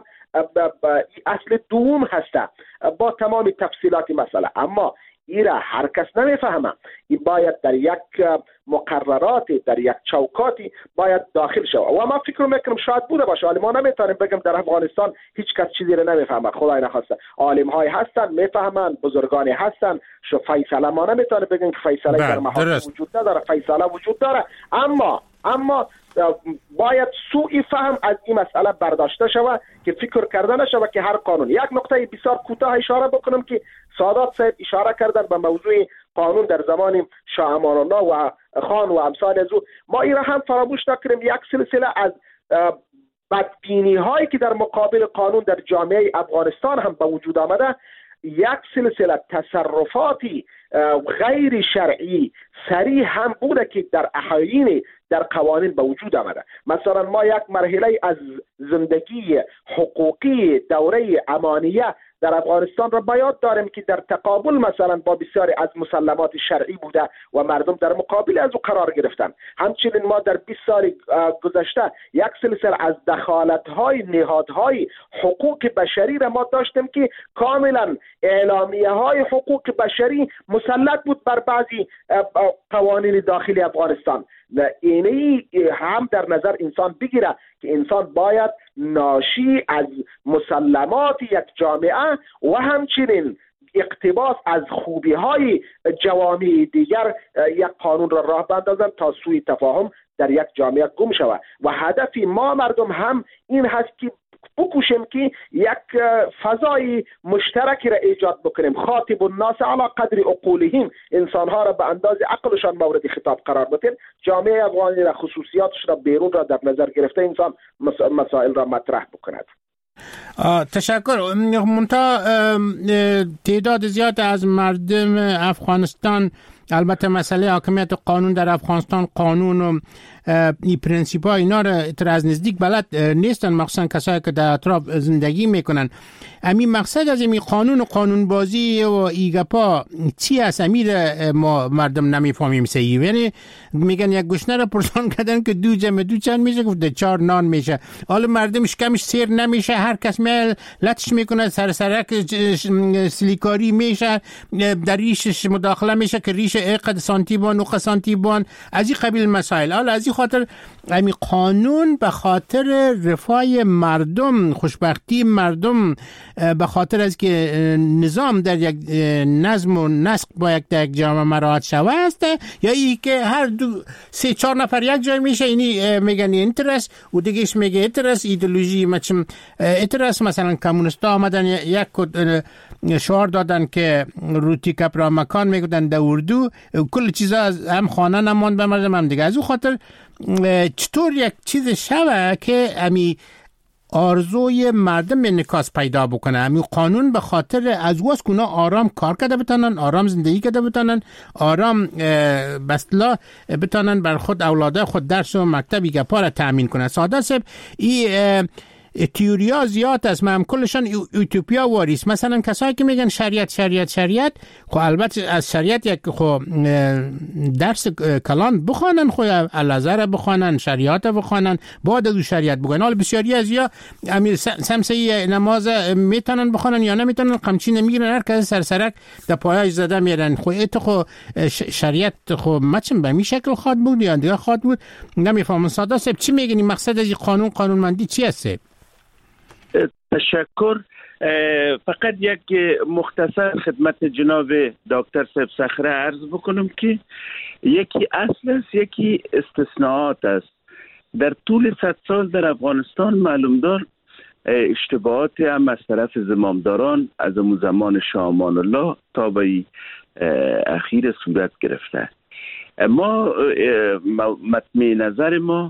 S15: اصل دوم هست با تمام تفصیلات مسئله. اما ایرا هر کس نمیفهمه. این باید در یک مقررات، در یک چوکاتی باید داخل شود و ما فکر میکنم شاید بوده باشه، ولی ما نمیتونیم بگم در افغانستان هیچ کس چیزی رو نمیفهمه. خدای نخواسته عالم های هستن میفهمن، بزرگانی هستن. شو فیصله ما نمیتونیم بگیم که فیصله در محاکم وجود نداره، فیصله وجود داره. اما اما باید سوء فهم از این مسئله برداشته شود که فکر کرده نشود که هر قانون. یک نکته بسیار کوتاه اشاره بکنم که سادات صاحب اشاره کردن به موضوع قانون در زمان شاه امان الله و خان و امثال از او، ما این را هم فراموش نکنیم. یک سلسله از بدبینی هایی که در مقابل قانون در جامعه افغانستان هم به وجود آمده، یک سلسله تصرفاتی غیر شرعی صریح هم بوده که در احاین در قوانین به وجود آمده. مثلا ما یک مرحله از زندگی حقوقی دوره امانیه در افغانستان را به یاد داریم که در تقابل مثلا با بسیاری از مسلمات شرعی بوده و مردم در مقابل از او قرار گرفتن. همچنین ما در بیست سال گذشته یک سلسله از دخالت‌های نهادهای حقوق بشری را ما داشتیم که کاملا اعلامیه‌های حقوق بشری مسلط بود بر بعضی قوانین داخلی افغانستان. اینی هم در نظر انسان بگیره که انسان باید ناشی از مسلمات یک جامعه و همچنین اقتباس از خوبی های جوامع دیگر یک قانون را راه بندازن تا سوی تفاهم در یک جامعه گم شود. و هدف ما مردم هم این هست که بکوشیم که یک فضای مشترکی را ایجاد بکنیم. خاطب الناس علی قدر عقولهم، انسانها را به اندازه عقلشان مورد خطاب قرار بدیم. جامعه افغانی را خصوصیاتش را بیرون را در نظر گرفته انسان مسائل را مطرح بکند.
S13: تشکر. منتها تعداد زیاد از مردم افغانستان، البته مسئله حاکمیت قانون در افغانستان، قانون و این پرنسیپ ها اینا را از نزدیک بلد نیستن، مخصوصا کسایی که در اطراف زندگی میکنن. امی مقصد از این قانون و قانون بازی و ایگپا چی است؟ امیر ما مردم نمیفهمیم صحیح. یعنی میگن یک گوشنه را پرسان کردن که دو جمع دو چند میشه، گفته چهار نان میشه. حالا مردمش کمش سیر نمیشه، هر کس میل لطش میکنه، سر سرک سلیکاری میشه، در ریشش مداخله میشه که ریش اقد سانتی بان و سانتی بان، از این قبیل مسائل. حالا از این خاطر امی قانون به خاطر رفاه مردم، خوشبختی مردم، به خاطر از که نظام در یک نظم و نسق با یک در یک جامعه مراعات شوه است، یا ای که هر دو سه چهار نفر یک جای میشه، اینی میگن اینترس و دیگهش میگه اینترس، ایدئولوژی مچم اینترس. مثلا کمونیستا آمدن یک شعار دادن که روتی کپرا مکان میگفتن در اردو، کل چیزا هم خانه نماند به مردم هم دیگه. از اون خاطر چطور یک چیز شوه که امی آرزوی مردم انعکاس پیدا بکنه؟ امی قانون به خاطر از واس کنه آرام کار کرده بتانن، آرام زندگی کرده بتانن، آرام بسلا بتانن بر خود اولاده خود درس و مکتبی گپا را تأمین کنه. ساده سب این تیوریا زیاد است، من کلشان اوتوپیا واریس. مثلا کسایی که میگن شریعت شریعت شریعت، خب البته از شریعت یک خب درس کلان بخوانن، خو الازهر بخوانن، شریعت بخوانن، بعد از شریعت بگن. حالا بسیاری از یا امیر سمسه نماز میتونن بخوانن یا نمیتونن، قمچی نمیگیرن، هر کس سرسرک در پایش زده میرن. خو ات خو شریعت خو مچم به می شکل خواد بود یا دیگه خواد بود، نمیفهمم. ساده سب چی میگنی؟ مقصد از قانون قانونمندی چی است؟
S14: تشکر. فقط یک مختصر خدمت جناب دکتر صاحب صخره عرض بکنم که یکی اصل است، یکی استثناءات است. در طول صد سال در افغانستان معلوم دار اشتباهات هم از طرف زمامداران از اون زمان شاه امان الله تا به اخیر صورت گرفته. ما مطمئن نظر ما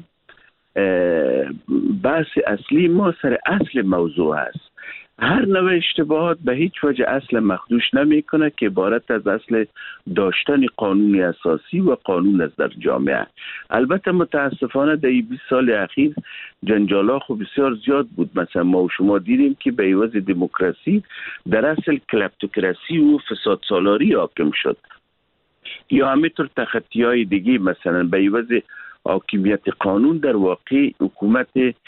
S14: بحث اصلی ما سر اصل موضوع است. هر نوع اشتباهات به هیچ وجه اصل مخدوش نمی کنه که عبارت از اصل داشتن قانون اساسی و قانون است در جامعه. البته متاسفانه در بیست سال اخیر جنجالا خب بسیار زیاد بود. مثلا ما و شما دیدیم که به عوض دموکراسی در اصل کلپتوکراسی و فساد سالاری حاکم شد، یا همینطور تخطی های دیگه. مثلا به عوض حاکمیت قانون در واقع حکومت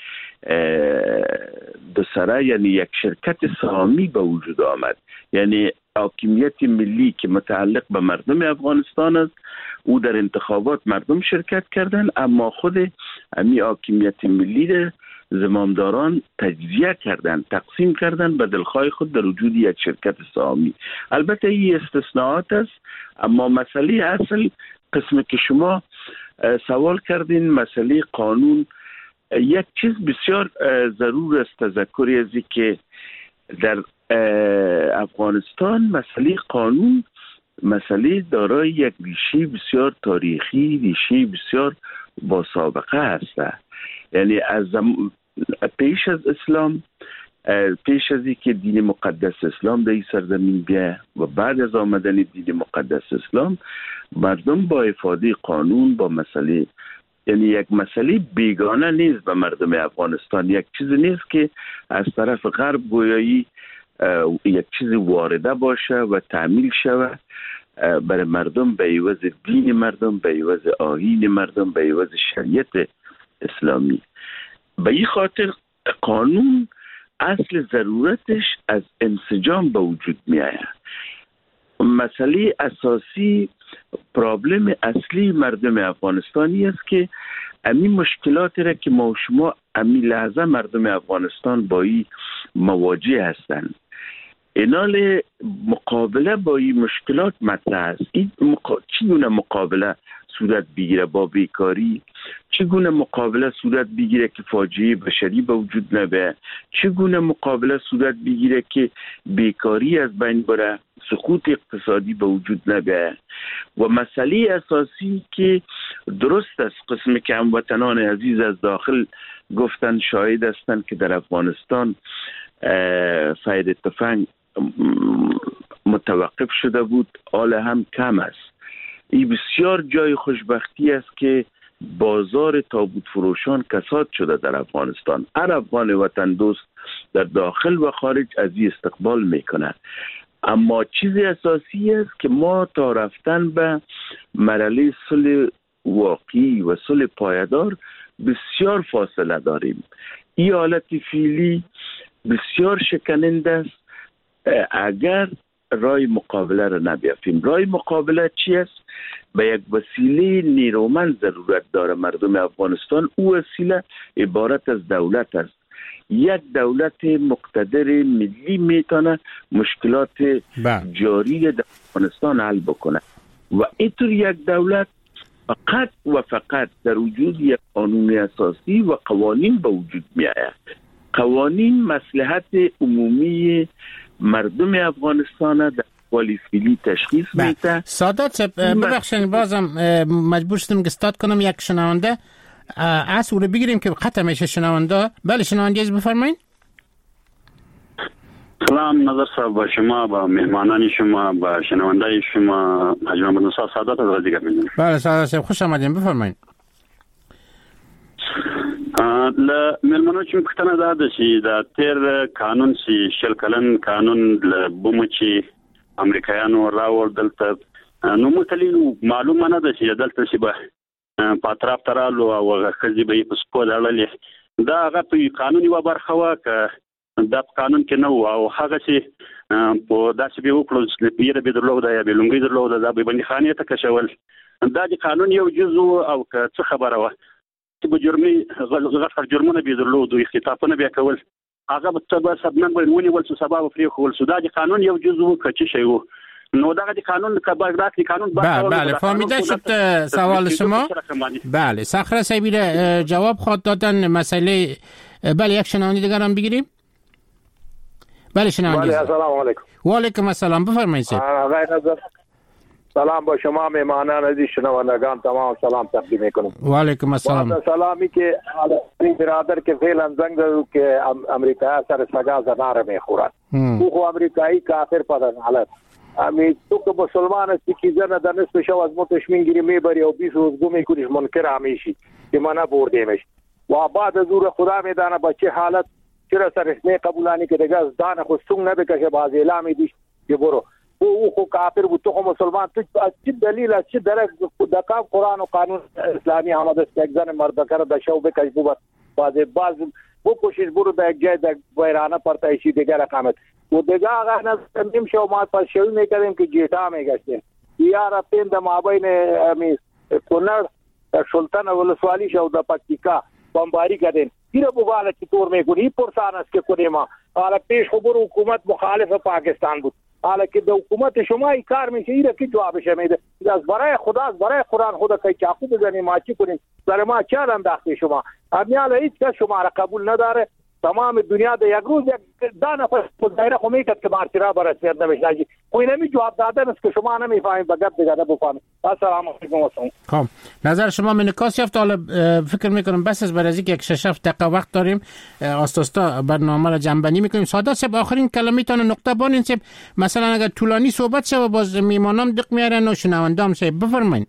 S14: دو سره، یعنی یک شرکت سهامی به وجود آمد. یعنی حاکمیت ملی که متعلق به مردم افغانستان است، او در انتخابات مردم شرکت کردن، اما خود امی حاکمیت ملی در زمامداران تجزیه کردن، تقسیم کردن به دلخواه خود در وجود یک شرکت سهامی. البته این استثناءات است، اما مسئله اصل قسم که شما سوال کردین، مسئله قانون، یک چیز بسیار ضرور است تذکری ازی که در افغانستان مسئله قانون مسئله دارای یک ریشه بسیار تاریخی، ریشه بسیار با سابقه است. یعنی از زم... پیش از اسلام، پیش از اینکه دین مقدس اسلام در این سرزمین بیه و بعد از آمدن دین مقدس اسلام، مردم با افاده قانون با مسئله، یعنی یک مسئله بیگانه نیست به مردم افغانستان، یک چیز نیست که از طرف غرب گویایی یک چیز وارده باشه و تعمیل شود برای مردم به عوض دین مردم، به عوض آیین مردم، به عوض شریعت اسلامی. به این خاطر قانون اصل ضرورتش از انسجام به وجود می آید. مسئله اساسی، پرابلم اصلی مردم افغانستانی است که امی مشکلاتی را که ما و شما امی لحظه مردم افغانستان با این مواجه هستند، اینال مقابله با این مشکلات مطرح است. این مقا... چگونه مقابله صورت بگیره با بیکاری؟ چگونه مقابله صورت بگیره که فاجعه بشری به وجود نبه؟ چگونه مقابله صورت بگیره که بیکاری از بین بره، سقوط اقتصادی به وجود نبه؟ و مسئله اساسی که درست است قسم که هموطنان عزیز از داخل گفتن شاهد هستند که در افغانستان فاید تفنگ متوقف شده بود، حال هم کم است. این بسیار جای خوشبختی است که بازار تابوت فروشان کساد شده در افغانستان. هر افغان وطن دوست در داخل و خارج از این استقبال میکنه. اما چیز اساسی است که ما تا رفتن به مرحله صلح واقعی و صلح پایدار بسیار فاصله داریم. این حالت فعلی بسیار شکننده است اگر رای مقابله را نبیافیم. رای مقابله چی است؟ به یک وسیله نیرومند ضرورت داره مردم افغانستان. او وسیله عبارت از دولت است. یک دولت مقتدر ملی میتونه مشکلات جاری در افغانستان حل بکنه و اینطور یک دولت فقط و فقط در وجود یک قانون اساسی و قوانین به وجود می آید. قوانین مصلحت عمومی مردم افغانستان در احوال فعلی تشخیص میده.
S13: سادات ببخشید بازم مجبور شدم که استاد کنم یک شنونده از او رو بگیریم که قطع میشه شنونده. بله شنونده از بفرمایید.
S2: سلام نظر صاحب، با شما، با مهمانان شما، با شنونده شما حاجی محمد موسی سادات از رادیو می‌گویم.
S13: بله سادات صاحب خوش آمدین، بفرمایید.
S2: ل ملمنو چې پښتنه ده د شي د تیر قانون چې شل کلن قانون ل بوم چې امریکایانو راوړ دلته نو متلی معلومه نه ده چې دلته شي به پاتراف ترالو او خزي به په سکول اړلې دا هغه په قانون یو برخه واکه د قانون کې نو او هغه چې په داسې به وکړل چې پیره به درلو دا یا به لونګي درلو دا به باندې خانه ته کشول دا د قانون یو جزء او څه خبره و چې به جرمي غلط جرمونه به درلو دوی خطابونه بیا کول هغه به سبب سبب نه ونی ول څه سبب فری خول سودا د قانون یو جزء کچ شی وو نو دا د قانون کباغات قانون
S13: بله بله فهمیده شد سوال شما. بله صخره صاحبی جواب خواهد دادن مسئله. بله یک شنونده دیگر هم بگیریم. بله شنونده.
S22: بله السلام علیکم.
S13: و علیکم السلام، بفرمایید.
S22: آقای نظر سلام با شما مهمانان عزیز شنوندگان تمام سلام تقدیم میکنم.
S13: و علیکم السلام.
S22: با سلامی که علی برادر که فعلا زنگ دادو که امریکا سر سگا زنار میخورد او خو امریکایی کافر پدن حالت امی تو که مسلمان هستی که زن در نصف شو از متش میگیری میبری و بیس روز گو میکنیش منکر همیشی که ما نبردیمش و بعد از او خدا میدانه با چه حالت چرا سر اسمه قبولانی که دیگه از دانه خود سنگ نبکشه باز اعلامی دیش که برو او خو کافر بود تو خو مسلمان تو چه دلیل است چه درک دکام قرآن و قانون اسلامی آمده است یک زن مردکر در شو بکش بود باز باز بو کوشش برو در یک جای در ویرانه پرتایشی دیگر رقمت و دیگه آقا نیم شو ما پس شوی میکردیم که جیتا میگشتیم یارا پین در مابین امی کنر سلطان ولسوالی شو در پکتیکا بمباری کردیم ایره بوالا چطور میکنی ای پرسان است که کنیم ما حالا پیش خبر حکومت مخالف پاکستان بود حالا که در حکومت شما ای کار میشه ایره که جوابش میده از برای خدا از برای قرآن خدا که چاقو بزنیم ما چی کنیم سر ما چال انداخته شما امیال هیچ کس شما را قبول نداره تمام دنیا در یک روز یک دانه مظاهره خو میکرد که مارتیرا برسید نمیشه. خو نمی جواب دادن است که شما نمیفهمید بگم دیگه بفهمید. السلام علیکم و سلام.
S13: خب نظر شما منکاس یافت. حالا فکر میکنم بس از برای اینکه یک شش هفت دقیقه وقت داریم آستاستا برنامه را جنبندی میکنیم. ساده سب آخرین کلمه‌تان نقطه بانین سب مثلا اگر طولانی صحبت شه باز میمانم دق میارن و شنوندام سب بفرمایید.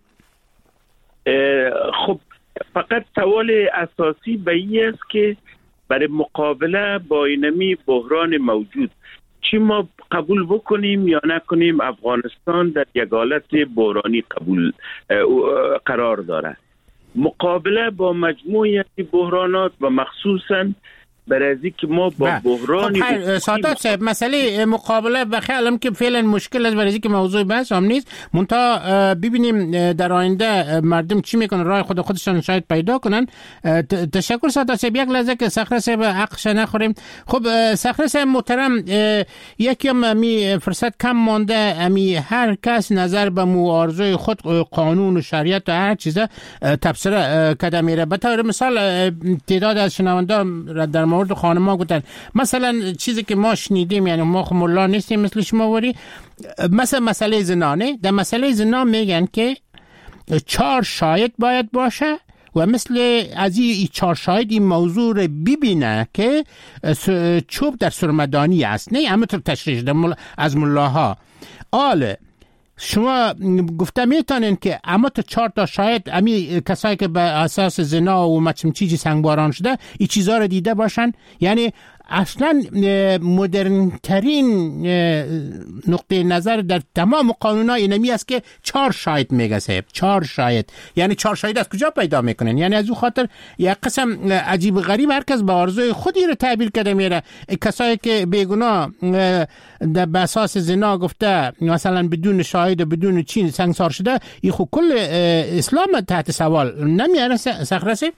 S14: خب فقط سوال اساسی به این است که برای مقابله با اینمی بحران موجود چی ما قبول بکنیم یا نکنیم افغانستان در یک حالت بحرانی قبول قرار داره. مقابله با مجموعه بحرانات و مخصوصاً برای که ما با بحرانی
S13: خب سادات صاحب مسئله مقابله بخیالم که فعلا مشکل است برای که موضوع بحث هم نیست. منتها ببینیم در آینده مردم چی میکنن راه خود خودشان شاید پیدا کنن. تشکر سادات صاحب. یک لحظه که صخره صاحب حقش نخوریم. خب صخره صاحب محترم یکی هم می فرصت کم مانده امی هر کس نظر به معارضه خود قانون و شریعت و هر چیز تبصره کده میره. به طور مثال تعداد از شنوندگان در مورد خانم‌ها گفتن مثلا چیزی که ما شنیدیم یعنی ما خو ملا نیستیم مثل شما وری مثلا مسئله زنا نه در مسئله زنا میگن که چهار شاهد باید باشه و مثل از این چهار شاهد این موضوع رو ببینه که چوب در سرمدانی است نه همینطور تشریح از ملاها. آله شما گفته میتونین که اما تا چهار تا شاید امی کسایی که به اساس زنا و مچم چیزی سنگباران شده این چیزها رو دیده باشن. یعنی اصلا مدرن ترین نقطه نظر در تمام قانون‌ها اینمی است که چهار شاهد میگه صاحب. چهار شاهد یعنی چهار شاهد از کجا پیدا میکنن؟ یعنی از اون خاطر یک قسم عجیب و غریب هر کس به آرزوی خودی رو تعبیر کرده میره. کسایی که بیگناه به اساس زنا گفته مثلا بدون شاهد و بدون چین سنگسار شده این خود کل اسلام تحت سوال نمیاره. صخره صاحب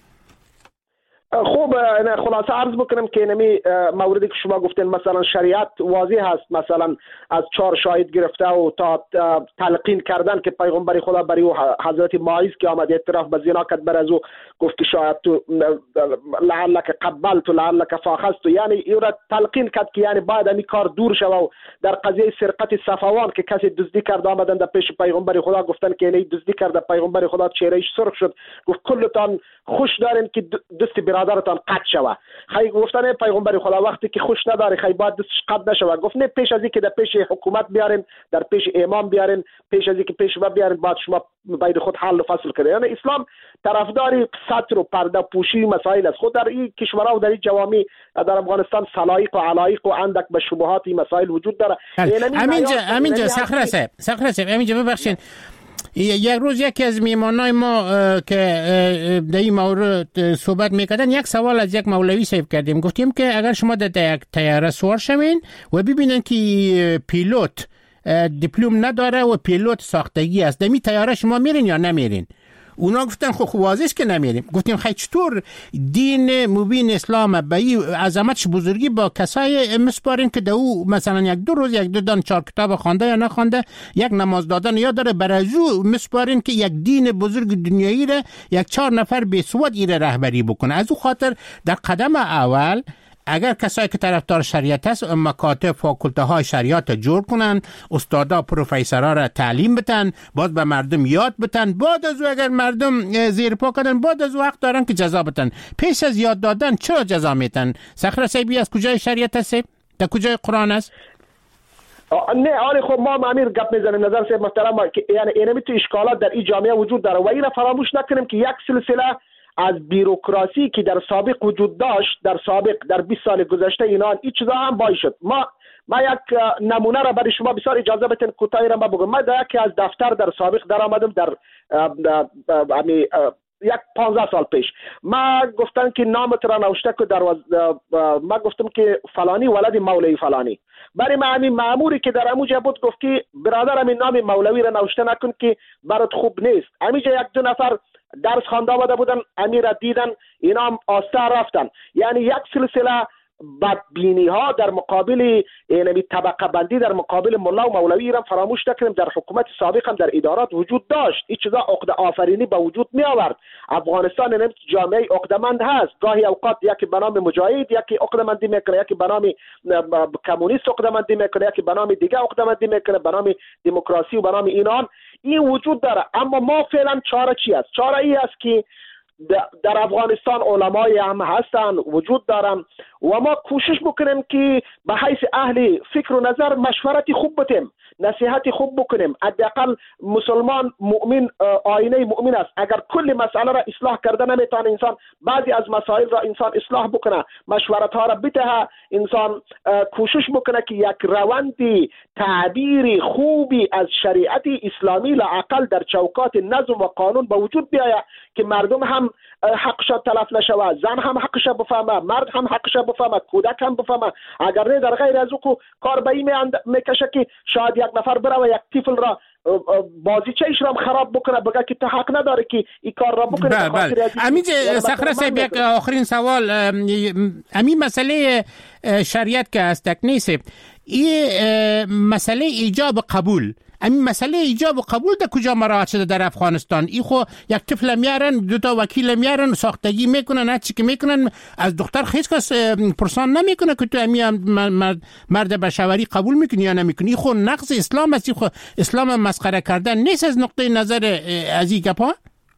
S15: خوب انا خلاصه عرض بکنم که نمی موردی که شما گفتین مثلا شریعت واضح هست مثلا از چهار شاهد گرفته و تا تلقین کردن که پیغمبر خدا برای حضرت ماعز که آمد اعتراف به زنا کرد بر از او گفت که شاید تو لعلک قبلت لعلک فاخذت یعنی او را تلقین کرد که یعنی بعد این کار دور شوه. و در قضیه سرقت صفوان که کسی دزدی کرد آمدن در پیش پیغمبر خدا گفتن که اینی دزدی کرده پیغمبر خدا چهرهش سرخ شد گفت کلتان خوش دارین که دست برادرتان قطع شوه. خی گفتن پیغمبر خدا وقتی که خوش نداره خی باید دستش قطع نشوه. گفت نه پیش از اینکه در پیش حکومت بیارین در پیش امام بیارین پیش از اینکه پیشوا بیارین بعد شما بین خود حل و فصل کنید. یعنی اسلام طرفدار ستر و پرده پوشی مسائل است. خود در این کشورها و در این جوامع در افغانستان سلایق و علایق و اندک به شبهات این مسائل وجود داره.
S13: همینجا همینجا صخره صاحب صخره صاحب همینجا ببخشید یک روز یکی از میمانای ما که در این مورد صحبت میکردن یک سوال از یک مولوی صاحب کردیم. گفتیم که اگر شما در یک طیاره سوار شوین و ببینن که پیلوت دیپلم نداره و پیلوت ساختگی است در این طیاره شما میرین یا نمیرین؟ اونا گفتن خب خب واضحه که نمیریم. گفتیم خیلی چطور دین مبین اسلام به این عظمتش بزرگی با کسای مسپارین که دو مثلا یک دو روز یک دو دان چهار کتاب خوانده یا نخوانده یک نماز دادن یا داره برای او مسپارین که یک دین بزرگ دنیایی را یک چهار نفر به سود ایره رهبری بکنه. از او خاطر در قدم اول اگر کسایی که طرفدار شریعت است مکاتب فاکولته های شریعت جور کنن استادا پروفسورا را تعلیم بدن باز به مردم یاد بدن بعد از او اگر مردم زیر پا کنن بعد از او حق دارن که جزا بدن. پیش از یاد دادن چرا جزا میدن؟ صخره صاحبی از کجای شریعت است؟ در کجای قرآن است؟
S15: نه آره خب ما امیر گپ میزنیم نظر صاحب محترم که یعنی اینمی تو اشکالات در این جامعه وجود داره و این فراموش نکنیم که یک سلسله از بیروکراسی که در سابق وجود داشت در سابق در بیست سال گذشته اینا این چیزا هم باعث شد. ما ما یک نمونه را برای شما بسیار اجازه بدین کوتاهی را بگم. ما در یکی از دفتر در سابق در آمدم در امی یک پانزده سال پیش ما گفتن که نامت را نوشته که در ما گفتم که فلانی ولد مولوی فلانی برای ما همین ماموری که در اموجه بود گفت که برادر همین نام مولوی را نوشته نکن که برات خوب نیست. همینجا یک دو نفر درس خوانده آمده بودن امیر دیدن اینا هم آسته رفتن. یعنی یک سلسله بدبینی ها در مقابل یعنی طبقه بندی در مقابل ملا و مولوی را فراموش نکنیم. در حکومت سابق هم در ادارات وجود داشت. این چیزا عقده آفرینی به وجود می آورد. افغانستان نمیت جامعه عقدمند هست. گاهی اوقات یکی به نام مجاهد یکی عقدمندی میکنه، یکی به نام کمونیست عقدمندی میکنه، یکی به نام دیگه عقدمندی میکنه، به نام دموکراسی و به نام اینان. این وجود داره. اما ما فعلا چاره چی است؟ چاره ای است که در افغانستان علمای هم هستن، وجود دارن و ما کوشش بکنیم که به حیث اهل فکر و نظر مشورتی خوب بتیم، نصیحتی خوب بکنیم. حداقل مسلمان مؤمن آینه مؤمن است. اگر کل مسئله را اصلاح کرده نمیتونه انسان، بعضی از مسائل را انسان اصلاح بکنه، مشورت ها را بده، انسان کوشش بکنه که یک روند تعبیر خوبی از شریعت اسلامی لااقل در چوکات نظم و قانون به وجود بیاید که مردم هم حقش تلف نشود، زن هم حقش بفهمه، مرد هم حقش بفهمه، کودک هم بفهمه. اگر نه در غیر از او کار به این میکشه که شاید یک نفر بره و یک طفل را بازیچه ایش را خراب بکنه، بگه که تو حق نداره که این کار را بکنه.
S13: بله بله. امید صخره صاحب یک آخرین سوال، امی مسئله شریعت که است تکنیس این مسئله ایجاب قبول، این مسئله ایجاب و قبول در کجا مراعات شده در افغانستان؟ ای خو یک طفل میارن، دو تا وکیل میارن، ساختگی میکنن، هر چی که میکنن، از دختر هیچ کس پرسان نمیکنه که تو امی مرد بشوری قبول میکنی یا نمیکنی. ای خو نقض اسلام است. ای خو اسلام مسخره کردن نیست از نقطه نظر از این گپا؟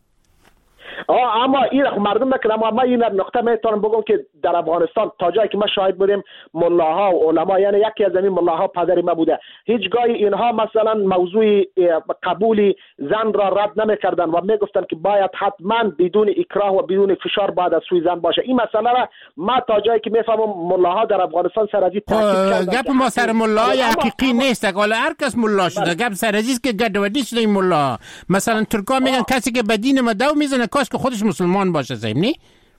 S15: آه اما این مردم نکنه. اما ما این نقطه میتونم بگم که در افغانستان تا جایی که ما شاهد بودیم ملاها و علما، یعنی یکی از این ملاها پدری ما بوده، هیچگاه اینها مثلا موضوع قبول زن را رد نمیکردن و میگفتن که باید حتما بدون اکراه و بدون فشار باید از سوی زن باشه. این مسئله را ما تا جایی که میفهمم ملاها در افغانستان سر از این تاکید کردن.
S13: گپ ما سر ملای حقیقی نیست، حالا هر کس ملا شده. گپ سر از که گدودی شده این ملا. مثلا ترکا میگن کسی که به دین ما دو میزنه کاش که خودش مسلمان باشه. زیم نی؟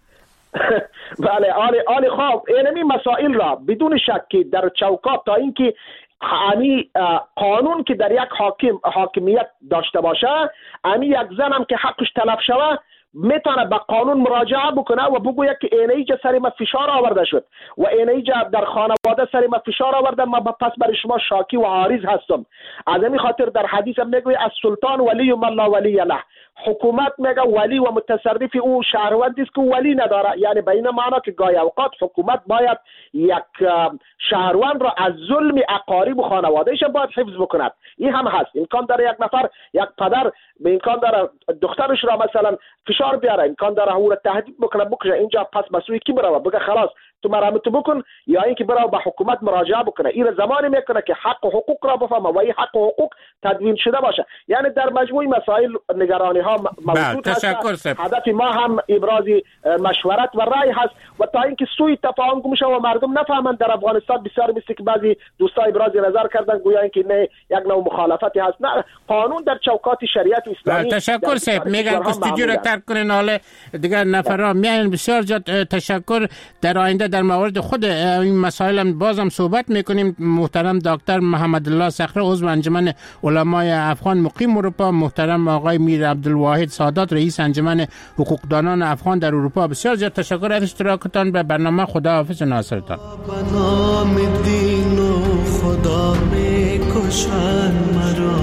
S15: بله آلی آلی خواب اینمی مسائل را بدون شک که در چوکات تا اینکه امی قانون که در یک حاکم حاکمیت داشته باشه، امی یک زن هم که حقش تلف شوه میتونه به قانون مراجعه بکنه و بگوید که اینه ایجا سر ما فشار آورده شد و اینه ایجا در خانواده سر ما فشار آورده، ما پس برای شما شاکی و عارض هستم. از این خاطر در حدیث هم میگوید از سلطان ولی و من لا ولی له. حکومت میگه ولی و متصرف او شهروندی است که ولی نداره، یعنی به این معنا که گاهی اوقات حکومت باید یک شهروند را از ظلم اقارب و خانوادهش باید حفظ بکند. این هم هست. امکان داره یک نفر، یک پدر به امکان داره دخترش را مثلا فشار بیاره، امکان داره او را تهدید بکنه بکشه. اینجا پس مسئول کی بره بگه خلاص تو مرحمت بکن، یا اینکه بره به حکومت مراجعه بکنه. این زمانی میکنه که حق و حقوق را بفهمه و این حق و حقوق تدوین شده باشه. یعنی در مجموع مسائل نگرانی ها موجود هست. هدف ما هم ابراز مشورت و رأی هست و تا اینکه سوء تفاهم میشه و مردم نفهمند. در افغانستان بسیار مثل که بعضی دوستان ابراز نظر کردن گویا اینکه نه یک نوع مخالفتی هست. نه، قانون در چوکات شریعت اسلامی.
S13: تشکر صاحب. میگن که استودیو را ترک کنین، حالا دیگر نفرا میان. بسیار زیاد تشکر. در آینده در مورد خود این مسائل هم بازم صحبت میکنیم. محترم دکتر محمد الله صخره عضو انجمن علمای افغان مقیم اروپا، محترم آقای میر عبدالواحد سادات رئیس انجمن حقوقدانان افغان در اروپا. بسیار زیاد تشکر از اشتراکتان به برنامه. خداحافظ ناصرتان.
S11: به نام دین و خدا میکشن مرا،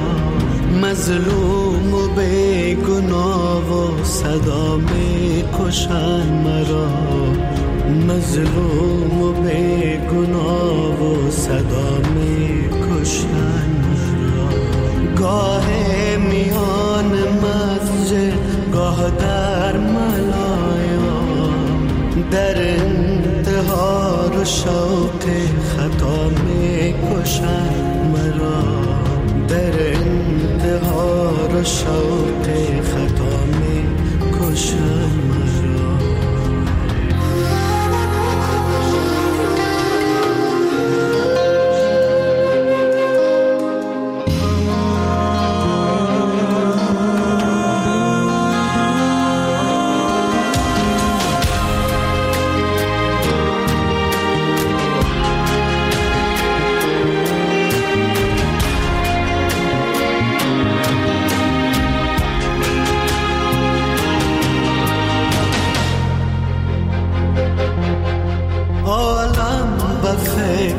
S11: مظلوم و بیگناه و صدا میکشن مرا، مظلوم و بیگناه و صدا میکشن مرا. گاه میان مسجد گاه در ملایم، در انتحار و شوق خطا میکشن مرا، در انتحار و شوق خطا میکشن مرا.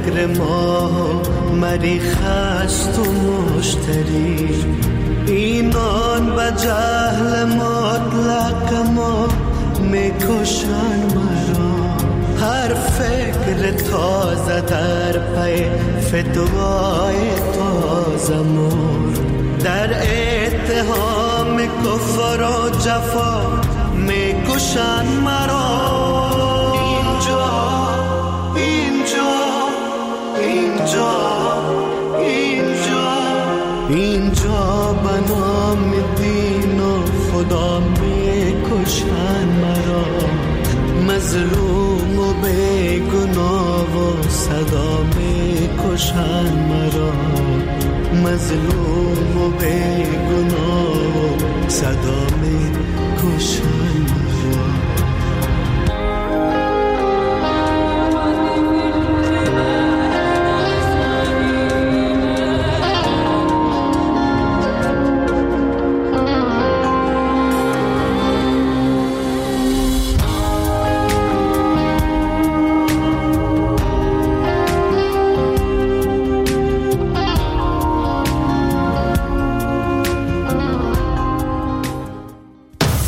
S11: فکر ما مریخ است و مشتری، اینان به جهل مطلق ما میکشن مرا. هر فکر تازه در پی فتوای تازه مر، در اتهام کفر و جفا میکشن مرا. اینجا اینجا اینجا اینجا اینجا به نام دین و خدا میکشن مرا. مظلوم و بیگناه و صدا میکشن مرا. مظلوم و بیگناه و صدا میکشن